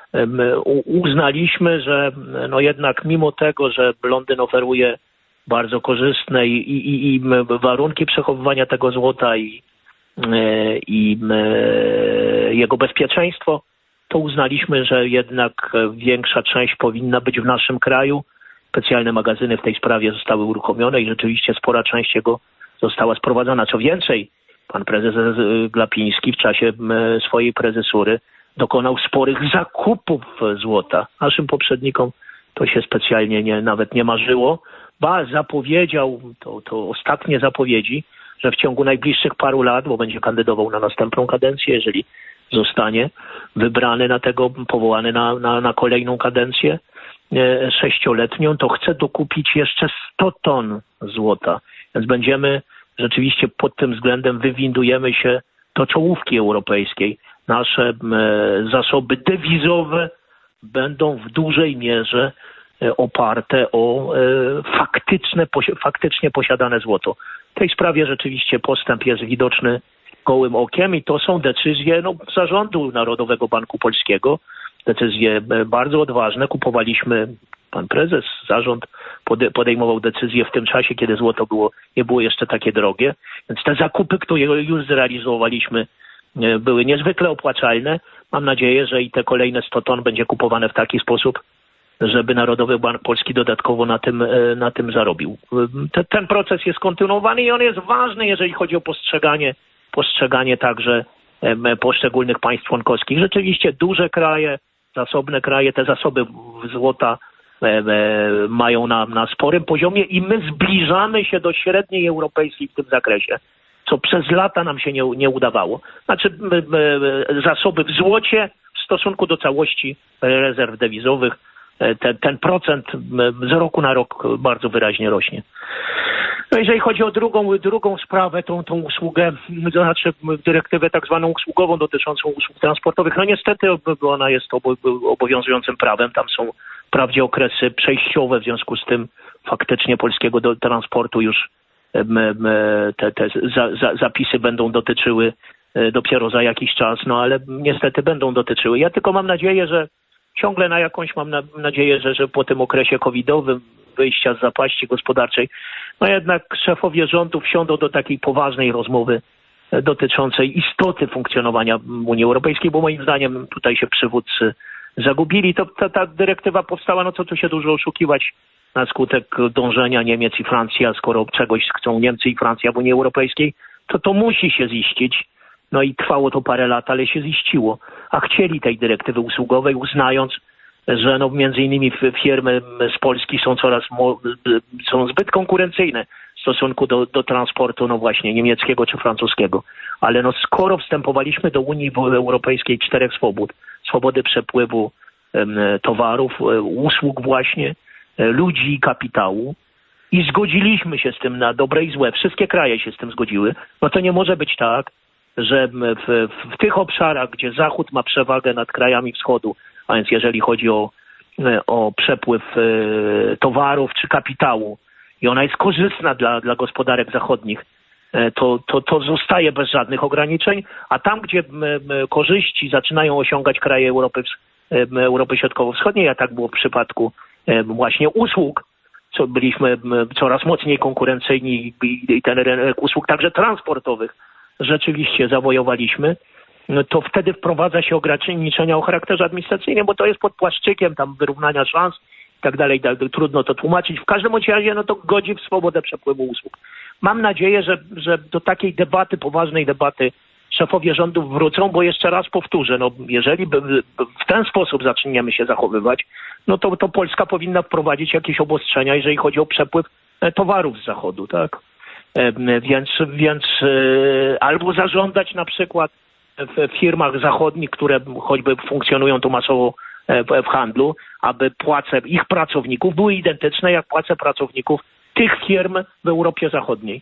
Uznaliśmy, że no jednak mimo tego, że Londyn oferuje bardzo korzystne i, i, i warunki przechowywania tego złota i, i jego bezpieczeństwo, to uznaliśmy, że jednak większa część powinna być w naszym kraju. Specjalne magazyny w tej sprawie zostały uruchomione i rzeczywiście spora część jego została sprowadzona. Co więcej, pan prezes Glapiński w czasie swojej prezesury dokonał sporych zakupów złota. Naszym poprzednikom to się specjalnie nie, nawet nie marzyło. Ba, zapowiedział, to, to ostatnie zapowiedzi, że w ciągu najbliższych paru lat, bo będzie kandydował na następną kadencję, jeżeli zostanie wybrany na tego, powołany na, na, na kolejną kadencję e, sześcioletnią, to chce dokupić jeszcze sto ton złota. Więc będziemy rzeczywiście pod tym względem wywindujemy się do czołówki europejskiej. Nasze e, zasoby dewizowe będą w dużej mierze e, oparte o e, faktyczne, posi- faktycznie posiadane złoto. W tej sprawie rzeczywiście postęp jest widoczny gołym okiem i to są decyzje no, zarządu Narodowego Banku Polskiego. Decyzje bardzo odważne. Kupowaliśmy, pan prezes, zarząd pode- podejmował decyzje w tym czasie, kiedy złoto było, nie było jeszcze takie drogie. Więc te zakupy, które już zrealizowaliśmy, były niezwykle opłacalne. Mam nadzieję, że i te kolejne sto ton będzie kupowane w taki sposób, żeby Narodowy Bank Polski dodatkowo na tym, na tym zarobił. Ten proces jest kontynuowany i on jest ważny, jeżeli chodzi o postrzeganie, postrzeganie także poszczególnych państw członkowskich. Rzeczywiście duże kraje, zasobne kraje, te zasoby złota mają na, na sporym poziomie i my zbliżamy się do średniej europejskiej w tym zakresie, co przez lata nam się nie, nie udawało. Znaczy zasoby w złocie w stosunku do całości rezerw dewizowych, ten, ten procent z roku na rok bardzo wyraźnie rośnie. No jeżeli chodzi o drugą, drugą sprawę, tą, tą usługę, to znaczy dyrektywę tak zwaną usługową dotyczącą usług transportowych, no niestety ona jest obowiązującym prawem, tam są wprawdzie okresy przejściowe, w związku z tym faktycznie polskiego do, transportu już te, te za, za, zapisy będą dotyczyły dopiero za jakiś czas, no ale niestety będą dotyczyły. Ja tylko mam nadzieję, że ciągle na jakąś mam na, nadzieję, że, że po tym okresie covidowym wyjścia z zapaści gospodarczej, no jednak szefowie rządów wsiądą do takiej poważnej rozmowy dotyczącej istoty funkcjonowania Unii Europejskiej, bo moim zdaniem tutaj się przywódcy zagubili. To ta, ta dyrektywa powstała, no co tu się dużo oszukiwać, na skutek dążenia Niemiec i Francji, a skoro czegoś chcą Niemcy i Francja w Unii Europejskiej, to to musi się ziścić. No i trwało to parę lat, ale się ziściło. A chcieli tej dyrektywy usługowej, uznając, że no między innymi firmy z Polski są coraz są zbyt konkurencyjne w stosunku do, do transportu no właśnie niemieckiego czy francuskiego. Ale no skoro wstępowaliśmy do Unii Europejskiej czterech swobód, swobody przepływu um, towarów, usług właśnie, ludzi i kapitału i zgodziliśmy się z tym na dobre i złe, wszystkie kraje się z tym zgodziły, no to nie może być tak, że w, w, w tych obszarach, gdzie Zachód ma przewagę nad krajami Wschodu, a więc jeżeli chodzi o, o przepływ e, towarów czy kapitału i ona jest korzystna dla, dla gospodarek zachodnich, e, to, to, to zostaje bez żadnych ograniczeń, a tam, gdzie m, m, korzyści zaczynają osiągać kraje Europy, m, Europy Środkowo-Wschodniej, a tak było w przypadku e, właśnie usług, co byliśmy m, coraz mocniej konkurencyjni i, i ten rynek usług także transportowych rzeczywiście zawojowaliśmy, no to wtedy wprowadza się ograniczenia o charakterze administracyjnym, bo to jest pod płaszczykiem tam wyrównania szans i tak dalej, trudno to tłumaczyć. W każdym razie no to godzi w swobodę przepływu usług. Mam nadzieję, że, że do takiej debaty, poważnej debaty szefowie rządów wrócą, bo jeszcze raz powtórzę, no jeżeli w ten sposób zaczniemy się zachowywać, no to, to Polska powinna wprowadzić jakieś obostrzenia, jeżeli chodzi o przepływ towarów z Zachodu, tak? Więc, więc albo zażądać na przykład w firmach zachodnich, które choćby funkcjonują tu masowo w handlu, aby płace ich pracowników były identyczne jak płace pracowników tych firm w Europie Zachodniej.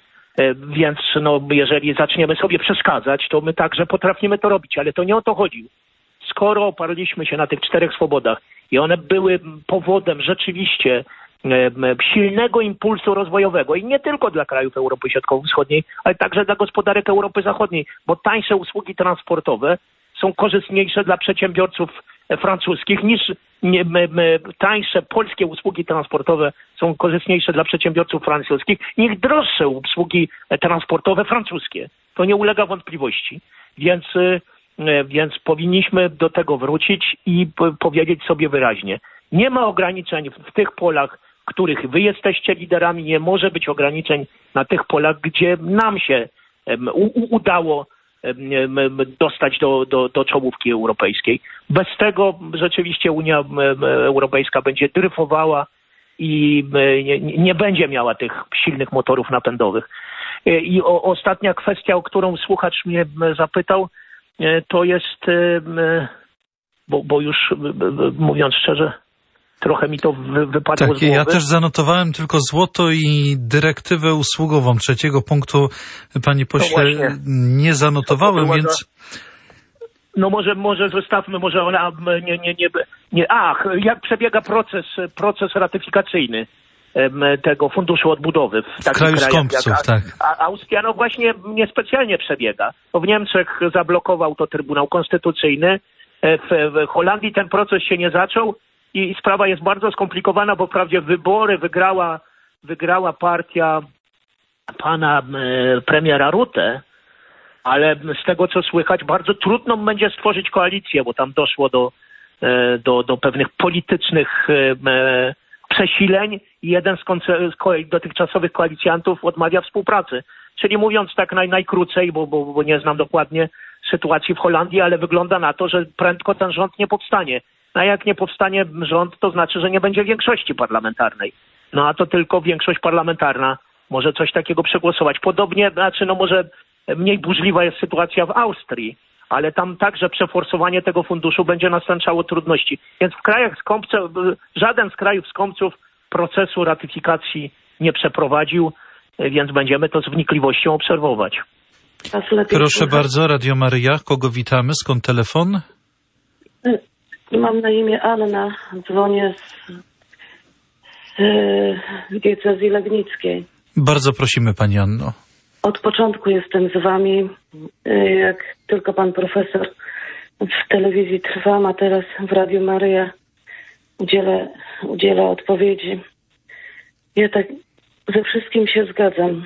Więc no, jeżeli zaczniemy sobie przeszkadzać, to my także potrafimy to robić, ale to nie o to chodzi. Skoro oparliśmy się na tych czterech swobodach i one były powodem rzeczywiście silnego impulsu rozwojowego i nie tylko dla krajów Europy Środkowo-Wschodniej, ale także dla gospodarek Europy Zachodniej, bo tańsze usługi transportowe są korzystniejsze dla przedsiębiorców francuskich niż nie, my, my, tańsze polskie usługi transportowe są korzystniejsze dla przedsiębiorców francuskich niż droższe usługi transportowe francuskie. To nie ulega wątpliwości. Więc, więc powinniśmy do tego wrócić i powiedzieć sobie wyraźnie. Nie ma ograniczeń w tych polach, w których wy jesteście liderami, nie może być ograniczeń na tych polach, gdzie nam się u, udało dostać do, do, do czołówki europejskiej. Bez tego rzeczywiście Unia Europejska będzie dryfowała i nie, nie będzie miała tych silnych motorów napędowych. I o, ostatnia kwestia, o którą słuchacz mnie zapytał, to jest, bo, bo już mówiąc szczerze, trochę mi to wy, wypadło tak, z głowy. Ja też zanotowałem tylko złoto i dyrektywę usługową. Trzeciego punktu, panie pośle, nie zanotowałem, to więc... No może, może zostawmy, może ona nie, nie, nie, nie... Ach, jak przebiega proces, proces ratyfikacyjny tego Funduszu Odbudowy w, w takim kraju kraju skąpców, jak tak. A, Austria no właśnie niespecjalnie przebiega. Bo w Niemczech zablokował to Trybunał Konstytucyjny, w, w Holandii ten proces się nie zaczął, i sprawa jest bardzo skomplikowana, bo wprawdzie wybory wygrała, wygrała partia pana e, premiera Rutte, ale z tego co słychać bardzo trudno będzie stworzyć koalicję, bo tam doszło do, e, do, do pewnych politycznych e, przesileń i jeden z, konce- z ko- dotychczasowych koalicjantów odmawia współpracy. Czyli mówiąc tak naj, najkrócej, bo, bo, bo nie znam dokładnie sytuacji w Holandii, ale wygląda na to, że prędko ten rząd nie powstanie. A jak nie powstanie rząd, to znaczy, że nie będzie większości parlamentarnej. No a to tylko większość parlamentarna może coś takiego przegłosować. Podobnie, znaczy no może mniej burzliwa jest sytuacja w Austrii, ale tam także przeforsowanie tego funduszu będzie następczało trudności. Więc w krajach skąpce, żaden z krajów skąpców procesu ratyfikacji nie przeprowadził, więc będziemy to z wnikliwością obserwować. Proszę bardzo, Radio Maryja, kogo witamy? Skąd telefon? Mam na imię Anna, dzwonię z, z diecezji legnickiej. Bardzo prosimy, pani Anno. Od początku jestem z wami, jak tylko pan profesor w telewizji Trwam, a teraz w Radiu Maryja udziela, udziela odpowiedzi. Ja tak ze wszystkim się zgadzam.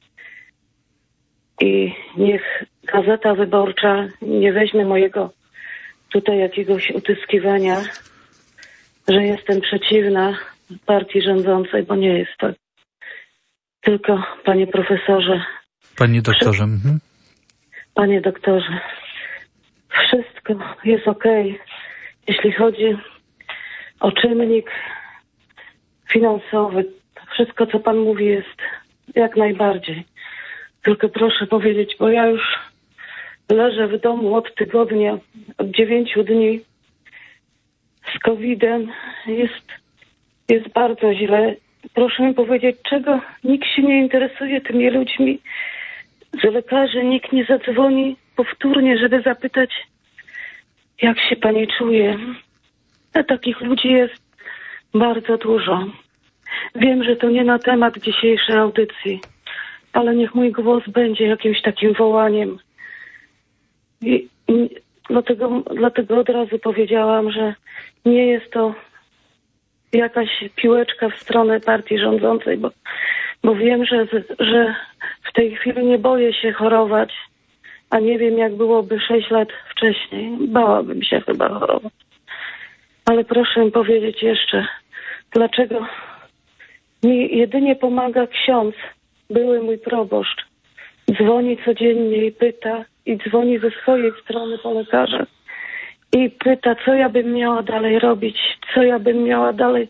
I niech Gazeta Wyborcza nie weźmie mojego tutaj jakiegoś utyskiwania, że jestem przeciwna partii rządzącej, bo nie jest tak. Tylko, panie profesorze... Panie doktorze. Mhm. Panie doktorze, wszystko jest okej, jeśli chodzi o czynnik finansowy. Wszystko, co pan mówi, jest jak najbardziej. Tylko proszę powiedzieć, bo ja już leżę w domu od tygodnia, od dziewięciu dni z kowidem. Jest, jest bardzo źle. Proszę mi powiedzieć, czego nikt się nie interesuje tymi ludźmi, że lekarzy nikt nie zadzwoni powtórnie, żeby zapytać, jak się pani czuje. A takich ludzi jest bardzo dużo. Wiem, że to nie na temat dzisiejszej audycji, ale niech mój głos będzie jakimś takim wołaniem. I, i dlatego, dlatego od razu powiedziałam, że nie jest to jakaś piłeczka w stronę partii rządzącej, bo, bo wiem, że, że w tej chwili nie boję się chorować, a nie wiem, jak byłoby sześć lat wcześniej. Bałabym się chyba chorować. Ale proszę mi powiedzieć jeszcze, dlaczego mi jedynie pomaga ksiądz, były mój proboszcz. Dzwoni codziennie i pyta, i dzwoni ze swojej strony po lekarzach i pyta, co ja bym miała dalej robić, co ja bym miała dalej.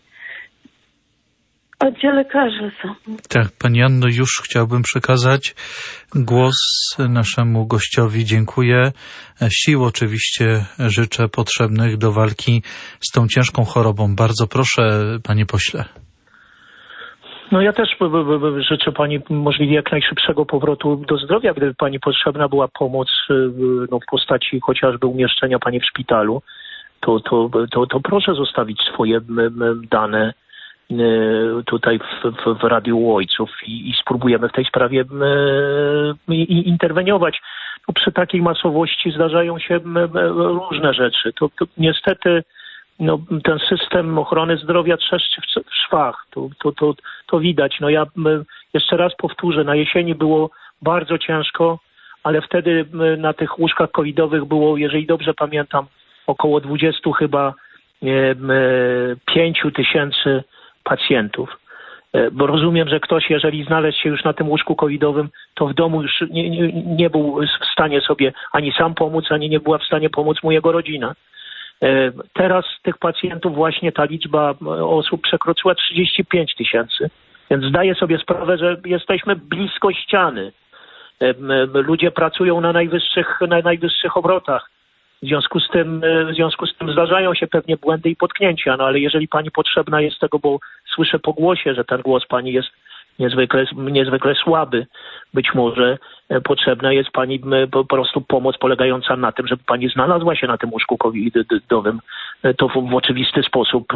A gdzie lekarze są? Tak, pani Anno, już chciałbym przekazać głos naszemu gościowi. Dziękuję. Sił oczywiście życzę potrzebnych do walki z tą ciężką chorobą. Bardzo proszę, panie pośle. No ja też b, b, b, życzę pani możliwie jak najszybszego powrotu do zdrowia, gdyby pani potrzebna była pomoc no, w postaci chociażby umieszczenia pani w szpitalu, to, to, to, to proszę zostawić swoje m, m, dane tutaj w, w, w Radiu Ojców i, i spróbujemy w tej sprawie m, i, interweniować. No, przy takiej masowości zdarzają się m, m, różne rzeczy. To, to niestety no, ten system ochrony zdrowia trzeszczy w, w szwach. To, to, to, to widać. No ja m, jeszcze raz powtórzę, na jesieni było bardzo ciężko, ale wtedy m, na tych łóżkach covidowych było, jeżeli dobrze pamiętam, około dwudziestu chyba m, pięciu tysięcy pacjentów. Bo rozumiem, że ktoś, jeżeli znalazł się już na tym łóżku covidowym, to w domu już nie, nie, nie był w stanie sobie ani sam pomóc, ani nie była w stanie pomóc mu jego rodzina. Teraz tych pacjentów właśnie ta liczba osób przekroczyła trzydzieści pięć tysięcy. Więc zdaję sobie sprawę, że jesteśmy blisko ściany. Ludzie pracują na najwyższych, na najwyższych obrotach. W związku z tym, w związku z tym zdarzają się pewnie błędy i potknięcia, no ale jeżeli pani potrzebna jest tego, bo słyszę po głosie, że ten głos pani jest niezwykle, niezwykle słaby, być może potrzebna jest pani po prostu pomoc polegająca na tym, żeby pani znalazła się na tym łóżku covidowym, to w, w oczywisty sposób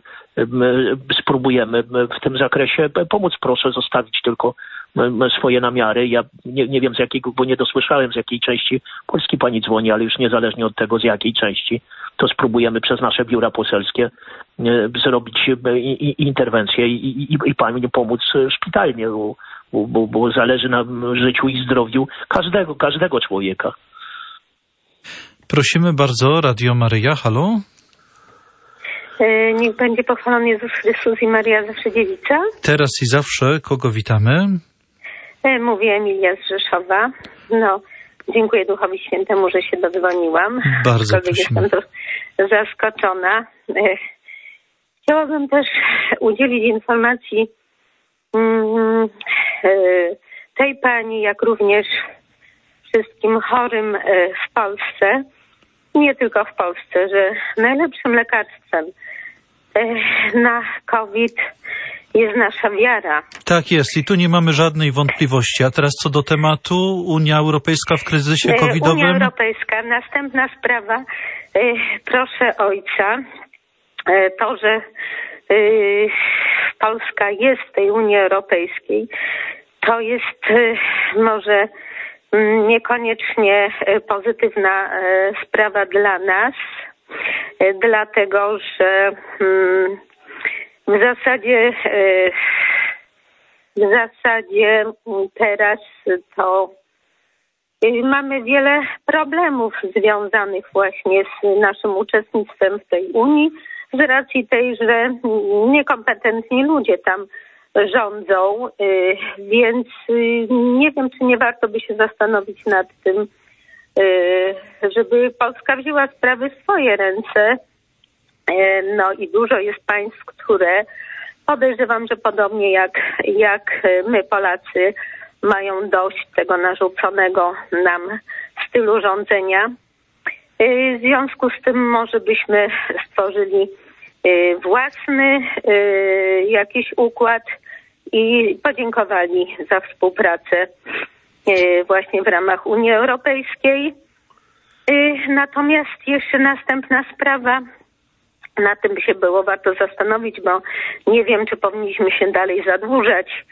spróbujemy w tym zakresie pomóc. Proszę zostawić tylko swoje namiary. Ja nie, nie wiem z jakiego, bo nie dosłyszałem z jakiej części Polski pani dzwoni, ale już niezależnie od tego z jakiej części, to spróbujemy przez nasze biura poselskie zrobić interwencję i, i, i pani pomóc szpitalnie, bo, bo, bo zależy na życiu i zdrowiu każdego, każdego człowieka. Prosimy bardzo, Radio Maryja, halo? Niech będzie pochwalony Jezus Chrystus i Maria zawsze dziewica. Teraz i zawsze, kogo witamy? Mówię Emilia z Rzeszowa. No, Dziękuję Duchowi Świętemu, że się dodzwoniłam. Bardzo prosimy. Jestem to zaskoczona. Chciałabym też udzielić informacji tej pani, jak również wszystkim chorym w Polsce, nie tylko w Polsce, że najlepszym lekarstwem na COVID jest nasza wiara. Tak jest i tu nie mamy żadnej wątpliwości. A teraz co do tematu, Unia Europejska w kryzysie covidowym? Unia Europejska. Następna sprawa. Proszę ojca, to, że Polska jest w tej Unii Europejskiej, to jest może niekoniecznie pozytywna sprawa dla nas, dlatego że w zasadzie w zasadzie teraz to mamy wiele problemów związanych właśnie z naszym uczestnictwem w tej Unii, z racji tej, że niekompetentni ludzie tam rządzą, więc nie wiem, czy nie warto by się zastanowić nad tym, żeby Polska wzięła sprawy w swoje ręce. No i dużo jest państw, które podejrzewam, że podobnie jak, jak my Polacy mają dość tego narzuconego nam stylu rządzenia. W związku z tym może byśmy stworzyli własny jakiś układ i podziękowali za współpracę właśnie w ramach Unii Europejskiej. Natomiast jeszcze następna sprawa, na tym by się było warto zastanowić, bo nie wiem, czy powinniśmy się dalej zadłużać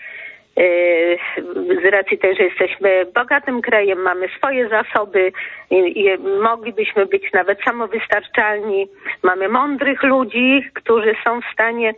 z racji tej, że jesteśmy bogatym krajem, mamy swoje zasoby i moglibyśmy być nawet samowystarczalni. Mamy mądrych ludzi, którzy są w stanie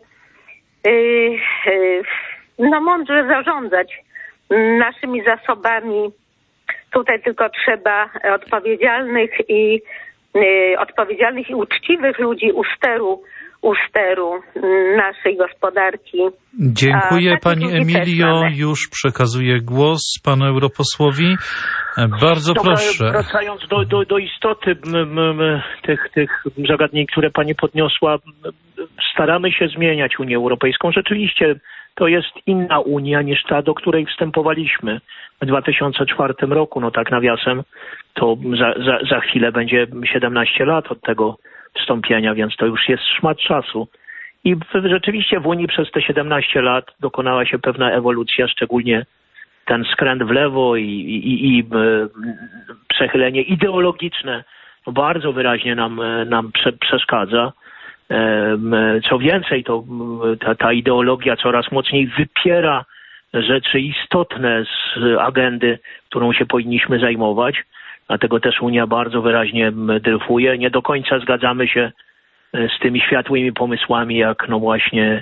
no mądrze zarządzać naszymi zasobami. Tutaj tylko trzeba odpowiedzialnych i odpowiedzialnych i uczciwych ludzi u steru, u steru naszej gospodarki. Dziękuję pani Emilio. Już przekazuję głos panu europosłowi. Bardzo Dobra, proszę. Wracając do, do, do istoty m, m, tych, tych zagadnień, które pani podniosła, staramy się zmieniać Unię Europejską. Rzeczywiście to jest inna Unia niż ta, do której wstępowaliśmy w dwa tysiące czwartym roku. No tak nawiasem, to za, za, za chwilę będzie siedemnaście lat od tego wstąpienia, więc to już jest szmat czasu. I w, rzeczywiście w Unii przez te siedemnaście lat dokonała się pewna ewolucja, szczególnie ten skręt w lewo i, i, i e, przechylenie ideologiczne no bardzo wyraźnie nam, nam prze, przeszkadza. E, co więcej, to ta, ta ideologia coraz mocniej wypiera rzeczy istotne z agendy, którą się powinniśmy zajmować. Dlatego też Unia bardzo wyraźnie dryfuje. Nie do końca zgadzamy się z tymi światłymi pomysłami, jak no właśnie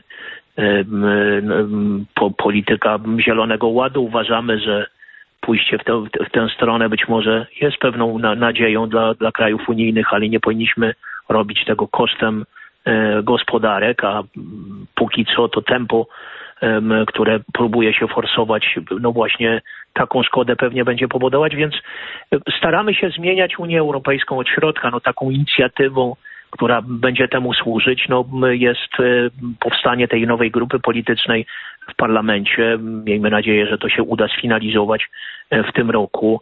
po, polityka Zielonego Ładu. Uważamy, że pójście w, to, w tę stronę być może jest pewną na, nadzieją dla, dla krajów unijnych, ale nie powinniśmy robić tego kosztem e, gospodarek, a póki co to tempo, e, które próbuje się forsować, no właśnie taką szkodę pewnie będzie powodować, więc staramy się zmieniać Unię Europejską od środka, no taką inicjatywą, która będzie temu służyć, no jest powstanie tej nowej grupy politycznej w parlamencie. Miejmy nadzieję, że to się uda sfinalizować w tym roku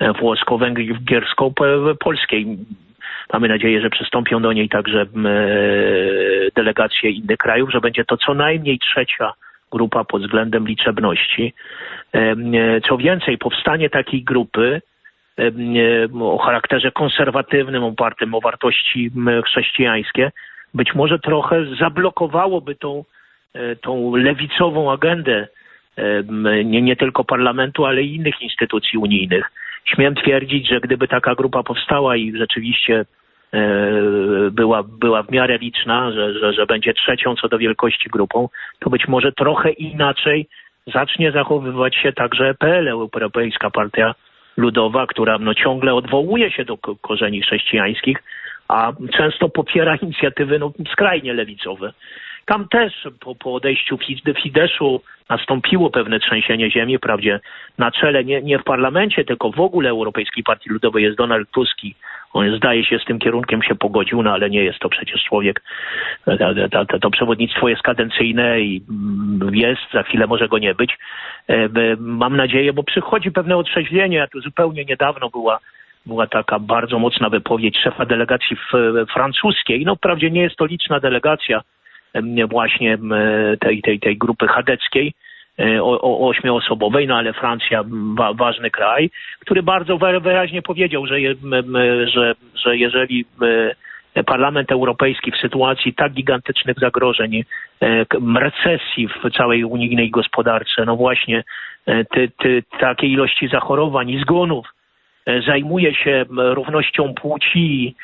włosko-węgiersko-polskiej. Mamy nadzieję, że przystąpią do niej także delegacje innych krajów, że będzie to co najmniej trzecia grupa pod względem liczebności. Co więcej, powstanie takiej grupy o charakterze konserwatywnym, opartym o wartości chrześcijańskie, być może trochę zablokowałoby tą, tą lewicową agendę nie, nie tylko parlamentu, ale i innych instytucji unijnych. Śmiem twierdzić, że gdyby taka grupa powstała i rzeczywiście była, była w miarę liczna, że, że, że będzie trzecią co do wielkości grupą, to być może trochę inaczej zacznie zachowywać się także E P L, Europejska Partia Ludowa, która no, ciągle odwołuje się do korzeni chrześcijańskich, a często popiera inicjatywy no, skrajnie lewicowe. Tam też po, po odejściu Fideszu nastąpiło pewne trzęsienie ziemi. Wprawdzie na czele, nie, nie w parlamencie, tylko w ogóle Europejskiej Partii Ludowej jest Donald Tusk. On zdaje się z tym kierunkiem się pogodził, no ale nie jest to przecież człowiek. To, to, to przewodnictwo jest kadencyjne i jest, za chwilę może go nie być. Mam nadzieję, bo przychodzi pewne otrzeźwienie. Tu zupełnie niedawno była Była taka bardzo mocna wypowiedź szefa delegacji francuskiej. No wprawdzie nie jest to liczna delegacja właśnie tej, tej, tej grupy chadeckiej, o, o, ośmioosobowej, no ale Francja, wa, ważny kraj, który bardzo wyraźnie powiedział, że, je, że, że jeżeli Parlament Europejski w sytuacji tak gigantycznych zagrożeń, recesji w całej unijnej gospodarce, no właśnie ty, ty, takiej ilości zachorowań i zgonów, zajmuje się równością płci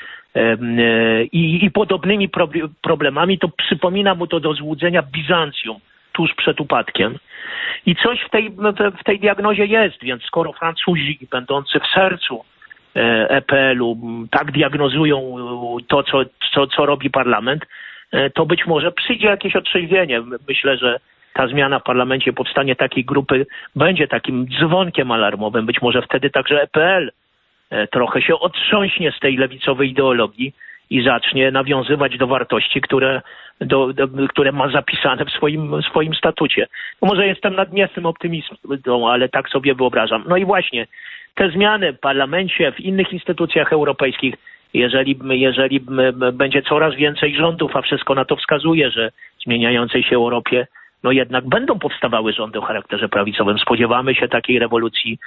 i, i podobnymi problemami, to przypomina mu to do złudzenia Bizancjum tuż przed upadkiem. I coś w tej, w tej diagnozie jest, więc skoro Francuzi będący w sercu E P L-u tak diagnozują to, co, co, co robi parlament, to być może przyjdzie jakieś otrzeźwienie. Myślę, że ta zmiana w parlamencie, powstanie takiej grupy będzie takim dzwonkiem alarmowym. Być może wtedy także E P L trochę się otrząśnie z tej lewicowej ideologii i zacznie nawiązywać do wartości, które, do, do, które ma zapisane w swoim, swoim statucie. No może jestem nadmiernym optymistą, ale tak sobie wyobrażam. No i właśnie te zmiany w parlamencie, w innych instytucjach europejskich, jeżeli, jeżeli będzie coraz więcej rządów, a wszystko na to wskazuje, że w zmieniającej się Europie no jednak będą powstawały rządy o charakterze prawicowym. Spodziewamy się takiej rewolucji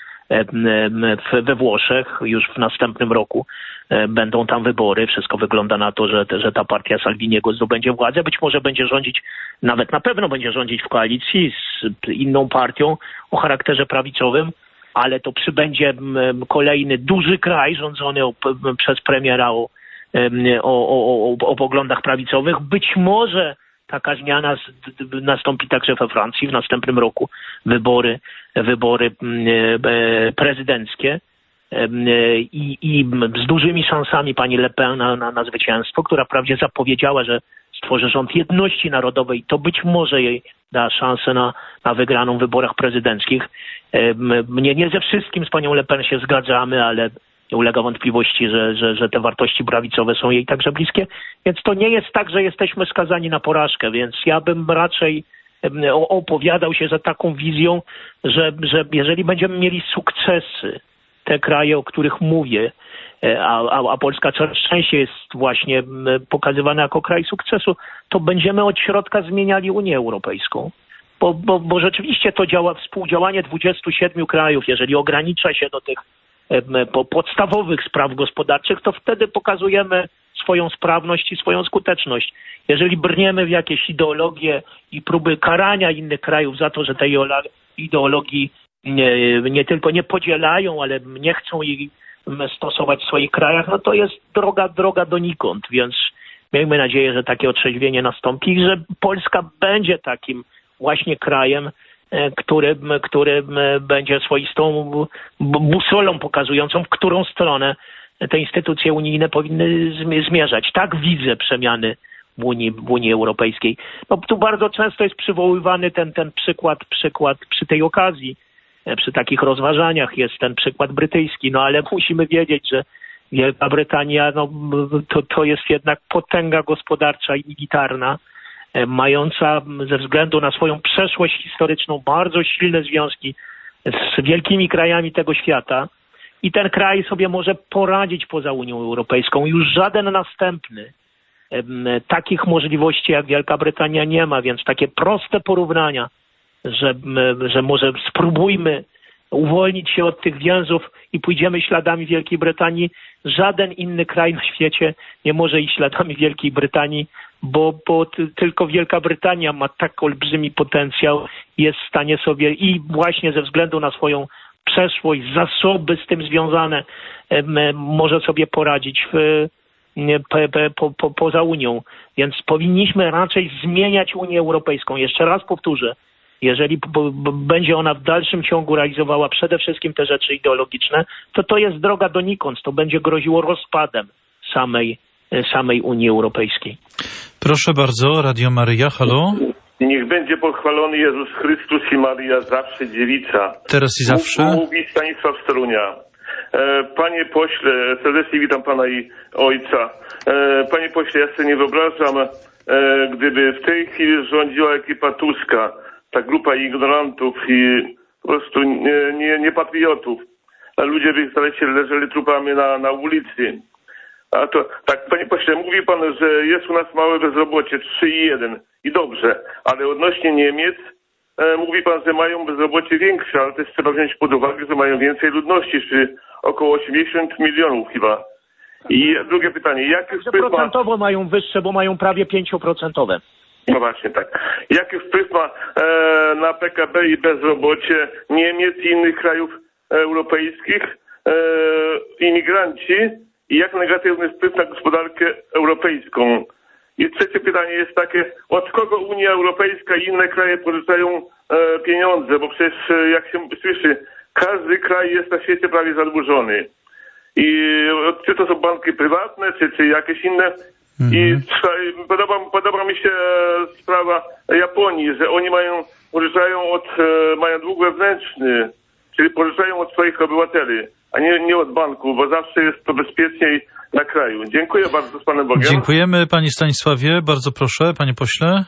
we Włoszech już w następnym roku. Będą tam wybory. Wszystko wygląda na to, że, że ta partia Salviniego zdobędzie władzę. Być może będzie rządzić, nawet na pewno będzie rządzić w koalicji z inną partią o charakterze prawicowym, ale to przybędzie kolejny duży kraj rządzony przez premiera o, o, o, o poglądach prawicowych. Być może taka zmiana z, nastąpi także we Francji w następnym roku. Wybory, wybory prezydenckie i, i z dużymi szansami pani Le Pen na, na, na zwycięstwo, która wprawdzie zapowiedziała, że stworzy rząd jedności narodowej, to być może jej da szansę na, na wygraną w wyborach prezydenckich. Mnie nie ze wszystkim z panią Le Pen się zgadzamy, ale nie ulega wątpliwości, że, że, że te wartości prawicowe są jej także bliskie. Więc to nie jest tak, że jesteśmy skazani na porażkę. Więc ja bym raczej opowiadał się za taką wizją, że, że jeżeli będziemy mieli sukcesy, te kraje, o których mówię, a, a, a Polska coraz częściej jest właśnie pokazywana jako kraj sukcesu, to będziemy od środka zmieniali Unię Europejską. Bo, bo, bo rzeczywiście to działa, współdziałanie dwudziestu siedmiu krajów, jeżeli ogranicza się do tych po podstawowych spraw gospodarczych, to wtedy pokazujemy swoją sprawność i swoją skuteczność. Jeżeli brniemy w jakieś ideologie i próby karania innych krajów za to, że tej ideologii nie, nie tylko nie podzielają, ale nie chcą jej stosować w swoich krajach, no to jest droga, droga donikąd, więc miejmy nadzieję, że takie otrzeźwienie nastąpi i że Polska będzie takim właśnie krajem, który, który będzie swoistą busolą pokazującą, w którą stronę te instytucje unijne powinny zmierzać. Tak widzę przemiany w Unii, w Unii Europejskiej. No, tu bardzo często jest przywoływany ten, ten przykład, przykład przy tej okazji, przy takich rozważaniach jest ten przykład brytyjski, no ale musimy wiedzieć, że Wielka Brytania no, to, to jest jednak potęga gospodarcza i militarna, mająca ze względu na swoją przeszłość historyczną bardzo silne związki z wielkimi krajami tego świata i ten kraj sobie może poradzić poza Unią Europejską. Już żaden następny takich możliwości jak Wielka Brytania nie ma, więc takie proste porównania, że, że może spróbujmy uwolnić się od tych więzów i pójdziemy śladami Wielkiej Brytanii. Żaden inny kraj na świecie nie może iść śladami Wielkiej Brytanii, bo, bo t- tylko Wielka Brytania ma tak olbrzymi potencjał, jest w stanie sobie i właśnie ze względu na swoją przeszłość, zasoby z tym związane, m, może sobie poradzić w, p, p, po, po, poza Unią. Więc powinniśmy raczej zmieniać Unię Europejską. Jeszcze raz powtórzę, jeżeli b- b- będzie ona w dalszym ciągu realizowała przede wszystkim te rzeczy ideologiczne, to to jest droga donikąd. To będzie groziło rozpadem samej, samej Unii Europejskiej. samej Unii Europejskiej. Proszę bardzo, Radio Maryja, halo. Niech będzie pochwalony Jezus Chrystus i Maryja, zawsze dziewica. Teraz i zawsze. Mówi Stanisław Storunia. Panie pośle, serdecznie witam pana i ojca. Panie pośle, ja sobie nie wyobrażam, gdyby w tej chwili rządziła ekipa Tuska, ta grupa ignorantów i po prostu nie, nie, nie patriotów. A ludzie by stale się leżeli trupami na, na ulicy. A to, tak, panie pośle, mówi pan, że jest u nas małe bezrobocie, trzy i jeden. I dobrze, ale odnośnie Niemiec, e, mówi pan, że mają bezrobocie większe, ale też trzeba wziąć pod uwagę, że mają więcej ludności, czyli około osiemdziesiąt milionów chyba. I drugie pytanie, jaki wpływ ma... Procentowo mają wyższe, bo mają prawie pięcioprocentowe. No właśnie, tak. Jaki wpływ ma e, na P K B i bezrobocie Niemiec i innych krajów europejskich e, imigranci i jak negatywny wpływ na gospodarkę europejską? I trzecie pytanie jest takie, od kogo Unia Europejska i inne kraje pożyczają e, pieniądze? Bo przecież jak się słyszy, każdy kraj jest na świecie prawie zadłużony. I czy to są banki prywatne, czy, czy jakieś inne? I podoba, podoba mi się sprawa Japonii, że oni mają, pożyczają od, mają dług wewnętrzny, czyli pożyczają od swoich obywateli, a nie, nie od banku, bo zawsze jest to bezpieczniej na kraju. Dziękuję bardzo, z Panem Bogiem. Dziękujemy, Panie Stanisławie. Bardzo proszę, Panie Pośle.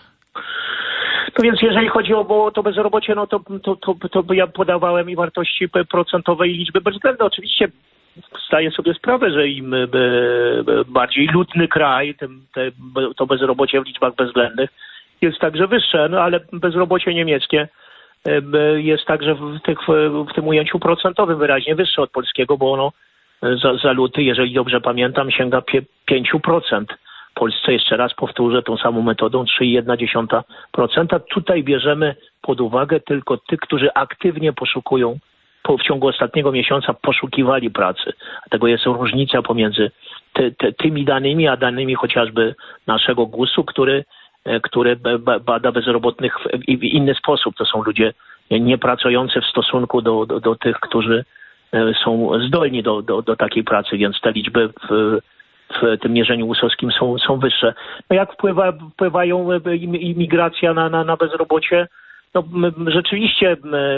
No więc jeżeli chodzi o to bezrobocie, no to, to, to, to ja podawałem i wartości procentowe i liczby bezwzględne. Oczywiście zdaję sobie sprawę, że im bardziej ludny kraj, tym te, to bezrobocie w liczbach bezwzględnych jest także wyższe, no ale bezrobocie niemieckie jest także w, tych, w tym ujęciu procentowym wyraźnie wyższe od polskiego, bo ono za, za luty, jeżeli dobrze pamiętam, sięga pięć procent. W Polsce, jeszcze raz powtórzę, tą samą metodą trzy przecinek jeden procent. Tutaj bierzemy pod uwagę tylko tych, którzy aktywnie poszukują, po, w ciągu ostatniego miesiąca poszukiwali pracy. Dlatego jest różnica pomiędzy ty, ty, tymi danymi, a danymi chociażby naszego gusu, który, który bada bezrobotnych w, w inny sposób. To są ludzie niepracujący w stosunku do, do, do tych, którzy są zdolni do, do, do takiej pracy, więc te liczby w, w tym mierzeniu usowskim są, są wyższe. No jak wpływa, wpływają imigracja na, na, na bezrobocie? No, rzeczywiście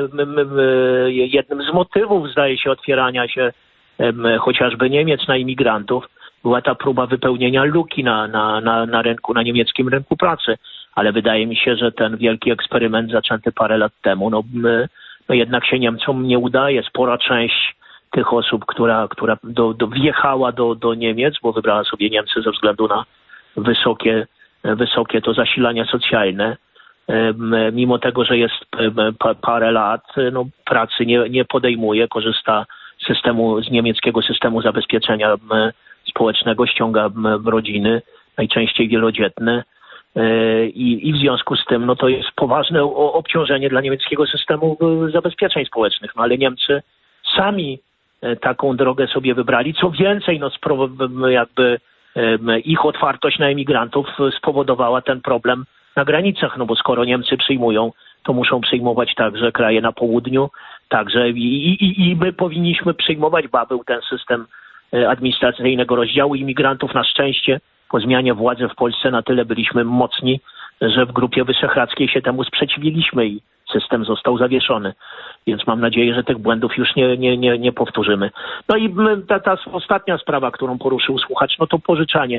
jednym z motywów, zdaje się, otwierania się chociażby Niemiec na imigrantów była ta próba wypełnienia luki na, na, na, na rynku, na niemieckim rynku pracy. Ale wydaje mi się, że ten wielki eksperyment zaczęty parę lat temu, no, no jednak się Niemcom nie udaje. Spora część tych osób, która, która do, do wjechała do, do Niemiec, bo wybrała sobie Niemcy ze względu na wysokie, wysokie to zasilania socjalne, mimo tego, że jest parę lat, no, pracy nie, nie podejmuje, korzysta z systemu, z niemieckiego systemu zabezpieczenia społecznego, ściąga rodziny, najczęściej wielodzietne, i, i w związku z tym no, to jest poważne obciążenie dla niemieckiego systemu zabezpieczeń społecznych. No, ale Niemcy sami taką drogę sobie wybrali. Co więcej, no, jakby ich otwartość na emigrantów spowodowała ten problem na granicach, no bo skoro Niemcy przyjmują, to muszą przyjmować także kraje na południu, także i, i, i my powinniśmy przyjmować, ba, był ten system administracyjnego rozdziału imigrantów. Na szczęście po zmianie władzy w Polsce na tyle byliśmy mocni, że w Grupie Wyszehradzkiej się temu sprzeciwiliśmy i system został zawieszony. Więc mam nadzieję, że tych błędów już nie, nie, nie, nie powtórzymy. No i ta, ta ostatnia sprawa, którą poruszył słuchacz, no to pożyczanie.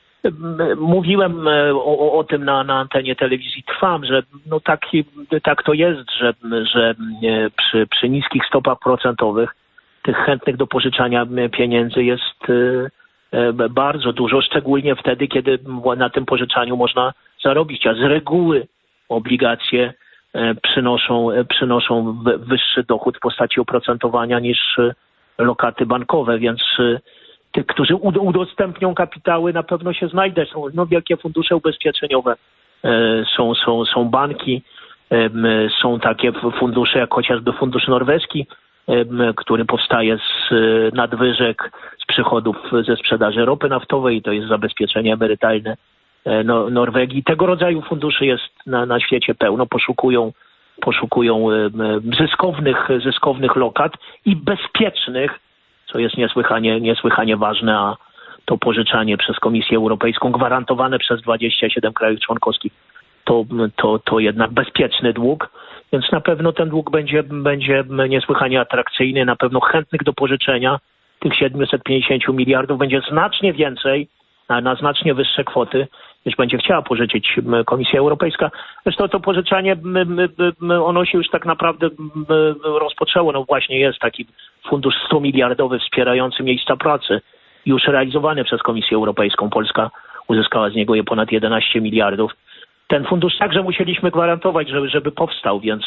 Mówiłem o, o tym na, na antenie telewizji Trwam, że no tak, tak to jest, że, że przy, przy niskich stopach procentowych tych chętnych do pożyczania pieniędzy jest bardzo dużo, szczególnie wtedy, kiedy na tym pożyczaniu można zarobić, a z reguły obligacje przynoszą, przynoszą wyższy dochód w postaci oprocentowania niż lokaty bankowe, więc tych, którzy udostępnią kapitały, na pewno się znajdą. Są no, wielkie fundusze ubezpieczeniowe, są, są, są banki, są takie fundusze jak chociażby Fundusz Norweski, który powstaje z nadwyżek, z przychodów ze sprzedaży ropy naftowej, to jest zabezpieczenie emerytalne no, Norwegii. Tego rodzaju funduszy jest na, na świecie pełno, poszukują, poszukują zyskownych, zyskownych lokat i bezpiecznych, co jest niesłychanie, niesłychanie ważne, a to pożyczanie przez Komisję Europejską, gwarantowane przez dwadzieścia siedem krajów członkowskich, to, to, to jednak bezpieczny dług, więc na pewno ten dług będzie, będzie niesłychanie atrakcyjny, na pewno chętnych do pożyczenia tych siedemset pięćdziesiąt miliardów będzie znacznie więcej, na, na znacznie wyższe kwoty, niż będzie chciała pożyczyć Komisja Europejska. Zresztą to pożyczanie, ono się już tak naprawdę rozpoczęło. No właśnie jest taki fundusz sto miliardowy wspierający miejsca pracy, już realizowany przez Komisję Europejską. Polska uzyskała z niego je ponad jedenaście miliardów. Ten fundusz także musieliśmy gwarantować, żeby, żeby powstał, więc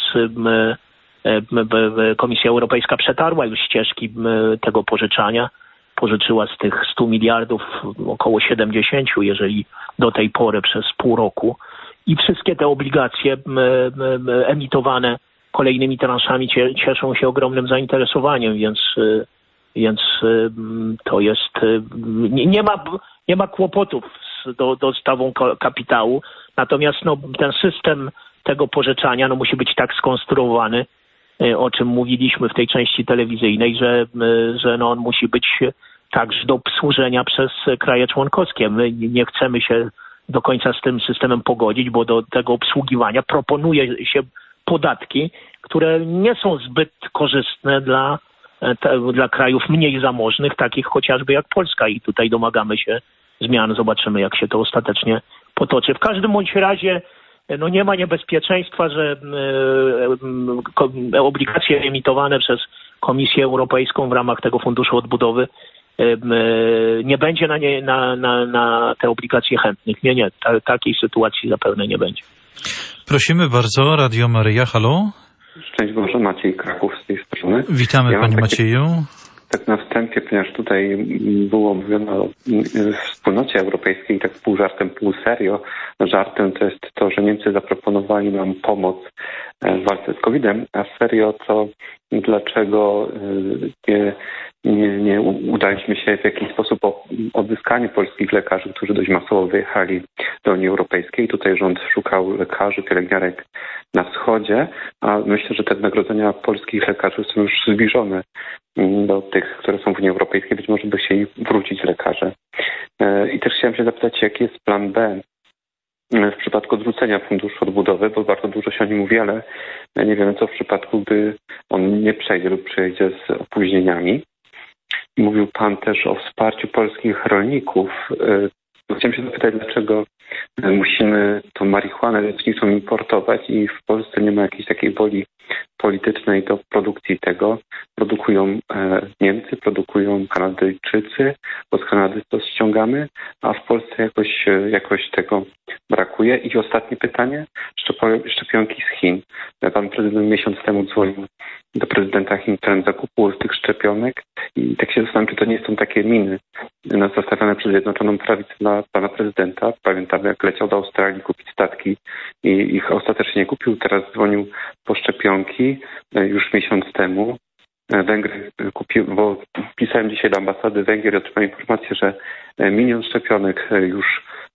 Komisja Europejska przetarła już ścieżki tego pożyczania. Pożyczyła z tych stu miliardów około siedemdziesiąt, jeżeli do tej pory przez pół roku. I wszystkie te obligacje emitowane kolejnymi transzami cieszą się ogromnym zainteresowaniem, więc, więc to jest... Nie ma, nie ma kłopotów z do, dostawą kapitału, natomiast no, ten system tego pożyczania no, musi być tak skonstruowany, o czym mówiliśmy w tej części telewizyjnej, że, że no on musi być także do obsłużenia przez kraje członkowskie. My nie chcemy się do końca z tym systemem pogodzić, bo do tego obsługiwania proponuje się podatki, które nie są zbyt korzystne dla, dla krajów mniej zamożnych, takich chociażby jak Polska, i tutaj domagamy się zmian. Zobaczymy, jak się to ostatecznie potoczy. W każdym bądź razie no nie ma niebezpieczeństwa, że e, e, obligacje emitowane przez Komisję Europejską w ramach tego Funduszu Odbudowy e, e, nie będzie na, nie, na, na, na te obligacje chętnych. Nie, nie, ta, takiej sytuacji zapewne nie będzie. Prosimy bardzo, Radio Maryja, halo. Szczęść Boże, Maciej Kraków z tej strony. Witamy, ja panie takie... Macieju. Tak na wstępie, ponieważ tutaj było mówione o wspólnocie europejskiej, tak pół żartem, pół serio. Żartem to jest to, że Niemcy zaproponowali nam pomoc w walce z kowidem, a serio to dlaczego nie, nie, nie udaliśmy się w jakiś sposób o odzyskanie polskich lekarzy, którzy dość masowo wyjechali do Unii Europejskiej. Tutaj rząd szukał lekarzy, pielęgniarek na wschodzie, a myślę, że te wynagrodzenia polskich lekarzy są już zbliżone do tych, które są w Unii Europejskiej. Być może by chcieli wrócić lekarze. I też chciałem się zapytać, jaki jest plan B w przypadku odwrócenia Funduszu Odbudowy, bo bardzo dużo się o nim mówi, ale nie wiemy, co w przypadku, gdy on nie przejdzie lub przejdzie z opóźnieniami. Mówił Pan też o wsparciu polskich rolników. Chciałem się zapytać, dlaczego musimy tą marihuanę leczniczą importować i w Polsce nie ma jakiejś takiej woli politycznej do produkcji tego. Produkują Niemcy, produkują Kanadyjczycy, bo z Kanady to ściągamy, a w Polsce jakoś, jakoś tego brakuje. I ostatnie pytanie, szczepionki z Chin. Pan prezydent miesiąc temu dzwonił do prezydenta Chin w sprawie zakupu tych szczepionek i tak się zastanawiam, czy to nie są takie miny zastawione przez Zjednoczoną Prawicę dla pana prezydenta. Pamiętam, jak leciał do Australii kupić statki i ich ostatecznie nie kupił. Teraz dzwonił po szczepionki już miesiąc temu. Węgry kupiły, bo pisałem dzisiaj do ambasady Węgier i otrzymałem informację, że milion szczepionek już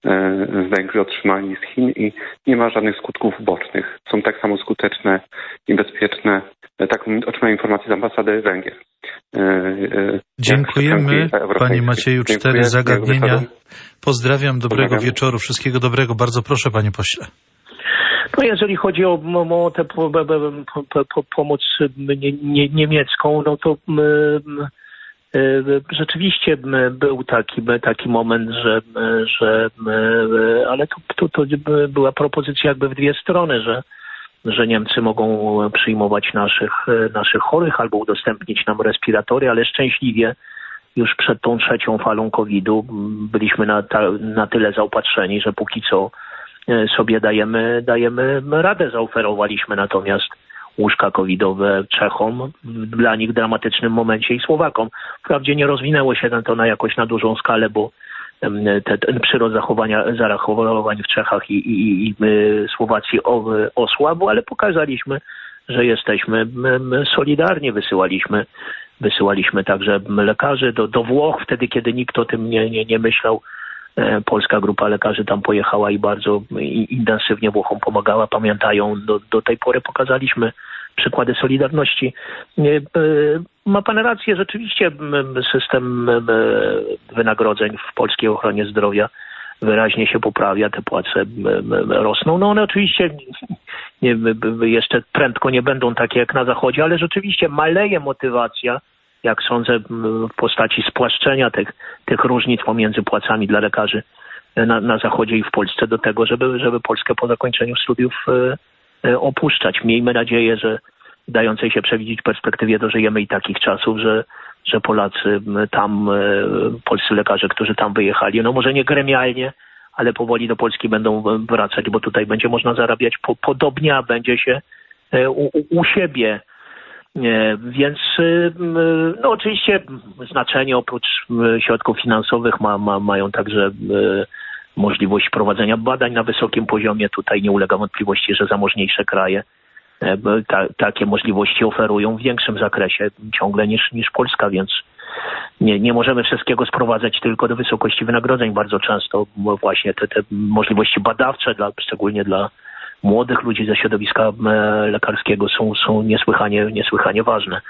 Węgry otrzymali z Chin i nie ma żadnych skutków ubocznych. Są tak samo skuteczne i bezpieczne. Taką otrzymałem informację z ambasady Węgier. Dziękujemy, panie Macieju. Cztery Dziękuję, zagadnienia. Pozdrawiam, dobrego Pozdrawiam. wieczoru, wszystkiego dobrego. Bardzo proszę, panie pośle. No jeżeli chodzi o, o tę po, po, po, po, pomoc nie, nie, niemiecką, no to rzeczywiście był taki, taki moment, że, że ale to, to, to była propozycja jakby w dwie strony, że, że Niemcy mogą przyjmować naszych, naszych chorych albo udostępnić nam respiratory, ale szczęśliwie już przed tą trzecią falą kowida byliśmy na, ta, na tyle zaopatrzeni, że póki co sobie dajemy, dajemy radę. Zaoferowaliśmy natomiast łóżka covidowe Czechom w dla nich dramatycznym momencie i Słowakom. Wprawdzie nie rozwinęło się to na jakoś na dużą skalę, bo te, ten przyrost zachowania, zachorowań w Czechach i, i, i Słowacji osłabł, ale pokazaliśmy, że jesteśmy solidarni. Wysyłaliśmy, wysyłaliśmy także lekarzy do, do Włoch, wtedy kiedy nikt o tym nie, nie, nie myślał. Polska grupa lekarzy tam pojechała i bardzo intensywnie Włochom pomagała. Pamiętają, do, do tej pory pokazaliśmy przykłady solidarności. Ma pan rację, rzeczywiście system wynagrodzeń w polskiej ochronie zdrowia wyraźnie się poprawia, te płace rosną. No one oczywiście nie, jeszcze prędko nie będą takie jak na Zachodzie, ale rzeczywiście maleje motywacja, jak sądzę, w postaci spłaszczenia tych, tych różnic pomiędzy płacami dla lekarzy na, na Zachodzie i w Polsce do tego, żeby, żeby Polskę po zakończeniu studiów e, opuszczać. Miejmy nadzieję, że w dającej się przewidzieć perspektywie dożyjemy i takich czasów, że, że Polacy tam, e, polscy lekarze, którzy tam wyjechali, no może nie gremialnie, ale powoli do Polski będą wracać, bo tutaj będzie można zarabiać po, podobnie, a będzie się e, u, u siebie. Nie, więc no oczywiście znaczenie oprócz środków finansowych ma, ma, mają także e, możliwość prowadzenia badań na wysokim poziomie. Tutaj nie ulega wątpliwości, że zamożniejsze kraje e, ta, takie możliwości oferują w większym zakresie ciągle niż, niż Polska, więc nie, nie możemy wszystkiego sprowadzać tylko do wysokości wynagrodzeń. Bardzo często właśnie te, te możliwości badawcze, dla, szczególnie dla młodych ludzi ze środowiska lekarskiego są, są niesłychanie, niesłychanie ważne.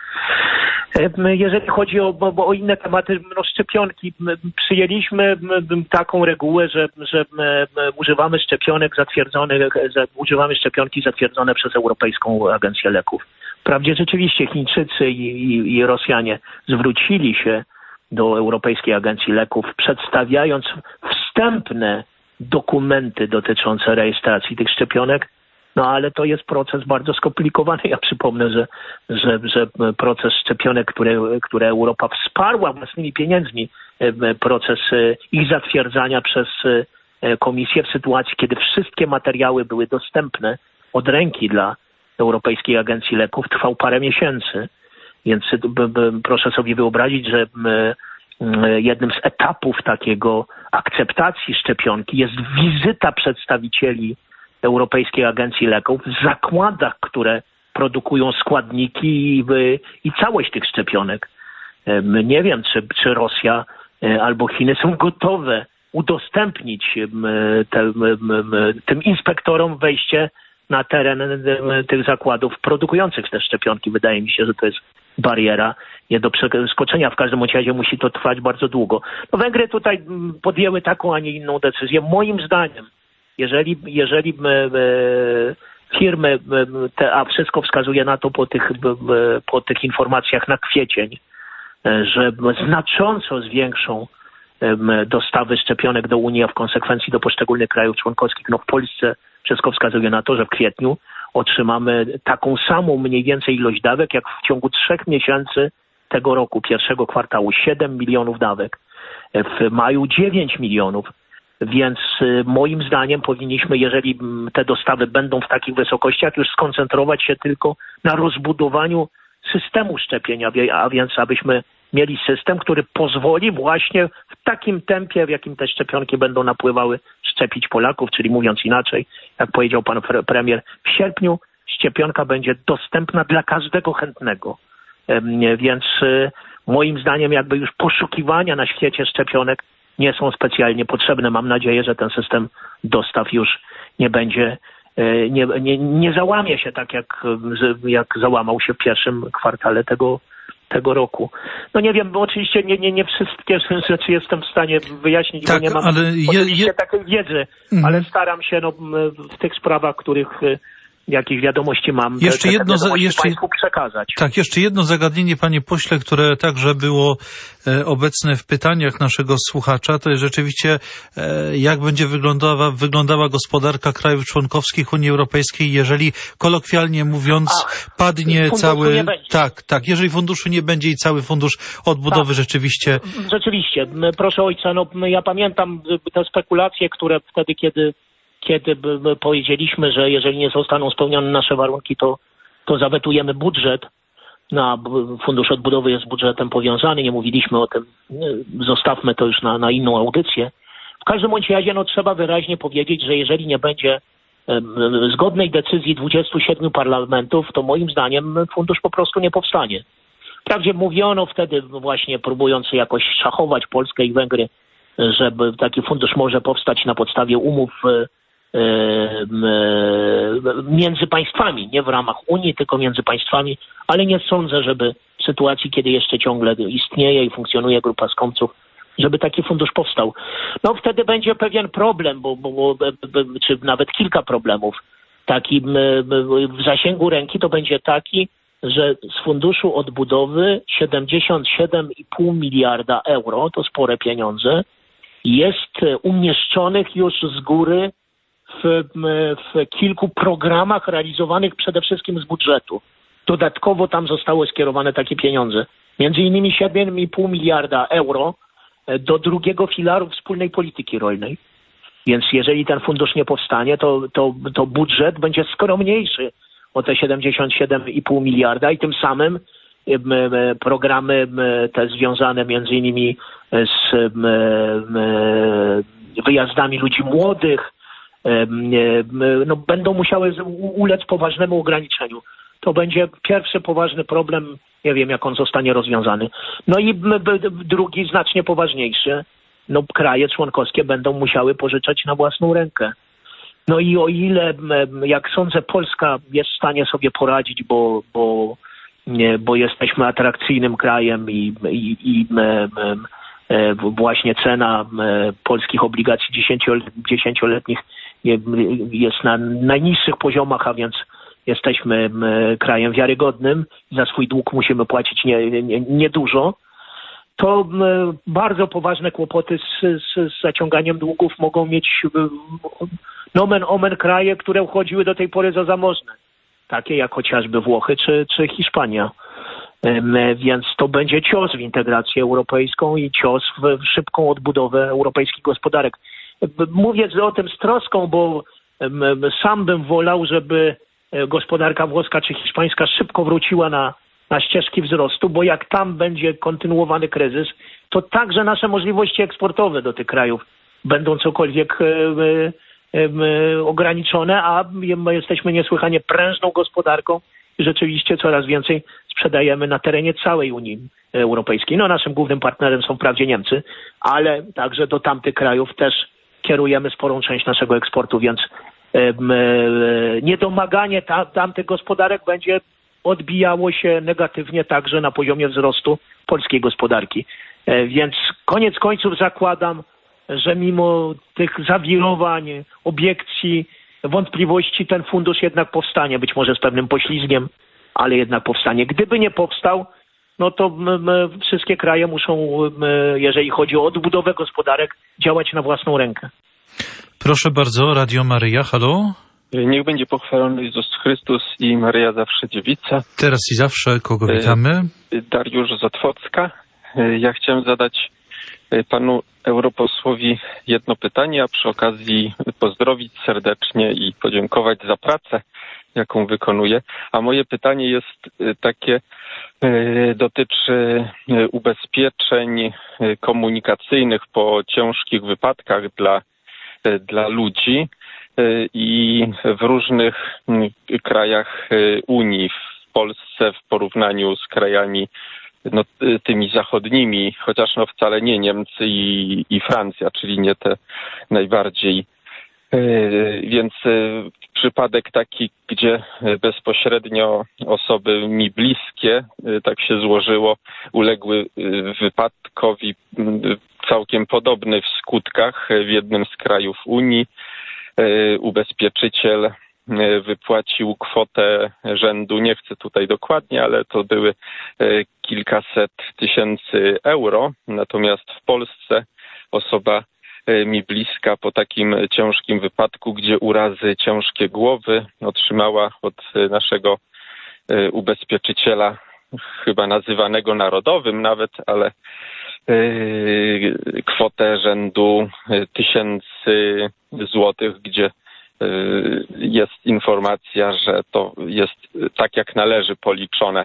Jeżeli chodzi o, o inne tematy, no szczepionki, przyjęliśmy taką regułę, że, że używamy szczepionek zatwierdzonych, używamy szczepionki zatwierdzone przez Europejską Agencję Leków. Wprawdzie rzeczywiście Chińczycy i, i, i Rosjanie zwrócili się do Europejskiej Agencji Leków, przedstawiając wstępne dokumenty dotyczące rejestracji tych szczepionek, no ale to jest proces bardzo skomplikowany. Ja przypomnę, że, że, że proces szczepionek, które, które Europa wsparła własnymi pieniędzmi, proces ich zatwierdzania przez Komisję w sytuacji, kiedy wszystkie materiały były dostępne od ręki dla Europejskiej Agencji Leków, trwał parę miesięcy. Więc b, b, proszę sobie wyobrazić, że m, jednym z etapów takiego akceptacji szczepionki jest wizyta przedstawicieli Europejskiej Agencji Leków w zakładach, które produkują składniki i, i całość tych szczepionek. Nie wiem, czy, czy Rosja albo Chiny są gotowe udostępnić te, tym inspektorom wejście na teren tych zakładów produkujących te szczepionki. Wydaje mi się, że to jest bariera nie do przeskoczenia. W każdym razie musi to trwać bardzo długo. No Węgry tutaj podjęły taką, a nie inną decyzję. Moim zdaniem, jeżeli, jeżeli firmy, te, a wszystko wskazuje na to po tych, po tych informacjach na kwiecień, że znacząco zwiększą dostawy szczepionek do Unii, a w konsekwencji do poszczególnych krajów członkowskich. No w Polsce wszystko wskazuje na to, że w kwietniu otrzymamy taką samą mniej więcej ilość dawek, jak w ciągu trzech miesięcy tego roku, pierwszego kwartału, siedem milionów dawek, w maju dziewięć milionów, więc moim zdaniem powinniśmy, jeżeli te dostawy będą w takich wysokościach, już skoncentrować się tylko na rozbudowaniu systemu szczepienia, a więc abyśmy mieli system, który pozwoli właśnie w takim tempie, w jakim te szczepionki będą napływały, szczepić Polaków, czyli mówiąc inaczej, jak powiedział pan premier, w sierpniu szczepionka będzie dostępna dla każdego chętnego. Więc moim zdaniem jakby już poszukiwania na świecie szczepionek nie są specjalnie potrzebne. Mam nadzieję, że ten system dostaw już nie będzie, nie, nie, nie załamie się tak, jak, jak załamał się w pierwszym kwartale tego tego roku. No nie wiem, bo oczywiście nie, nie, nie wszystkie rzeczy jestem w stanie wyjaśnić, tak, bo nie mam ale je, je... takiej wiedzy, mm. ale staram się no, w tych sprawach, których jakieś wiadomości mam, jeszcze te, jedno, te jeszcze, Państwu przekazać. Tak, jeszcze jedno zagadnienie, panie pośle, które także było e, obecne w pytaniach naszego słuchacza, to jest rzeczywiście e, jak będzie wyglądała, wyglądała gospodarka krajów członkowskich Unii Europejskiej, jeżeli kolokwialnie mówiąc Ach, padnie cały... Tak, tak, jeżeli funduszu nie będzie i cały fundusz odbudowy tak. rzeczywiście... Rzeczywiście, proszę ojca, no ja pamiętam te spekulacje, które wtedy, kiedy kiedy powiedzieliśmy, że jeżeli nie zostaną spełnione nasze warunki, to, to zawetujemy budżet. Na Fundusz Odbudowy jest budżetem powiązany, nie mówiliśmy o tym, zostawmy to już na, na inną audycję. W każdym bądź razie no, trzeba wyraźnie powiedzieć, że jeżeli nie będzie zgodnej decyzji dwudziestu siedmiu parlamentów, to moim zdaniem fundusz po prostu nie powstanie. Wprawdzie mówiono wtedy właśnie, próbując jakoś szachować Polskę i Węgry, że taki fundusz może powstać na podstawie umów między państwami, nie w ramach Unii, tylko między państwami, ale nie sądzę, żeby w sytuacji, kiedy jeszcze ciągle istnieje i funkcjonuje grupa skąpców, żeby taki fundusz powstał. No wtedy będzie pewien problem, bo, bo, bo, czy nawet kilka problemów. Taki w zasięgu ręki to będzie taki, że z funduszu odbudowy siedemdziesiąt siedem i pół miliarda euro, to spore pieniądze, jest umieszczonych już z góry w, w kilku programach realizowanych przede wszystkim z budżetu. Dodatkowo tam zostały skierowane takie pieniądze. Między innymi siedem i pół miliarda euro do drugiego filaru wspólnej polityki rolnej. Więc jeżeli ten fundusz nie powstanie, to, to, to budżet będzie skromniejszy o te siedemdziesiąt siedem i pół miliarda i tym samym programy te związane między innymi z wyjazdami ludzi młodych no, będą musiały ulec poważnemu ograniczeniu. To będzie pierwszy poważny problem, nie wiem jak on zostanie rozwiązany. No i drugi, znacznie poważniejszy, no kraje członkowskie będą musiały pożyczać na własną rękę. No i o ile, jak sądzę, Polska jest w stanie sobie poradzić, bo, bo, bo jesteśmy atrakcyjnym krajem i, i, i właśnie cena polskich obligacji dziesięcioletnich jest na najniższych poziomach, a więc jesteśmy krajem wiarygodnym, za swój dług musimy płacić nie, nie, niedużo, to bardzo poważne kłopoty z, z, z zaciąganiem długów mogą mieć nomen omen kraje, które uchodziły do tej pory za zamożne, takie jak chociażby Włochy czy, czy Hiszpania. Więc to będzie cios w integrację europejską i cios w, w szybką odbudowę europejskich gospodarek. Mówię o tym z troską, bo sam bym wolał, żeby gospodarka włoska czy hiszpańska szybko wróciła na, na ścieżki wzrostu, bo jak tam będzie kontynuowany kryzys, to także nasze możliwości eksportowe do tych krajów będą cokolwiek e, e, e, ograniczone, a my jesteśmy niesłychanie prężną gospodarką i rzeczywiście coraz więcej sprzedajemy na terenie całej Unii Europejskiej. No naszym głównym partnerem są wprawdzie Niemcy, ale także do tamtych krajów też kierujemy sporą część naszego eksportu, więc niedomaganie tamtych gospodarek będzie odbijało się negatywnie także na poziomie wzrostu polskiej gospodarki. Więc koniec końców zakładam, że mimo tych zawirowań, obiekcji, wątpliwości ten fundusz jednak powstanie, być może z pewnym poślizgiem, ale jednak powstanie. Gdyby nie powstał, no to my, my, wszystkie kraje muszą, my, jeżeli chodzi o odbudowę gospodarek, działać na własną rękę. Proszę bardzo, Radio Maryja, halo? Niech będzie pochwalony Jezus Chrystus i Maryja zawsze dziewica. Teraz i zawsze, kogo witamy? Dariusz z Otwocka. Ja chciałem zadać panu europosłowi jedno pytanie, a przy okazji pozdrowić serdecznie i podziękować za pracę, jaką wykonuje. A moje pytanie jest takie, dotyczy ubezpieczeń komunikacyjnych po ciężkich wypadkach dla, dla ludzi i w różnych krajach Unii, w Polsce w porównaniu z krajami no, tymi zachodnimi, chociaż no wcale nie Niemcy i, i Francja, czyli nie te najbardziej. Więc przypadek taki, gdzie bezpośrednio osoby mi bliskie, tak się złożyło, uległy wypadkowi całkiem podobny w skutkach w jednym z krajów Unii. Ubezpieczyciel wypłacił kwotę rzędu, nie chcę tutaj dokładnie, ale to były kilkaset tysięcy euro. Natomiast w Polsce osoba mi bliska po takim ciężkim wypadku, gdzie urazy ciężkie głowy, otrzymała od naszego ubezpieczyciela, chyba nazywanego narodowym nawet, ale kwotę rzędu tysięcy złotych, gdzie jest informacja, że to jest tak jak należy policzone.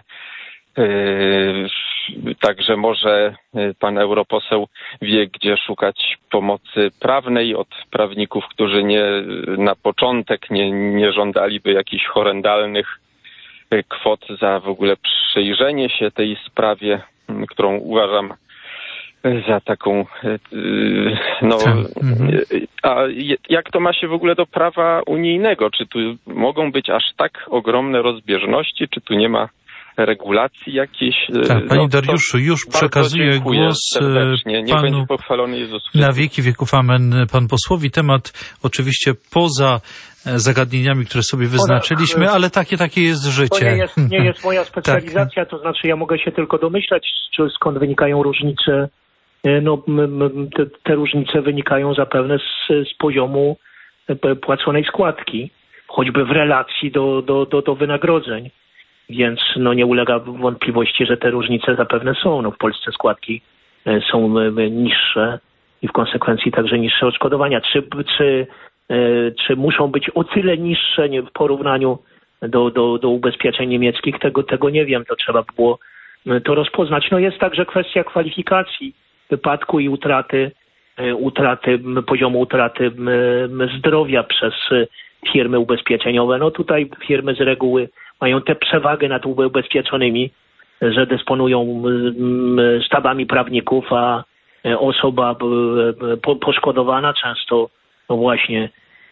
Także może pan europoseł wie, gdzie szukać pomocy prawnej od prawników, którzy nie na początek nie, nie żądaliby jakichś horrendalnych kwot za w ogóle przyjrzenie się tej sprawie, którą uważam za taką, no, a jak to ma się w ogóle do prawa unijnego? Czy tu mogą być aż tak ogromne rozbieżności? Czy tu nie ma regulacji jakiejś? Tak, panie no, Dariuszu, już przekazuję głos serdecznie. Nie panu będzie pochwalony Jezus Chrystus. Na wieki wieków amen pan posłowi. Temat oczywiście poza zagadnieniami, które sobie wyznaczyliśmy, ale takie, takie jest życie. To nie jest, nie jest moja specjalizacja, tak. To znaczy ja mogę się tylko domyślać, czy skąd wynikają różnice. No, te, te różnice wynikają zapewne z, z poziomu płaconej składki, choćby w relacji do, do, do, do wynagrodzeń. Więc no, nie ulega wątpliwości, że te różnice zapewne są. No, w Polsce składki są niższe i w konsekwencji także niższe odszkodowania. Czy, czy, czy muszą być o tyle niższe w porównaniu do, do, do ubezpieczeń niemieckich? Tego, tego nie wiem. To trzeba było to rozpoznać. No, jest także kwestia kwalifikacji wypadku i utraty, utraty poziomu utraty zdrowia przez firmy ubezpieczeniowe. No tutaj firmy z reguły mają tę przewagę nad ubezpieczonymi, że dysponują sztabami prawników, a osoba poszkodowana często no właśnie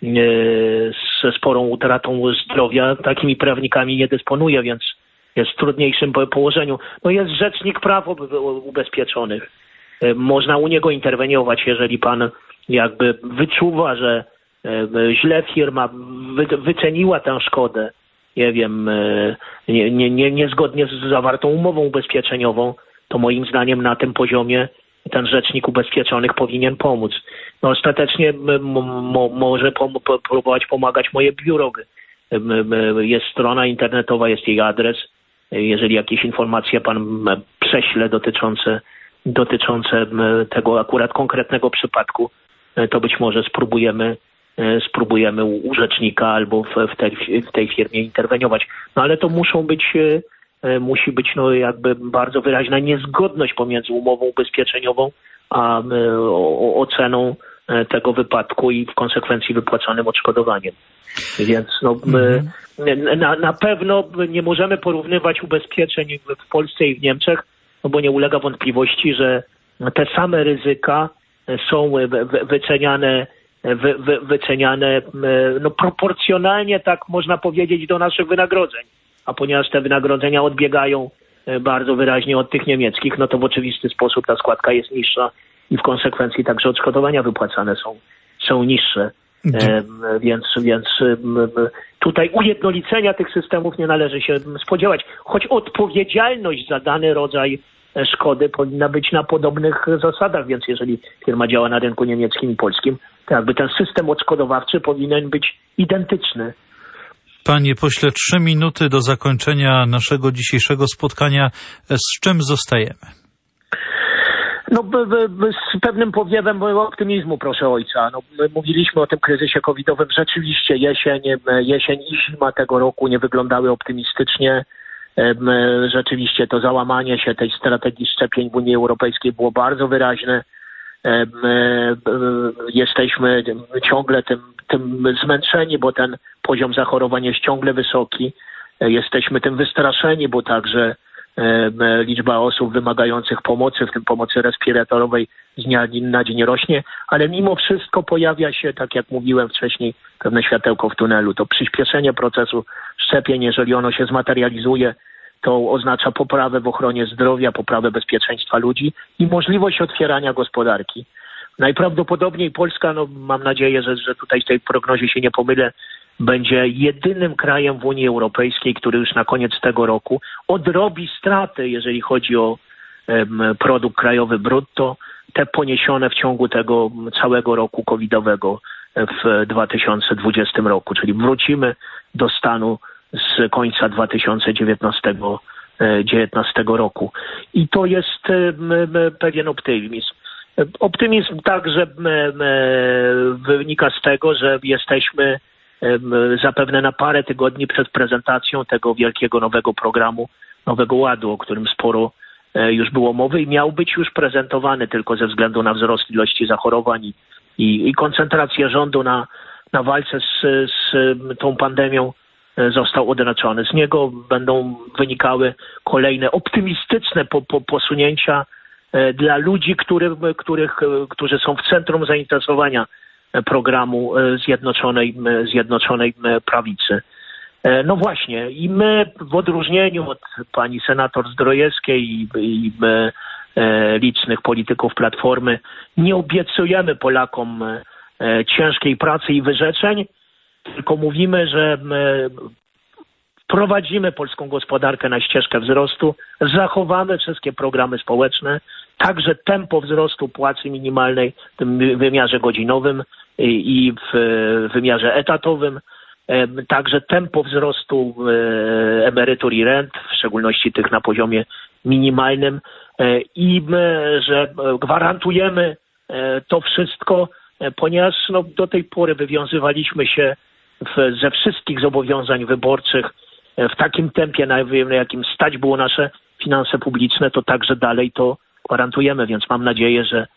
ze sporą utratą zdrowia takimi prawnikami nie dysponuje, więc jest w trudniejszym położeniu. No jest rzecznik praw ubezpieczonych. Można u niego interweniować, jeżeli pan jakby wyczuwa, że źle firma wyceniła tę szkodę, nie wiem, nie, nie, nie, niezgodnie z zawartą umową ubezpieczeniową, to moim zdaniem na tym poziomie ten rzecznik ubezpieczonych powinien pomóc. No ostatecznie mo, może pom, próbować pomagać moje biuro. Jest strona internetowa, jest jej adres. Jeżeli jakieś informacje pan prześle dotyczące, dotyczące tego akurat konkretnego przypadku, to być może spróbujemy spróbujemy u rzecznika albo w, w, tej, w tej firmie interweniować. No ale to muszą być, musi być no jakby bardzo wyraźna niezgodność pomiędzy umową ubezpieczeniową a o, oceną tego wypadku i w konsekwencji wypłacanym odszkodowaniem. Więc no, mm. na, na pewno nie możemy porównywać ubezpieczeń w Polsce i w Niemczech, no bo nie ulega wątpliwości, że te same ryzyka są wyceniane Wy, wy, wyceniane no, proporcjonalnie, tak można powiedzieć, do naszych wynagrodzeń. A ponieważ te wynagrodzenia odbiegają bardzo wyraźnie od tych niemieckich, no to w oczywisty sposób ta składka jest niższa i w konsekwencji także odszkodowania wypłacane są, są niższe. E, więc, więc tutaj ujednolicenia tych systemów nie należy się spodziewać. Choć odpowiedzialność za dany rodzaj szkody powinna być na podobnych zasadach, więc jeżeli firma działa na rynku niemieckim i polskim, to jakby ten system odszkodowawczy powinien być identyczny. Panie pośle, trzy minuty do zakończenia naszego dzisiejszego spotkania. Z czym zostajemy? No b, b, b, z pewnym powiewem optymizmu, proszę ojca. No, my mówiliśmy o tym kryzysie covidowym. Rzeczywiście jesień, jesień i zima tego roku nie wyglądały optymistycznie. Rzeczywiście to załamanie się tej strategii szczepień w Unii Europejskiej było bardzo wyraźne. Jesteśmy ciągle tym, tym zmęczeni, bo ten poziom zachorowań jest ciągle wysoki. Jesteśmy tym wystraszeni, bo także liczba osób wymagających pomocy, w tym pomocy respiratorowej, z dnia na dzień rośnie, ale mimo wszystko pojawia się, tak jak mówiłem wcześniej, pewne światełko w tunelu. To przyspieszenie procesu szczepień, jeżeli ono się zmaterializuje, to oznacza poprawę w ochronie zdrowia, poprawę bezpieczeństwa ludzi i możliwość otwierania gospodarki. Najprawdopodobniej Polska, no mam nadzieję, że, że tutaj w tej prognozie się nie pomylę, będzie jedynym krajem w Unii Europejskiej, który już na koniec tego roku odrobi straty, jeżeli chodzi o um, produkt krajowy brutto, te poniesione w ciągu tego całego roku covidowego w dwa tysiące dwudziestym roku, czyli wrócimy do stanu z końca dwa tysiące dziewiętnastego roku. I to jest pewien optymizm. Optymizm także wynika z tego, że jesteśmy zapewne na parę tygodni przed prezentacją tego wielkiego nowego programu, Nowego Ładu, o którym sporo już było mowy i miał być już prezentowany tylko ze względu na wzrost ilości zachorowań i, i koncentrację rządu na, na walce z, z tą pandemią został odraczony. Z niego będą wynikały kolejne optymistyczne po, po, posunięcia dla ludzi, których, których, którzy są w centrum zainteresowania programu Zjednoczonej, Zjednoczonej Prawicy. No właśnie, i my w odróżnieniu od pani senator Zdrojewskiej i, i e, licznych polityków Platformy nie obiecujemy Polakom e, ciężkiej pracy i wyrzeczeń, tylko mówimy, że my prowadzimy polską gospodarkę na ścieżkę wzrostu, zachowamy wszystkie programy społeczne, także tempo wzrostu płacy minimalnej w tym wymiarze godzinowym i, i w wymiarze etatowym, także tempo wzrostu emerytur i rent, w szczególności tych na poziomie minimalnym, i my, że gwarantujemy to wszystko, ponieważ no, do tej pory wywiązywaliśmy się w, ze wszystkich zobowiązań wyborczych w takim tempie, na jakim stać było nasze finanse publiczne, to także dalej to gwarantujemy, więc mam nadzieję, że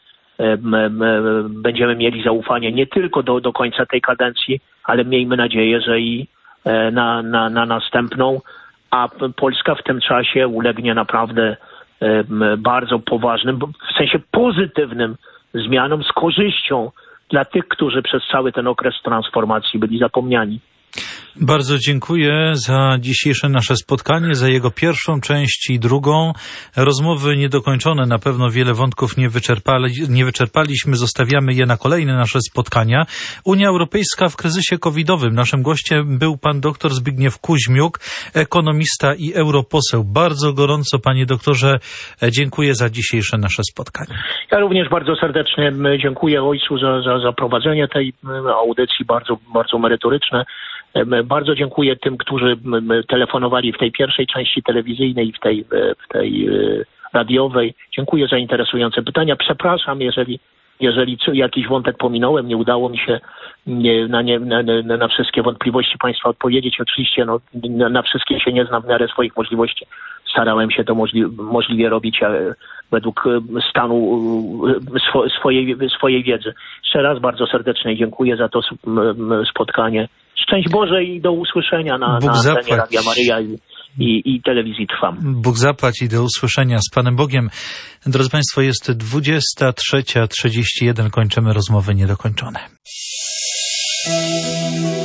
będziemy mieli zaufanie nie tylko do, do końca tej kadencji, ale miejmy nadzieję, że i na, na, na następną, a Polska w tym czasie ulegnie naprawdę bardzo poważnym, w sensie pozytywnym zmianom z korzyścią dla tych, którzy przez cały ten okres transformacji byli zapomniani. Bardzo dziękuję za dzisiejsze nasze spotkanie, za jego pierwszą część i drugą. Rozmowy niedokończone, na pewno wiele wątków nie, wyczerpali, nie wyczerpaliśmy, zostawiamy je na kolejne nasze spotkania. Unia Europejska w kryzysie covidowym. Naszym gościem był pan doktor Zbigniew Kuźmiuk, ekonomista i europoseł. Bardzo gorąco, panie doktorze, dziękuję za dzisiejsze nasze spotkanie. Ja również bardzo serdecznie dziękuję ojcu za, za, za prowadzenie tej audycji, bardzo, bardzo merytoryczne. Bardzo dziękuję tym, którzy telefonowali w tej pierwszej części telewizyjnej i w tej, w tej radiowej. Dziękuję za interesujące pytania. Przepraszam, jeżeli, jeżeli jakiś wątek pominąłem, nie udało mi się nie, na, nie, na, na wszystkie wątpliwości państwa odpowiedzieć. Oczywiście no, na, na wszystkie się nie znam w miarę swoich możliwości. Starałem się to możli, możliwie robić według stanu swo, swojej, swojej wiedzy. Jeszcze raz bardzo serdecznie dziękuję za to spotkanie. Szczęść Boże i do usłyszenia na, na antenie Radia Maryja i, i, i telewizji Trwam. Bóg zapłać i do usłyszenia z Panem Bogiem. Drodzy Państwo, jest dwudziesta trzecia trzydzieści jeden. Kończymy rozmowy niedokończone.